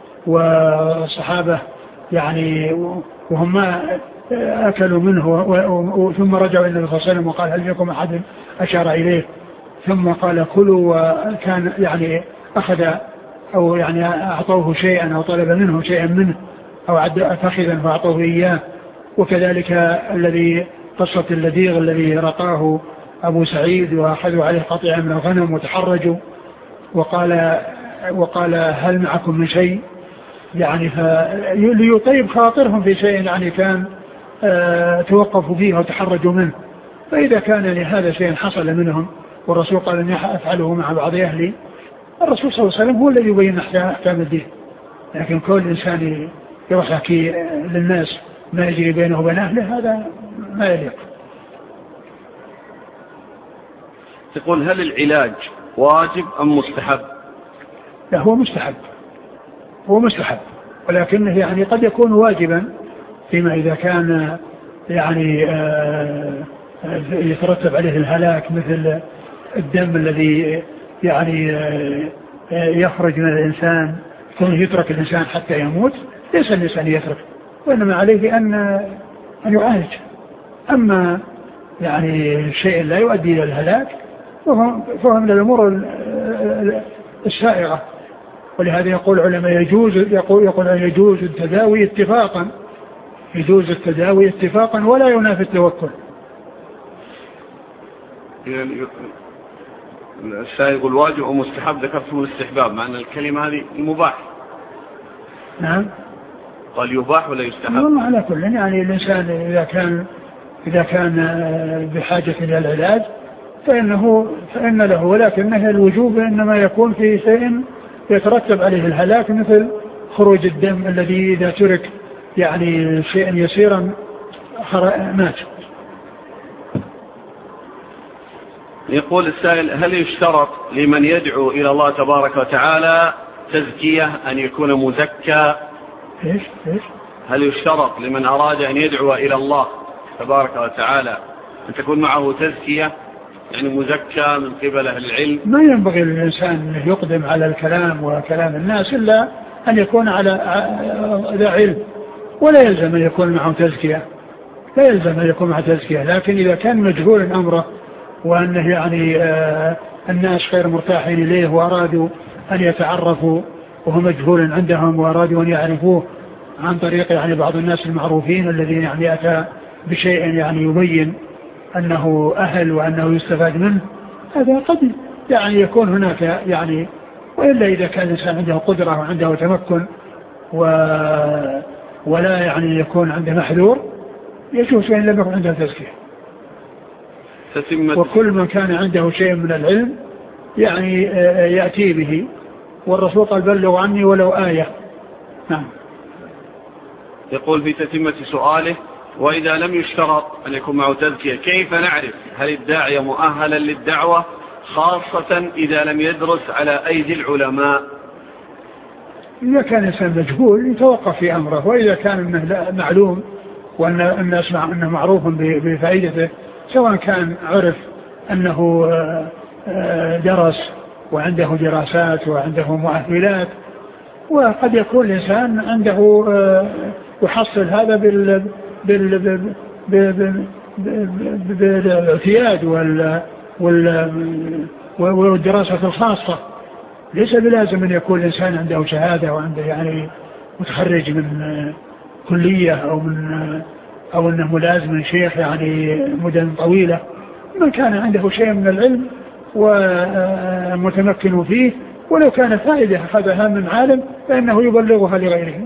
والصحابة يعني وهم ما أكلوا منه، ثم رجعوا إلى النبي صلى الله عليه وسلم وقال هل لكم أحد أشار إليه، ثم قال كلوا، وكان يعني أخذ أو يعني أعطوه شيئا أو طلب منه شيئا منه أو عد فخذا فأعطوه إياه. وكذلك الذي قصة اللذيغ الذي رقاه أبو سعيد وأخذوا عليه قطيعا من الغنم وتحرجوا وقال وقال هل معكم من شيء، يعني ليطيب خاطرهم في شيء يعني كان آه توقفوا فيه وتحرجوا منه. فإذا كان لهذا شيء حصل منهم والرسول قال أن أفعله مع بعض أهلي، الرسول صلى الله عليه وسلم هو الذي يبين أحكام الدين، لكن كل إنسان يروح يحكي للناس ما يجري بينه وبين أهله هذا ما يليق. تقول هل العلاج واجب أم مستحب؟ لا هو مستحب، هو مستحب، ولكنه يعني قد يكون واجبا فيما إذا كان يعني يترتب عليه الهلاك، مثل الدم الذي يعني يخرج من الإنسان ثم يترك الإنسان حتى يموت، ليس الإنسان يترك وإنما عليه أن أن يعالج. أما يعني شيء لا يؤدي إلى الهلاك فهم, فهم من الأمور السائغة. ولهذا يقول العلماء يجوز يقول يقول يجوز التداوي اتفاقا، يجوز التداوي اتفاقا ولا ينافي التوكل. يعني السائغ الواجب ومستحب ذكرته الاستحباب، مع أن الكلمة هذه المباح. نعم. قال يباح ولا يستحب؟ والله على كل يعني الإنسان إذا كان إذا كان بحاجة إلى العلاج فإنه فإن له، ولكنه الوجوب إنما يكون في شيء يترتب عليه الهلاك، مثل خروج الدم الذي إذا ترك يعني شيئا يسيرا مات. يقول السائل: هل يشترط لمن يدعو إلى الله تبارك وتعالى تزكية أن يكون مزكى؟ إيش إيش؟ هل يشترط لمن أراد أن يدعو إلى الله تبارك وتعالى أن تكون معه تزكية، يعني مزكى من قبل أهل العلم؟ ما ينبغي للإنسان أن يقدم على الكلام وكلام الناس إلا أن يكون على ذا علم، ولا يلزم أن يكون معه تزكية، لا يلزم أن يكون معه تزكية. لكن إذا كان مجهول أمره وأنه يعني آه الناس غير مرتاحين إليه وأرادوا أن يتعرفوا وهو مجهول عندهم وأرادوا أن يعرفوه عن طريق يعني بعض الناس المعروفين الذين يعني أتى بشيء يعني يبين أنه أهل وأنه يستفاد منه، هذا قد يعني يكون هناك يعني. وإلا إذا كان الإنسان عنده قدرة وعنده تمكن و ولا يعني يكون عنده محذور يجوز أن لم يكن عنده تزكية. وكل من كان عنده شيء من العلم يعني يأتي به، والرسول قال بلغوا عني ولو آية. نعم. يقول في تتمة سؤاله: وإذا لم يشترط أن يكون معه تزكية كيف نعرف هل الداعية مؤهلا للدعوة، خاصة إذا لم يدرس على أيدي العلماء؟ إذا كان إنسان مجهول يتوقف في أمره، وإذا كان إنه معلوم وأن الناس مع أنه معروف بفائدته، سواء كان عرف أنه درس وعنده دراسات وعنده مؤهلات، وقد يكون الإنسان عنده يحصل هذا بال بال بالاعتياد والدراسة الخاصة. ليس بلازم أن يكون الإنسان عنده شهادة وعنده يعني متخرج من كلية أو من أو أنه ملازم من شيخ يعني مدن طويلة. من كان عنده شيء من العلم ومتمكن فيه، ولو كان فائدة أخذها من عالم فإنه يبلغها لغيره.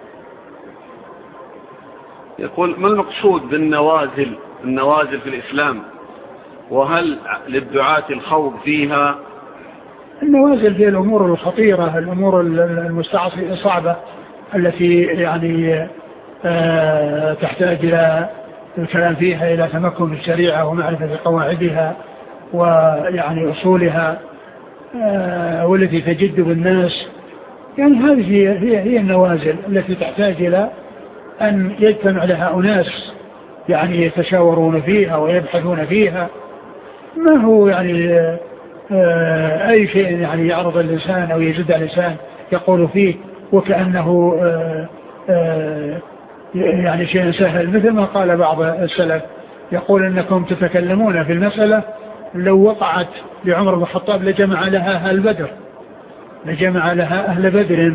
يقول: ما المقصود بالنوازل النوازل في الإسلام، وهل للدعاة الخوض فيها؟ النوازل هي الأمور الخطيرة، الأمور الصعبة التي يعني آه تحتاج إلى الكلام فيها إلى تمكن الشريعة ومعرفة قواعدها ويعني أصولها آه والتي تجد بالناس. يعني هذه هي, هي, هي النوازل التي تحتاج إلى أن يجتمع لها أناس يعني يتشاورون فيها ويبحثون فيها. ما هو يعني آه أي شيء يعني يعرض الإنسان أو يجد الإنسان يقول فيه وكأنه آه آه يعني شيء سهل، مثل ما قال بعض السلف يقول إنكم تتكلمون في المسألة لو وقعت لعمر بن الخطاب لجمع لها أهل بدر لجمع لها أهل بدر.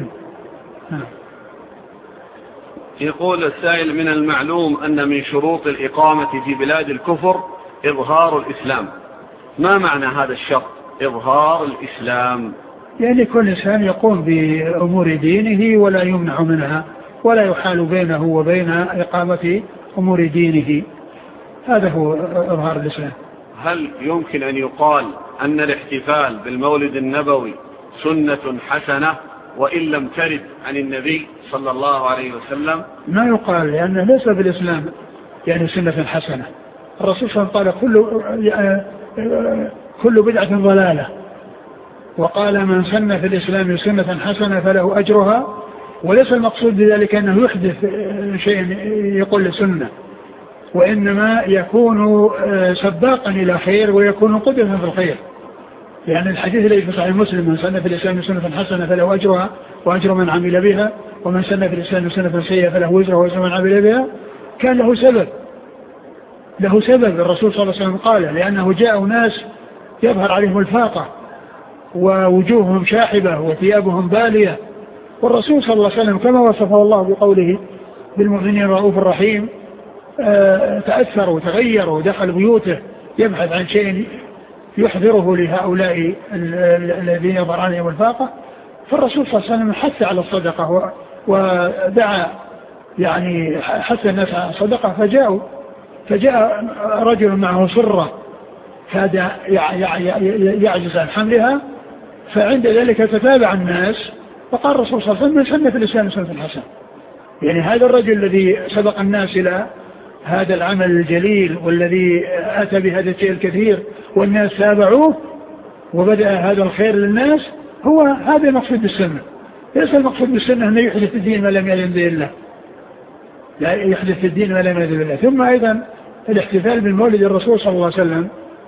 يقول السائل: من المعلوم أن من شروط الإقامة في بلاد الكفر إظهار الإسلام، ما معنى هذا الشرط إظهار الإسلام؟ يعني كل إنسان يقوم بأمور دينه ولا يمنع منها ولا يحال بينه وبين إقامة أمور دينه، هذا هو إظهار الإسلام. هل يمكن أن يقال أن الاحتفال بالمولد النبوي سنة حسنة وإن لم ترد عن النبي صلى الله عليه وسلم؟ ما يقال، لأنه ليس بالإسلام يعني سنة حسنة. الرسول صلى الله عليه وسلم قال كل كل بدعة ضلالة، وقال من سن في الإسلام سنة حسنة فله أجرها، وليس المقصود بذلك أنه يحدث شيء يقول لسنة، وإنما يكون سباقا إلى خير ويكون قدوة في الخير. لأن الحديث الذي في صحيح مسلم: من سن في الإسلام سنة حسنة فله أجرها وأجر من عمل بها ومن سن في الإسلام سنة سيئة فله وزر ووزر من عمل بها، كان له سبب له سبب الرسول صلى الله عليه وسلم قال، لأنه جاء ناس يظهر عليهم الفاقة ووجوههم شاحبة وثيابهم بالية، والرسول صلى الله عليه وسلم كما وصفه الله بقوله بالمؤمنين رؤوف الرحيم تأثر وتغير ودخل بيوته يبحث عن شيء يحضره لهؤلاء الذين يظهر عليهم الفاقة. فالرسول صلى الله عليه وسلم حث على الصدقة ودعا يعني حث الناس على الصدقة، فجاءوا فجاء رجل معه صرة كاد يعجز عن حملها، فعند ذلك تتابع الناس فقال الرسول صلى الله عليه وسلم من سن في الإسلام سنة حسنة. يعني هذا الرجل الذي سبق الناس إلى هذا العمل الجليل والذي أتى بهذا الشيء الكثير والناس تابعوه وبدأ هذا الخير للناس، هو هذا المقصود بالسنة. ليس المقصود بالسنة أنه يحدث الدين ما لم يأذن به الله، لا يحدث الدين ما لم يأذن به الله. ثم أيضا الاحتفال بالمولد الرسول صلى الله عليه وسلم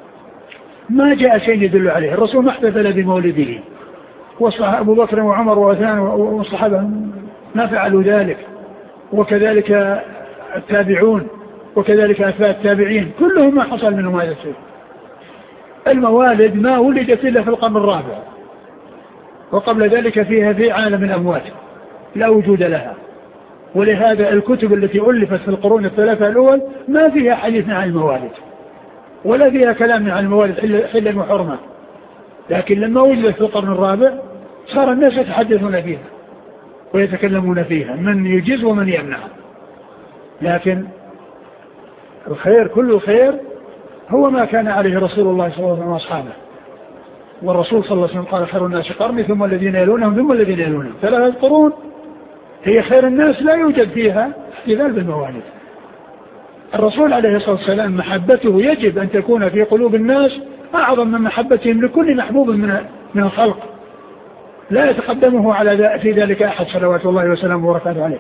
ما جاء شيء يدل عليه، الرسول ما احتفل بمولده، أبو بكر وعمر وعثمان والصحابة ما فعلوا ذلك، وكذلك التابعون وكذلك أتباع التابعين كلهم ما حصل منهم هذا الشيء. الموالد ما ولدت إلا في القرن الرابع، وقبل ذلك فيها في عالم الأموات لا وجود لها، ولهذا الكتب التي ألفت في القرون الثلاثة الأول ما فيها حديث عن الموالد ولا فيها كلام عن الموالد حلا وحرمة، لكن لما وجدت في القرن الرابع صار الناس يتحدثون فيها ويتكلمون فيها، من يجيز ومن يمنع. لكن الخير كل الخير هو ما كان عليه رسول الله صلى الله عليه وسلم وأصحابه، والرسول صلى الله عليه وسلم قال خير الناس قرني ثم الذين يلونهم ثم الذين يلونهم، ثلاثة قرون هي خير الناس لا يوجد فيها احتفال بالموالد. الرسول عليه الصلاة والسلام محبته يجب أن تكون في قلوب الناس أعظم من محبتهم لكل محبوب من من الخلق، لا يتقدمه على في ذلك أحد صلوات الله وسلامه وبركاته عليه،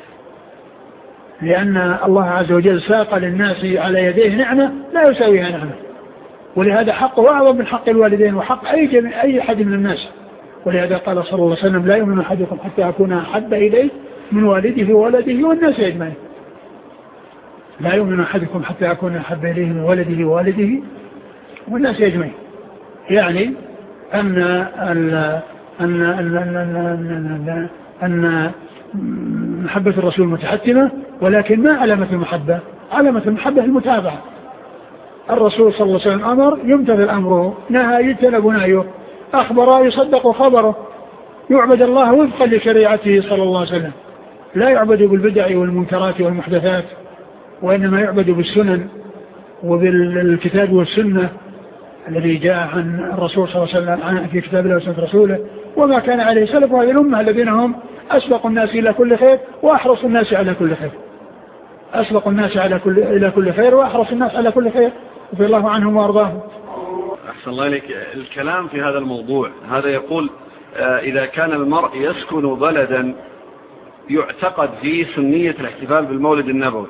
لأن الله عز وجل ساق للناس على يديه نعمة لا يساويها نعمة، ولهذا حقه أعظم من حق الوالدين وحق أي جميع أي أحد من الناس. ولهذا قال صلى الله عليه وسلم لا يؤمن أحدكم حتى أكون أحب إليه من والده وولده والناس أجمعين. لا يؤمن أحدكم حتى أكون أحب إليه من ولده ووالده والناس أجمعين، يعني أن أن أن أن أن محبة الرسول متحتمة، ولكن ما علامة المحبة؟ علامة المحبة المتابعة. الرسول صلى الله عليه وسلم أمر يمتثل أمره، نهى يجتنب نهيه، أخبر يصدق خبره، يعبد الله وفقا لشريعته صلى الله عليه وسلم، لا يعبد بالبدع والمنكرات والمحدثات، وإنما يعبد بالسنن وبالكتاب والسنة الذي جاء عن الرسول صلى الله عليه وسلم في كتاب الله وسنة رسوله، وما كان عليه سلف هذه الأمة الذين هم أسبق الناس إلى كل خير وأحرص الناس على كل خير، أسبق الناس على كل إلى كل خير وأحرص الناس على كل خير، وفي الله عنهم وأرضاهم. أحسن الله إليك. الكلام في هذا الموضوع هذا يقول إذا كان المرء يسكن بلدا يعتقد فيه سنية الاحتفال بالمولد النبوي،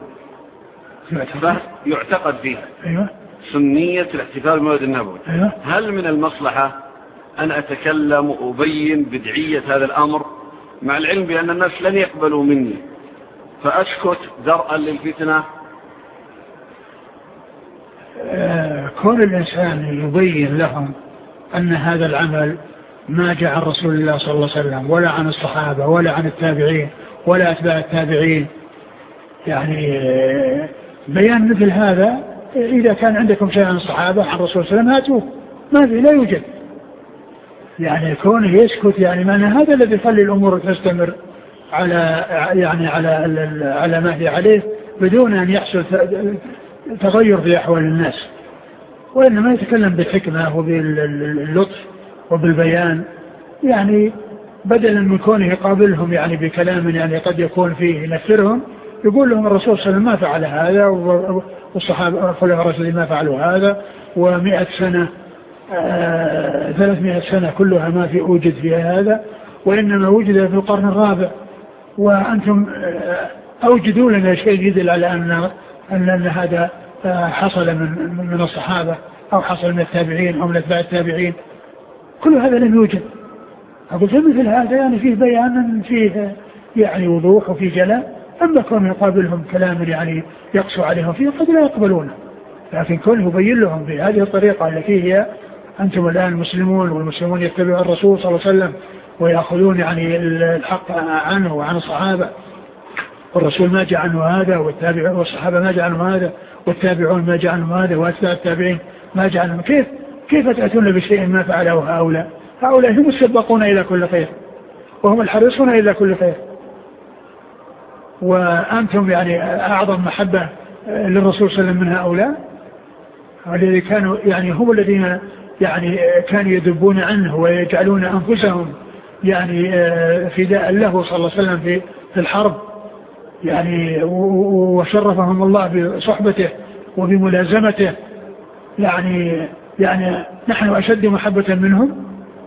يعتقد فيه أيوة. سنية الاحتفال بالمولد النبوي، أيوة. هل من المصلحة أن أتكلم وأبين بدعية هذا الأمر مع العلم بأن الناس لن يقبلوا مني فأسكت درءا للفتنة؟ آه كون الإنسان يبين لهم أن هذا العمل ما جاء عن رسول الله صلى الله عليه وسلم ولا عن الصحابة ولا عن التابعين ولا أتباع التابعين، يعني آه بيان مثل هذا إذا كان عندكم شيء عن الصحابة عن الرسول صلى الله عليه وسلم هاتوه، ما في لا يوجد. يعني كونه يسكت يعني معنى هذا الذي يخلي الأمور تستمر على يعني على على ما هي عليه بدون أن يحصل تغير في أحوال الناس، وإنما يتكلم بالحكمة وباللطف وبالبيان، يعني بدلا من كونه يقابلهم يعني بكلام يعني قد يكون فيه ينفرهم، يقول لهم الرسول صلى الله عليه وسلم ما فعل هذا والصحابة خلفاء الراشدين ما فعلوا هذا، ومئة سنة آه ثلاثمائة سنة كلها ما في أوجد فيها هذا، وإنما وجد في القرن الرابع، وأنتم آه أوجدوا لنا شيء يدل على أن أن هذا آه حصل من من الصحابة أو حصل من التابعين أو من أتباع التابعين، كل هذا لم يوجد. أقول مثل هذا يعني فيه بيان فيه يعني وضوح وفي جلاء. أما كون يقابلهم كلام يعني يقسو عليهم فيه قد لا يقبلونه، لكن كون يبين لهم بهذه الطريقة التي هي أنتم الآن مسلمون والمسلمون يتبعون الرسول صلى الله عليه وسلم ويأخذون يعني الحق عنه وعن الصحابة، والرسول ما جاء عنه هذا والتابعون والصحابة ما جاء عنه هذا والتابعون ما جاء عنه هذا وأتباع التابعين ما جاء عنه. كيف كيف تأتون بشيء ما فعله هؤلاء؟ هؤلاء هم السبقون إلى كل خير وهم الحريصون إلى كل خير، وأنتم يعني أعظم محبة للرسول صلى الله عليه وسلم من هؤلاء الذين كانوا يعني هم الذين يعني كانوا يدبون عنه ويجعلون أنفسهم يعني فداء له صلى الله عليه وسلم في في الحرب يعني، وشرفهم الله بصحبته وبملازمته. يعني يعني نحن أشد محبة منهم.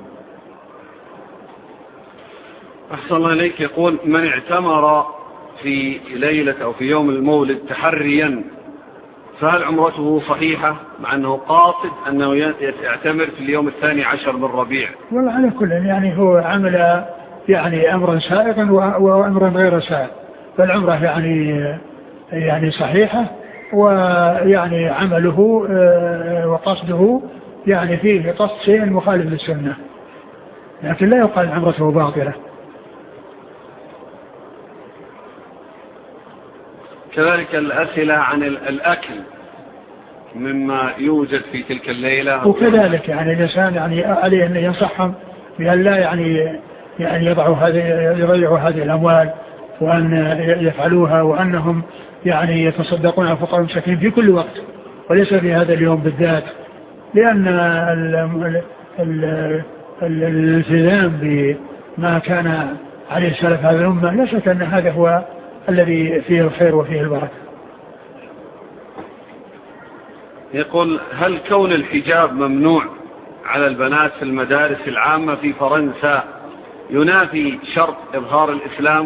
أحسن الله إليك. يقول: من اعتمر في ليلة أو في يوم المولد تحريا فهل عمرته صحيحة مع أنه قاصد أنه يعتمر في اليوم الثاني عشر من ربيع؟ والله على كل يعني هو عمل يعني أمرا سائغا وأمرا غير سائغ، فالعمرة يعني يعني صحيحة، ويعني عمله وقصده يعني فيه قصد شيء مخالف للسنة، لكن لا يقال عمرته باطلة. كذلك الأسئلة عن الأكل مما يوجد في تلك الليلة، وكذلك يعني الإنسان يعني عليه أن ينصحهم بأن لا يعني يعني يضعوا هذه يضيعوا هذه الأموال وأن يفعلوها، وأنهم يعني يتصدقون على الفقراء والمساكين في كل وقت وليس في هذا اليوم بالذات، لأن الالتزام بما كان عليه سلف هذه الأمة لا شك أن هذا هو الذي فيه الخير وفيه البركة. يقول: هل كون الحجاب ممنوع على البنات في المدارس العامة في فرنسا ينافي شرط إظهار الإسلام؟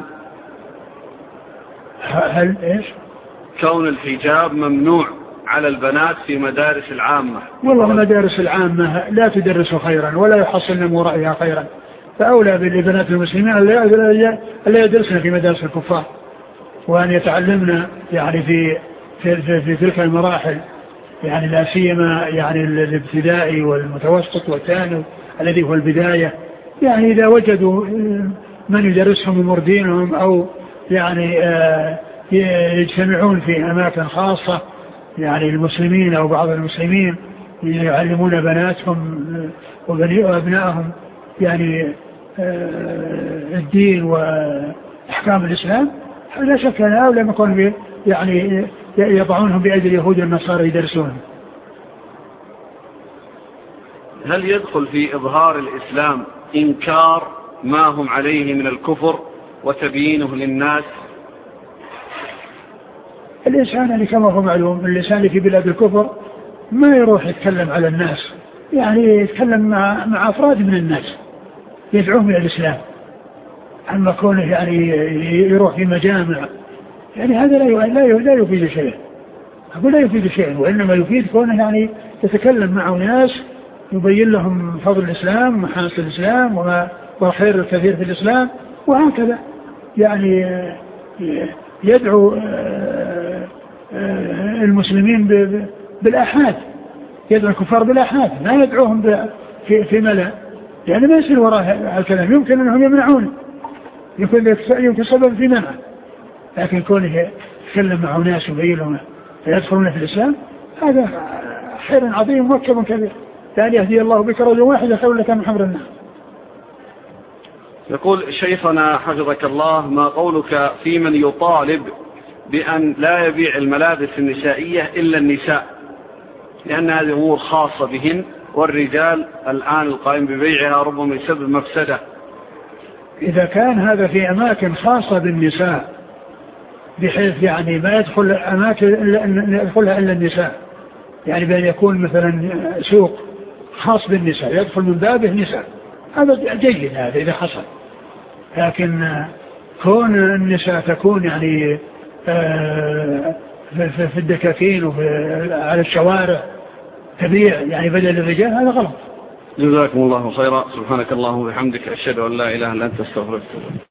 هل إيش؟ كون الحجاب ممنوع على البنات في مدارس العامة. والله المدارس العامة لا تدرس خيرا ولا يحصل من ورائها خيرا، فأولى بالبنات المسلمين ألا يدرسن في مدارس الكفار، وأن يتعلمنا يعني في في, في, في تلك المراحل يعني لا سيما يعني الابتدائي والمتوسط والثانوي الذي هو البداية، يعني إذا وجدوا من يدرسهم أمور دينهم أو يعني يجتمعون في أماكن خاصة يعني المسلمين أو بعض المسلمين يعلمون بناتهم وأبنائهم يعني الدين وأحكام الإسلام، لا شك أن هؤلاء يكون يعني يضعونهم بأيدي اليهود والنصارى يدرسونهم. هل يدخل في إظهار الإسلام إنكار ما هم عليه من الكفر وتبيينه للناس؟ الإنسان اللي كما هو معلوم الإنسان اللي في بلاد الكفر ما يروح يتكلم على الناس، يعني يتكلم مع, مع أفراد من الناس يدعوهم إلى الإسلام، أما كونه يعني يروح في مجامع يعني هذا لا لا يفيد شيء، أقول لا يفيد شيء، وإنما يفيد كونه يعني يتكلم مع ناس يبين لهم فضل الإسلام ومحاسن الإسلام وما والخير الكثير في الإسلام، وهكذا يعني يدعو المسلمين بالآحاد، يدعو الكفار بالآحاد، ما يدعوهم في ملأ، يعني ما يصير وراء الكلام، يمكن أنهم يمنعون، يمكن يمكن سبب في منعه، لكن كونه يتكلم مع ناس ويبين لهم فيدخلون في الإسلام هذا خير عظيم وكب كبير، لأن يهدي الله بك رجل واحد خير لك من حمر النار. يقول شيخنا حفظك الله: ما قولك في من يطالب بأن لا يبيع الملابس النسائية إلا النساء لأن هذه أمور خاصة بهن والرجال الآن القائم ببيعها ربما يسبب مفسدة؟ إذا كان هذا في أماكن خاصة بالنساء بحيث يعني ما يدخل أماكن يدخلها إلا النساء، يعني بأن يكون مثلا سوق خاص بالنساء يدخل من بابه نساء، هذا جيد هذا إذا حصل، لكن كون النساء تكون يعني في الدكاكين وعلى الشوارع تبيع يعني بدل الرجال هذا غلط. جزاكم الله خيرا. سبحانك اللهم وبحمدك أشهد أن لا إله إلا أنت استغفرك.